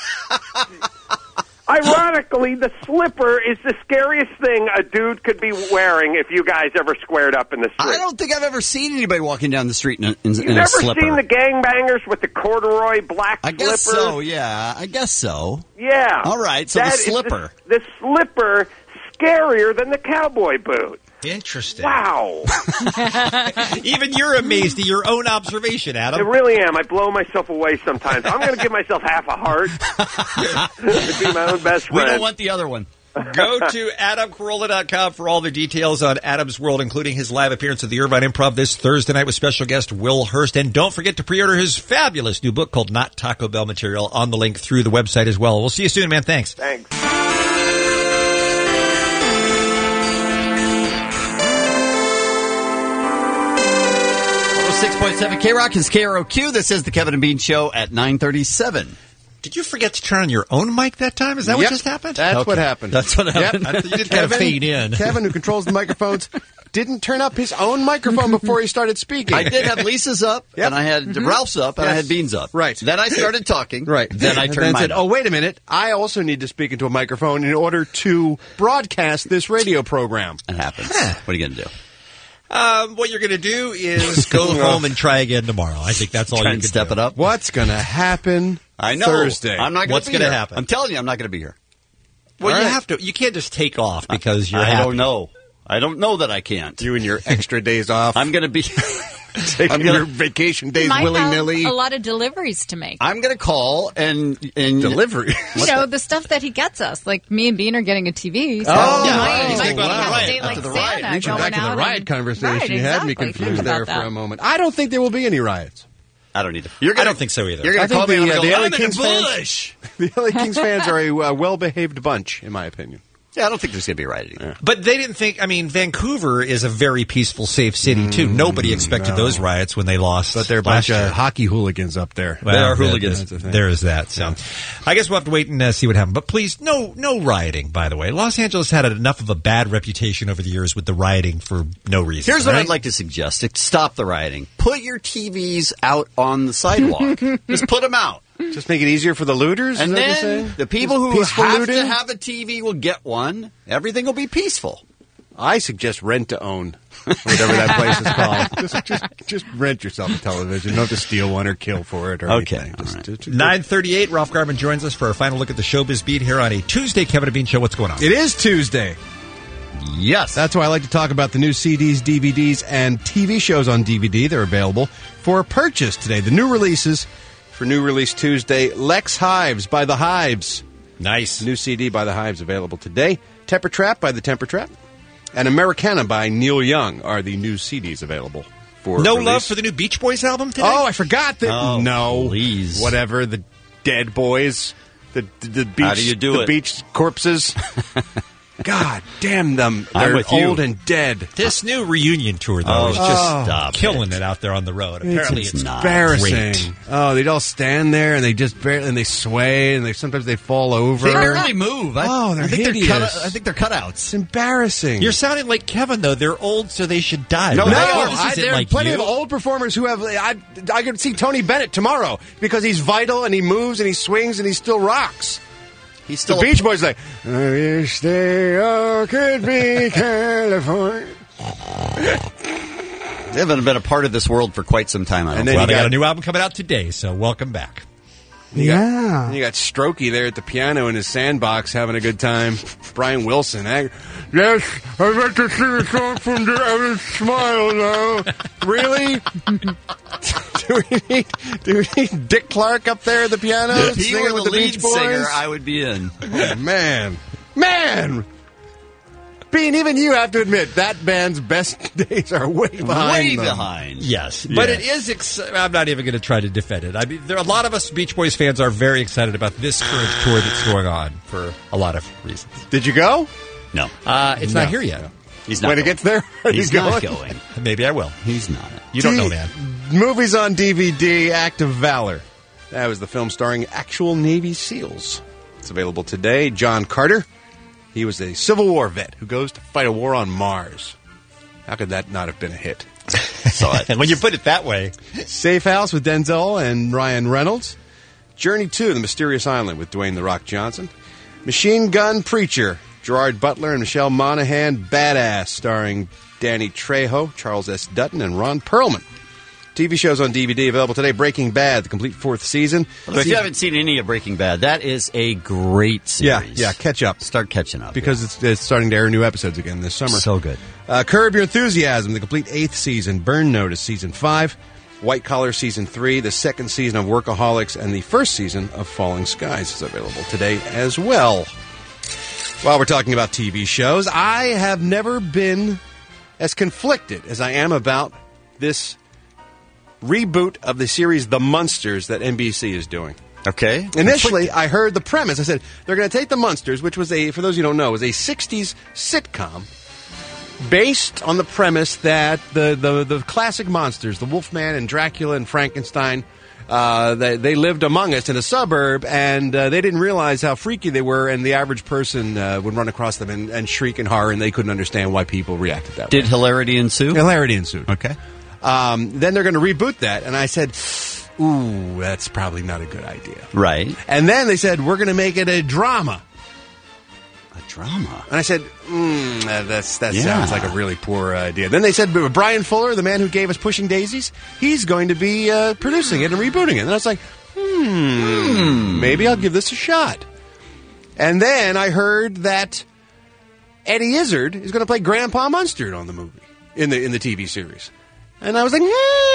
Ironically, the slipper is the scariest thing a dude could be wearing if you guys ever squared up in the street. I don't think I've ever seen anybody walking down the street in a You've never slipper. seen the gangbangers with the corduroy black I slippers? guess so, yeah. I guess so. Yeah. All right, so the slipper. The slipper scarier than the cowboy boot. Interesting. Wow. Even you're amazed at your own observation, Adam. I really am. I blow myself away sometimes. I'm going to give myself half a heart to be my own best friend. We don't want the other one. Go to AdamCarolla.com for all the details on Adam's World, including his live appearance at the Irvine Improv this Thursday night with special guest Will Hurst. And don't forget to pre-order his fabulous new book called Not Taco Bell Material on the link through the website as well. We'll see you soon, man. Thanks. Thanks. 106.7 K-Rock is KROQ. This is the Kevin and Bean Show at 9:37. Did you forget to turn on your own mic that time? Is that what just happened? That's what happened. That's what happened. Yep. You did kind of fade in. Kevin, who controls the microphones, didn't turn up his own microphone before he started speaking. I did have Lisa's up, and I had Ralph's up, and I had Bean's up. Right. Then I started talking. Right. Then I And turned mine said, up. oh, wait a minute. I also need to speak into a microphone in order to broadcast this radio program. It happens. What are you going to do? What you're going to do is go home and try again tomorrow. I think that's all Try you and can step do. it up. What's going to happen I know. Thursday? I'm not going What's to be gonna here. happen? I'm telling you, I'm not going to be here. Well, All you right. have to. You can't just take off because you're I happy. don't know. I don't know that I can't. You and your extra days off. I'm going to be... taking your vacation days might willy-nilly. have a lot of deliveries to make. I'm going to call and Delivery. You know, the stuff that he gets us. Like, me and Bean are getting a TV. So Oh, you yeah. might, He's you might thinking about have the a riot. date like After the Santa riot. Reaching going back to the out riot and- conversation. Right, You had me exactly. confused Think there about for that. a moment. I don't think there will be any riots. I don't need to. I don't think so either. You're going I to call think me and the I'm LA going, I'm in Kings the fans- bush. The LA Kings fans are a well-behaved bunch, in my opinion. Yeah, I don't think there's going to be rioting. Yeah. But they didn't think. I mean, Vancouver is a very peaceful, safe city too. Nobody expected those riots when they lost. But they're a bunch of hockey hooligans up there. Well, They are hooligans. That's the thing. There is that. So, I guess we'll have to wait and see what happens. But please, no rioting. By the way, Los Angeles had enough of a bad reputation over the years with the rioting for no reason. Here's what right? I'd like to suggest to stop the rioting. Put your TVs out on the sidewalk. Just put them out. Just make it easier for the looters? And is that what you're then saying? the people Just who peaceful have looting? to have a TV will get one. Everything will be peaceful. I suggest rent to own, whatever that place is called. Just rent yourself a television. You don't have to steal one or kill for it or Okay, anything. all right. 9:38. Ralph Garman joins us for a final look at the showbiz beat here on a Tuesday Kevin and Bean Show. What's going on? It is Tuesday. Yes. That's why I like to talk about the new CDs, DVDs, and TV shows on DVD. They're available for purchase today. The new releases for New Release Tuesday. Lex Hives by The Hives. Nice. New CD by The Hives available today. Temper Trap by The Temper Trap. And Americana by Neil Young are the new CDs available for No release. love for the new Beach Boys album today? Oh, I forgot that. Oh, no. please. Whatever. The Dead Boys. The beach. How do you do the it? beach corpses. God damn them. I'm They're with you. old and dead. This new reunion tour, though, is just stop killing it out there on the road. Apparently, it's not embarrassing. great. Oh, they'd all stand there and they just barely, and they sway and sometimes they fall over. They barely move. They're I think hideous. I think they're cutouts. It's embarrassing. You're sounding like Kevin, though. They're old, so they should die. No, right? This isn't there are like plenty you. of old performers who have. I could see Tony Bennett tomorrow because he's vital and he moves and he swings and he still rocks. He's still The Beach Boys like, I wish they all could be California. They haven't been a part of this world for quite some time. I don't And then think. Well, you they got got- a new album coming out today, so welcome back. And you got Strokey there at the piano in his sandbox having a good time. Brian Wilson. Yes, I'd like to sing a song from the Evan Smile now. Really? do we need Dick Clark up there at the piano If he singing were with the the Beach lead Boys? singer, I would be in. Oh, man. Bean, even you have to admit that band's best days are way behind Way them. behind. Yes, but Yeah. it is. I'm not even going to try to defend it. I mean, there are a lot of us Beach Boys fans are very excited about this current tour that's going on for a lot of reasons. Did you go? No. It's No. not here yet. He's not When it going. gets there, He's not going. Maybe I will. He's not. You don't know, man. Movies on DVD, Act of Valor. That was the film starring actual Navy SEALs. It's available today. John Carter. He was a Civil War vet who goes to fight a war on Mars. How could that not have been a hit? Saw it. When you put it that way. Safe House with Denzel and Ryan Reynolds. Journey to the Mysterious Island with Dwayne The Rock Johnson. Machine Gun Preacher. Gerard Butler and Michelle Monaghan. Badass, starring Danny Trejo, Charles S. Dutton, and Ron Perlman. TV shows on DVD available today. Breaking Bad, the complete 4th season. Look, if you haven't seen any of Breaking Bad, that is a great series. Yeah, catch up. Start catching up. Because it's starting to air new episodes again this summer. So good. Curb Your Enthusiasm, the complete 8th season. Burn Notice, Season 5. White Collar, Season 3. The 2nd season of Workaholics. And the 1st season of Falling Skies is available today as well. While we're talking about TV shows, I have never been as conflicted as I am about this reboot of the series The Munsters that NBC is doing. Okay. Initially, I heard the premise. I said, they're going to take The Munsters, which was for those who don't know, was a 60s sitcom based on the premise that the classic monsters, the Wolfman and Dracula and Frankenstein, they lived among us in a suburb, and they didn't realize how freaky they were, and the average person would run across them and shriek in horror, and they couldn't understand why people reacted that way. Did hilarity ensue? Hilarity ensued. Okay. Then they're going to reboot that, and I said, ooh, that's probably not a good idea. Right. And then they said, we're going to make it a drama. A drama? And I said, that sounds like a really poor idea. Then they said, Brian Fuller, the man who gave us Pushing Daisies, he's going to be producing it and rebooting it. And I was like, maybe I'll give this a shot. And then I heard that Eddie Izzard is going to play Grandpa Munster on the movie, in the TV series. And I was like,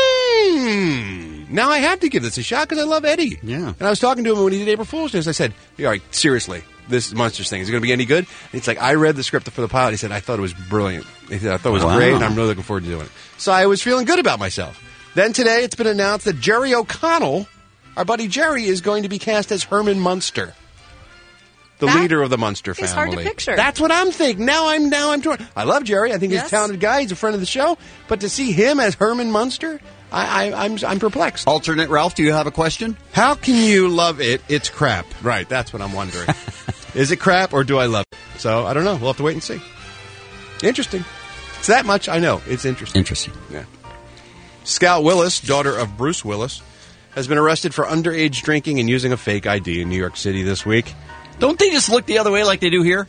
now I have to give this a shot because I love Eddie. Yeah. And I was talking to him when he did April Fool's Day. I said, all right, seriously, this Munsters thing, is it going to be any good? And he's like, I read the script for the pilot. He said, I thought it was brilliant. He said, I thought it was great, and I'm really looking forward to doing it. So I was feeling good about myself. Then today it's been announced that Jerry O'Connell, our buddy Jerry, is going to be cast as Herman Munster, the leader of the Munster family. It's hard to picture. That's what I'm thinking. Now I'm torn. I love Jerry. I think he's a talented guy. He's a friend of the show. But to see him as Herman Munster, I'm perplexed. Alternate Ralph, do you have a question? How can you love it? It's crap. Right. That's what I'm wondering. Is it crap or do I love it? So I don't know. We'll have to wait and see. Interesting. It's that much I know. It's interesting. Interesting. Yeah. Scout Willis, daughter of Bruce Willis, has been arrested for underage drinking and using a fake ID in New York City this week. Don't they just look the other way like they do here?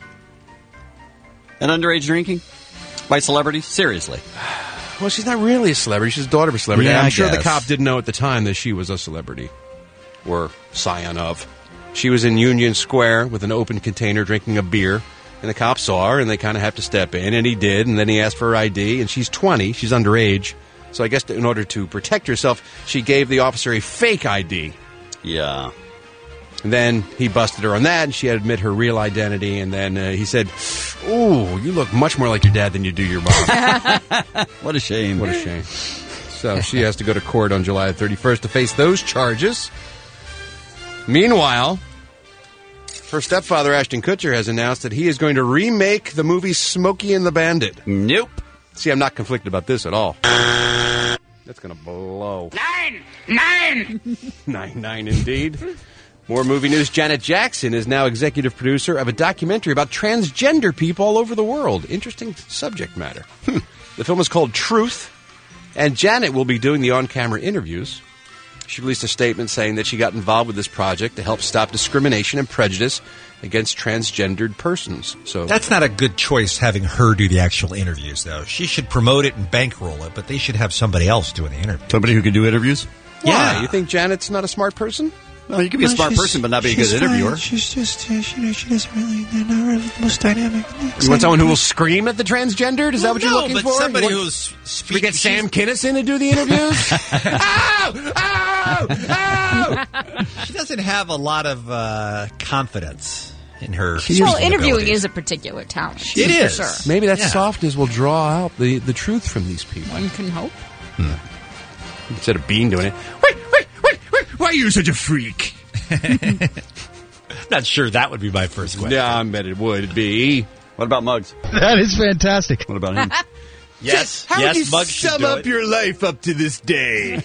And underage drinking? By celebrities? Seriously. Well, she's not really a celebrity. She's the daughter of a celebrity. Yeah, I'm I sure the guess. cop didn't know at the time that she was a celebrity. Or scion of. She was in Union Square with an open container drinking a beer. And the cop saw her, and they kind of have to step in. And he did. And then he asked for her ID. And she's 20. She's underage. So I guess in order to protect herself, she gave the officer a fake ID. Yeah. And then he busted her on that, and she had to admit her real identity. And then he said, "Ooh, you look much more like your dad than you do your mom." What a shame. What a shame. So she has to go to court on July 31st to face those charges. Meanwhile, her stepfather, Ashton Kutcher, has announced that he is going to remake the movie Smokey and the Bandit. Nope. See, I'm not conflicted about this at all. That's going to blow. 9 indeed. More movie news. Janet Jackson is now executive producer of a documentary about transgender people all over the world. Interesting subject matter. The film is called Truth, and Janet will be doing the on-camera interviews. She released a statement saying that she got involved with this project to help stop discrimination and prejudice against transgendered persons. So that's not a good choice, having her do the actual interviews, though. She should promote it and bankroll it, but they should have somebody else doing the interview. Somebody who can do interviews? Why? Yeah. You think Janet's not a smart person? No, you can be a smart person, but not be a good interviewer. She's just, she doesn't really, they're not really the most dynamic. You want someone who will scream at the transgendered? Is that what you're looking but for? somebody You want- who's Should we get Sam Kinison to do the interviews? She doesn't have a lot of confidence in her. Well, speaking interviewing abilities. is a particular talent. It for is. sure. Maybe that Yeah. softness will draw out the truth from these people. One can hope. Instead of Bean doing it. Why are you such a freak? Not sure that would be my first question. Yeah, I bet it would be. What about Muggs? That is fantastic. What about him? Yes. How yes, would you Muggs should sum do up it. your life up to this day?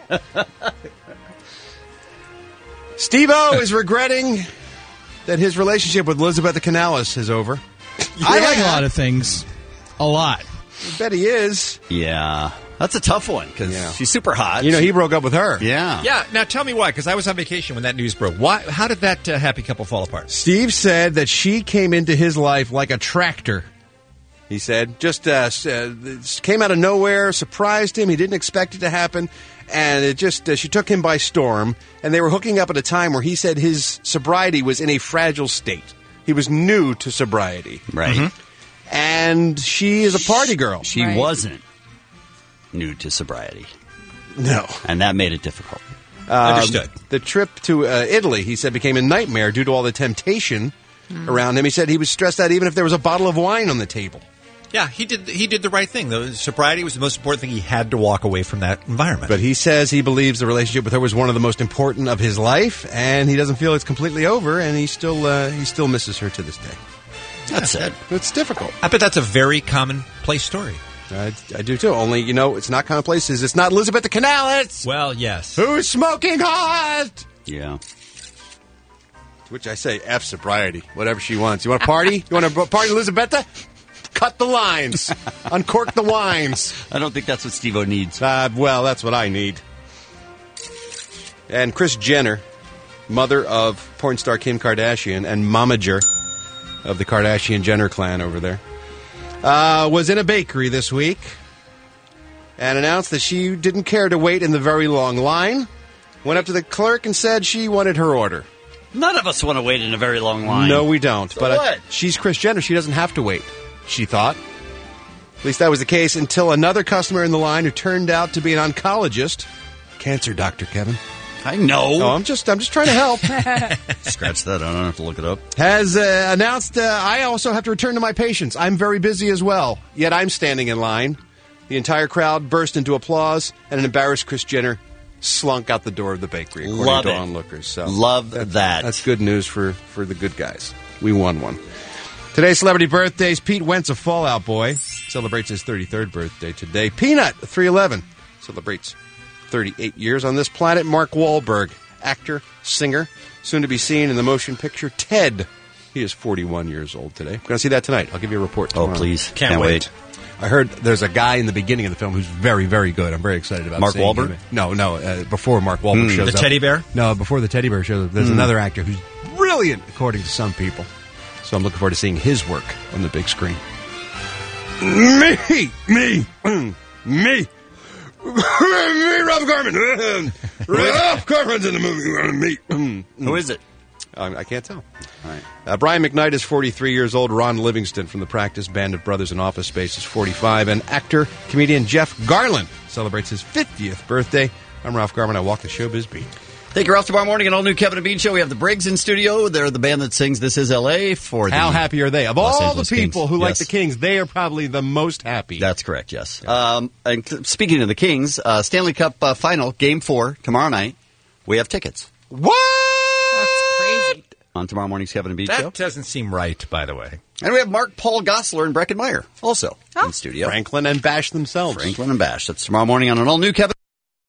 Steve-O is regretting that his relationship with Elizabeth Canales is over. I like a lot of things. A lot. I bet he is. Yeah. That's a tough one because she's super hot. You know, he broke up with her. Yeah. Yeah, now tell me why, because I was on vacation when that news broke. Why? How did that happy couple fall apart? Steve said that she came into his life like a tractor. He said, just came out of nowhere, surprised him. He didn't expect it to happen. And it just, she took him by storm. And they were hooking up at a time where he said his sobriety was in a fragile state. He was new to sobriety. Right. Mm-hmm. And she is a party girl. She wasn't new to sobriety. No. And that made it difficult. Understood. The trip to Italy, he said, became a nightmare due to all the temptation around him. He said he was stressed out even if there was a bottle of wine on the table. Yeah, he did the right thing. The sobriety was the most important thing. He had to walk away from that environment. But he says he believes the relationship with her was one of the most important of his life, and he doesn't feel it's completely over, and he still misses her to this day. That's it. It's difficult. I bet that's a very commonplace story. I do too. Only, it's not commonplace. It's not Elizabeth the Canales. Well, yes. Who's smoking hot? Yeah. To which I say, F sobriety. Whatever she wants. You want to party? You want to party, Elizabeth? Cut the lines. Uncork the wines. I don't think that's what Steve-O needs. Well, that's what I need. And Kris Jenner, mother of porn star Kim Kardashian and momager of the Kardashian-Jenner clan over there, was in a bakery this week and announced that she didn't care to wait in the very long line. Went up to the clerk and said she wanted her order. None of us want to wait in a very long line. No, we don't. So but what? She's Kris Jenner. She doesn't have to wait, she thought. At least that was the case until another customer in the line who turned out to be an oncologist. Cancer doctor, Kevin. I know. No, I'm just trying to help. Scratch that. I don't have to look it up. Has announced I also have to return to my patients. I'm very busy as well. Yet I'm standing in line. The entire crowd burst into applause, and an embarrassed Kris Jenner slunk out the door of the bakery, according Love to it. onlookers. So Love that. That's good news for the good guys. We won one. Today's celebrity birthdays. Pete Wentz, a Fallout Boy, celebrates his 33rd birthday today. Peanut, 311, celebrates 38 years on this planet. Mark Wahlberg, actor, singer, soon to be seen in the motion picture Ted. He is 41 years old today. I'm going to see that tonight. I'll give you a report tomorrow. Oh, please. Can't wait. I heard there's a guy in the beginning of the film who's very, very good. I'm very excited about Mark seeing Wahlberg? him. No, before Mark Wahlberg shows up. The teddy bear? No, before the teddy bear shows up. There's another actor who's brilliant, according to some people. So I'm looking forward to seeing his work on the big screen. Me, Ralph Garman. Ralph Garman's in the movie. Who is it? I can't tell. All right. Brian McKnight is 43 years old. Ron Livingston from the Practice Band of Brothers in Office Space is 45. And actor, comedian Jeff Garlin celebrates his 50th birthday. I'm Ralph Garman. I walk the showbiz beat. Thank you, Ralph. Tomorrow morning, an all-new Kevin and Bean show. We have the Briggs in studio. They're the band that sings This Is L.A. for the How happy are they? Of Los all Angeles the people Kings. who like Yes. the Kings, they are probably the most happy. That's correct, yes. And speaking of the Kings, Stanley Cup Final, Game 4, tomorrow night. We have tickets. What? That's crazy. On tomorrow morning's Kevin and Bean show. That doesn't seem right, by the way. And we have Mark, Paul Gosselaar, and Breckenmeyer also in studio. Franklin and Bash themselves. Franklin and Bash. That's tomorrow morning on an all-new Kevin.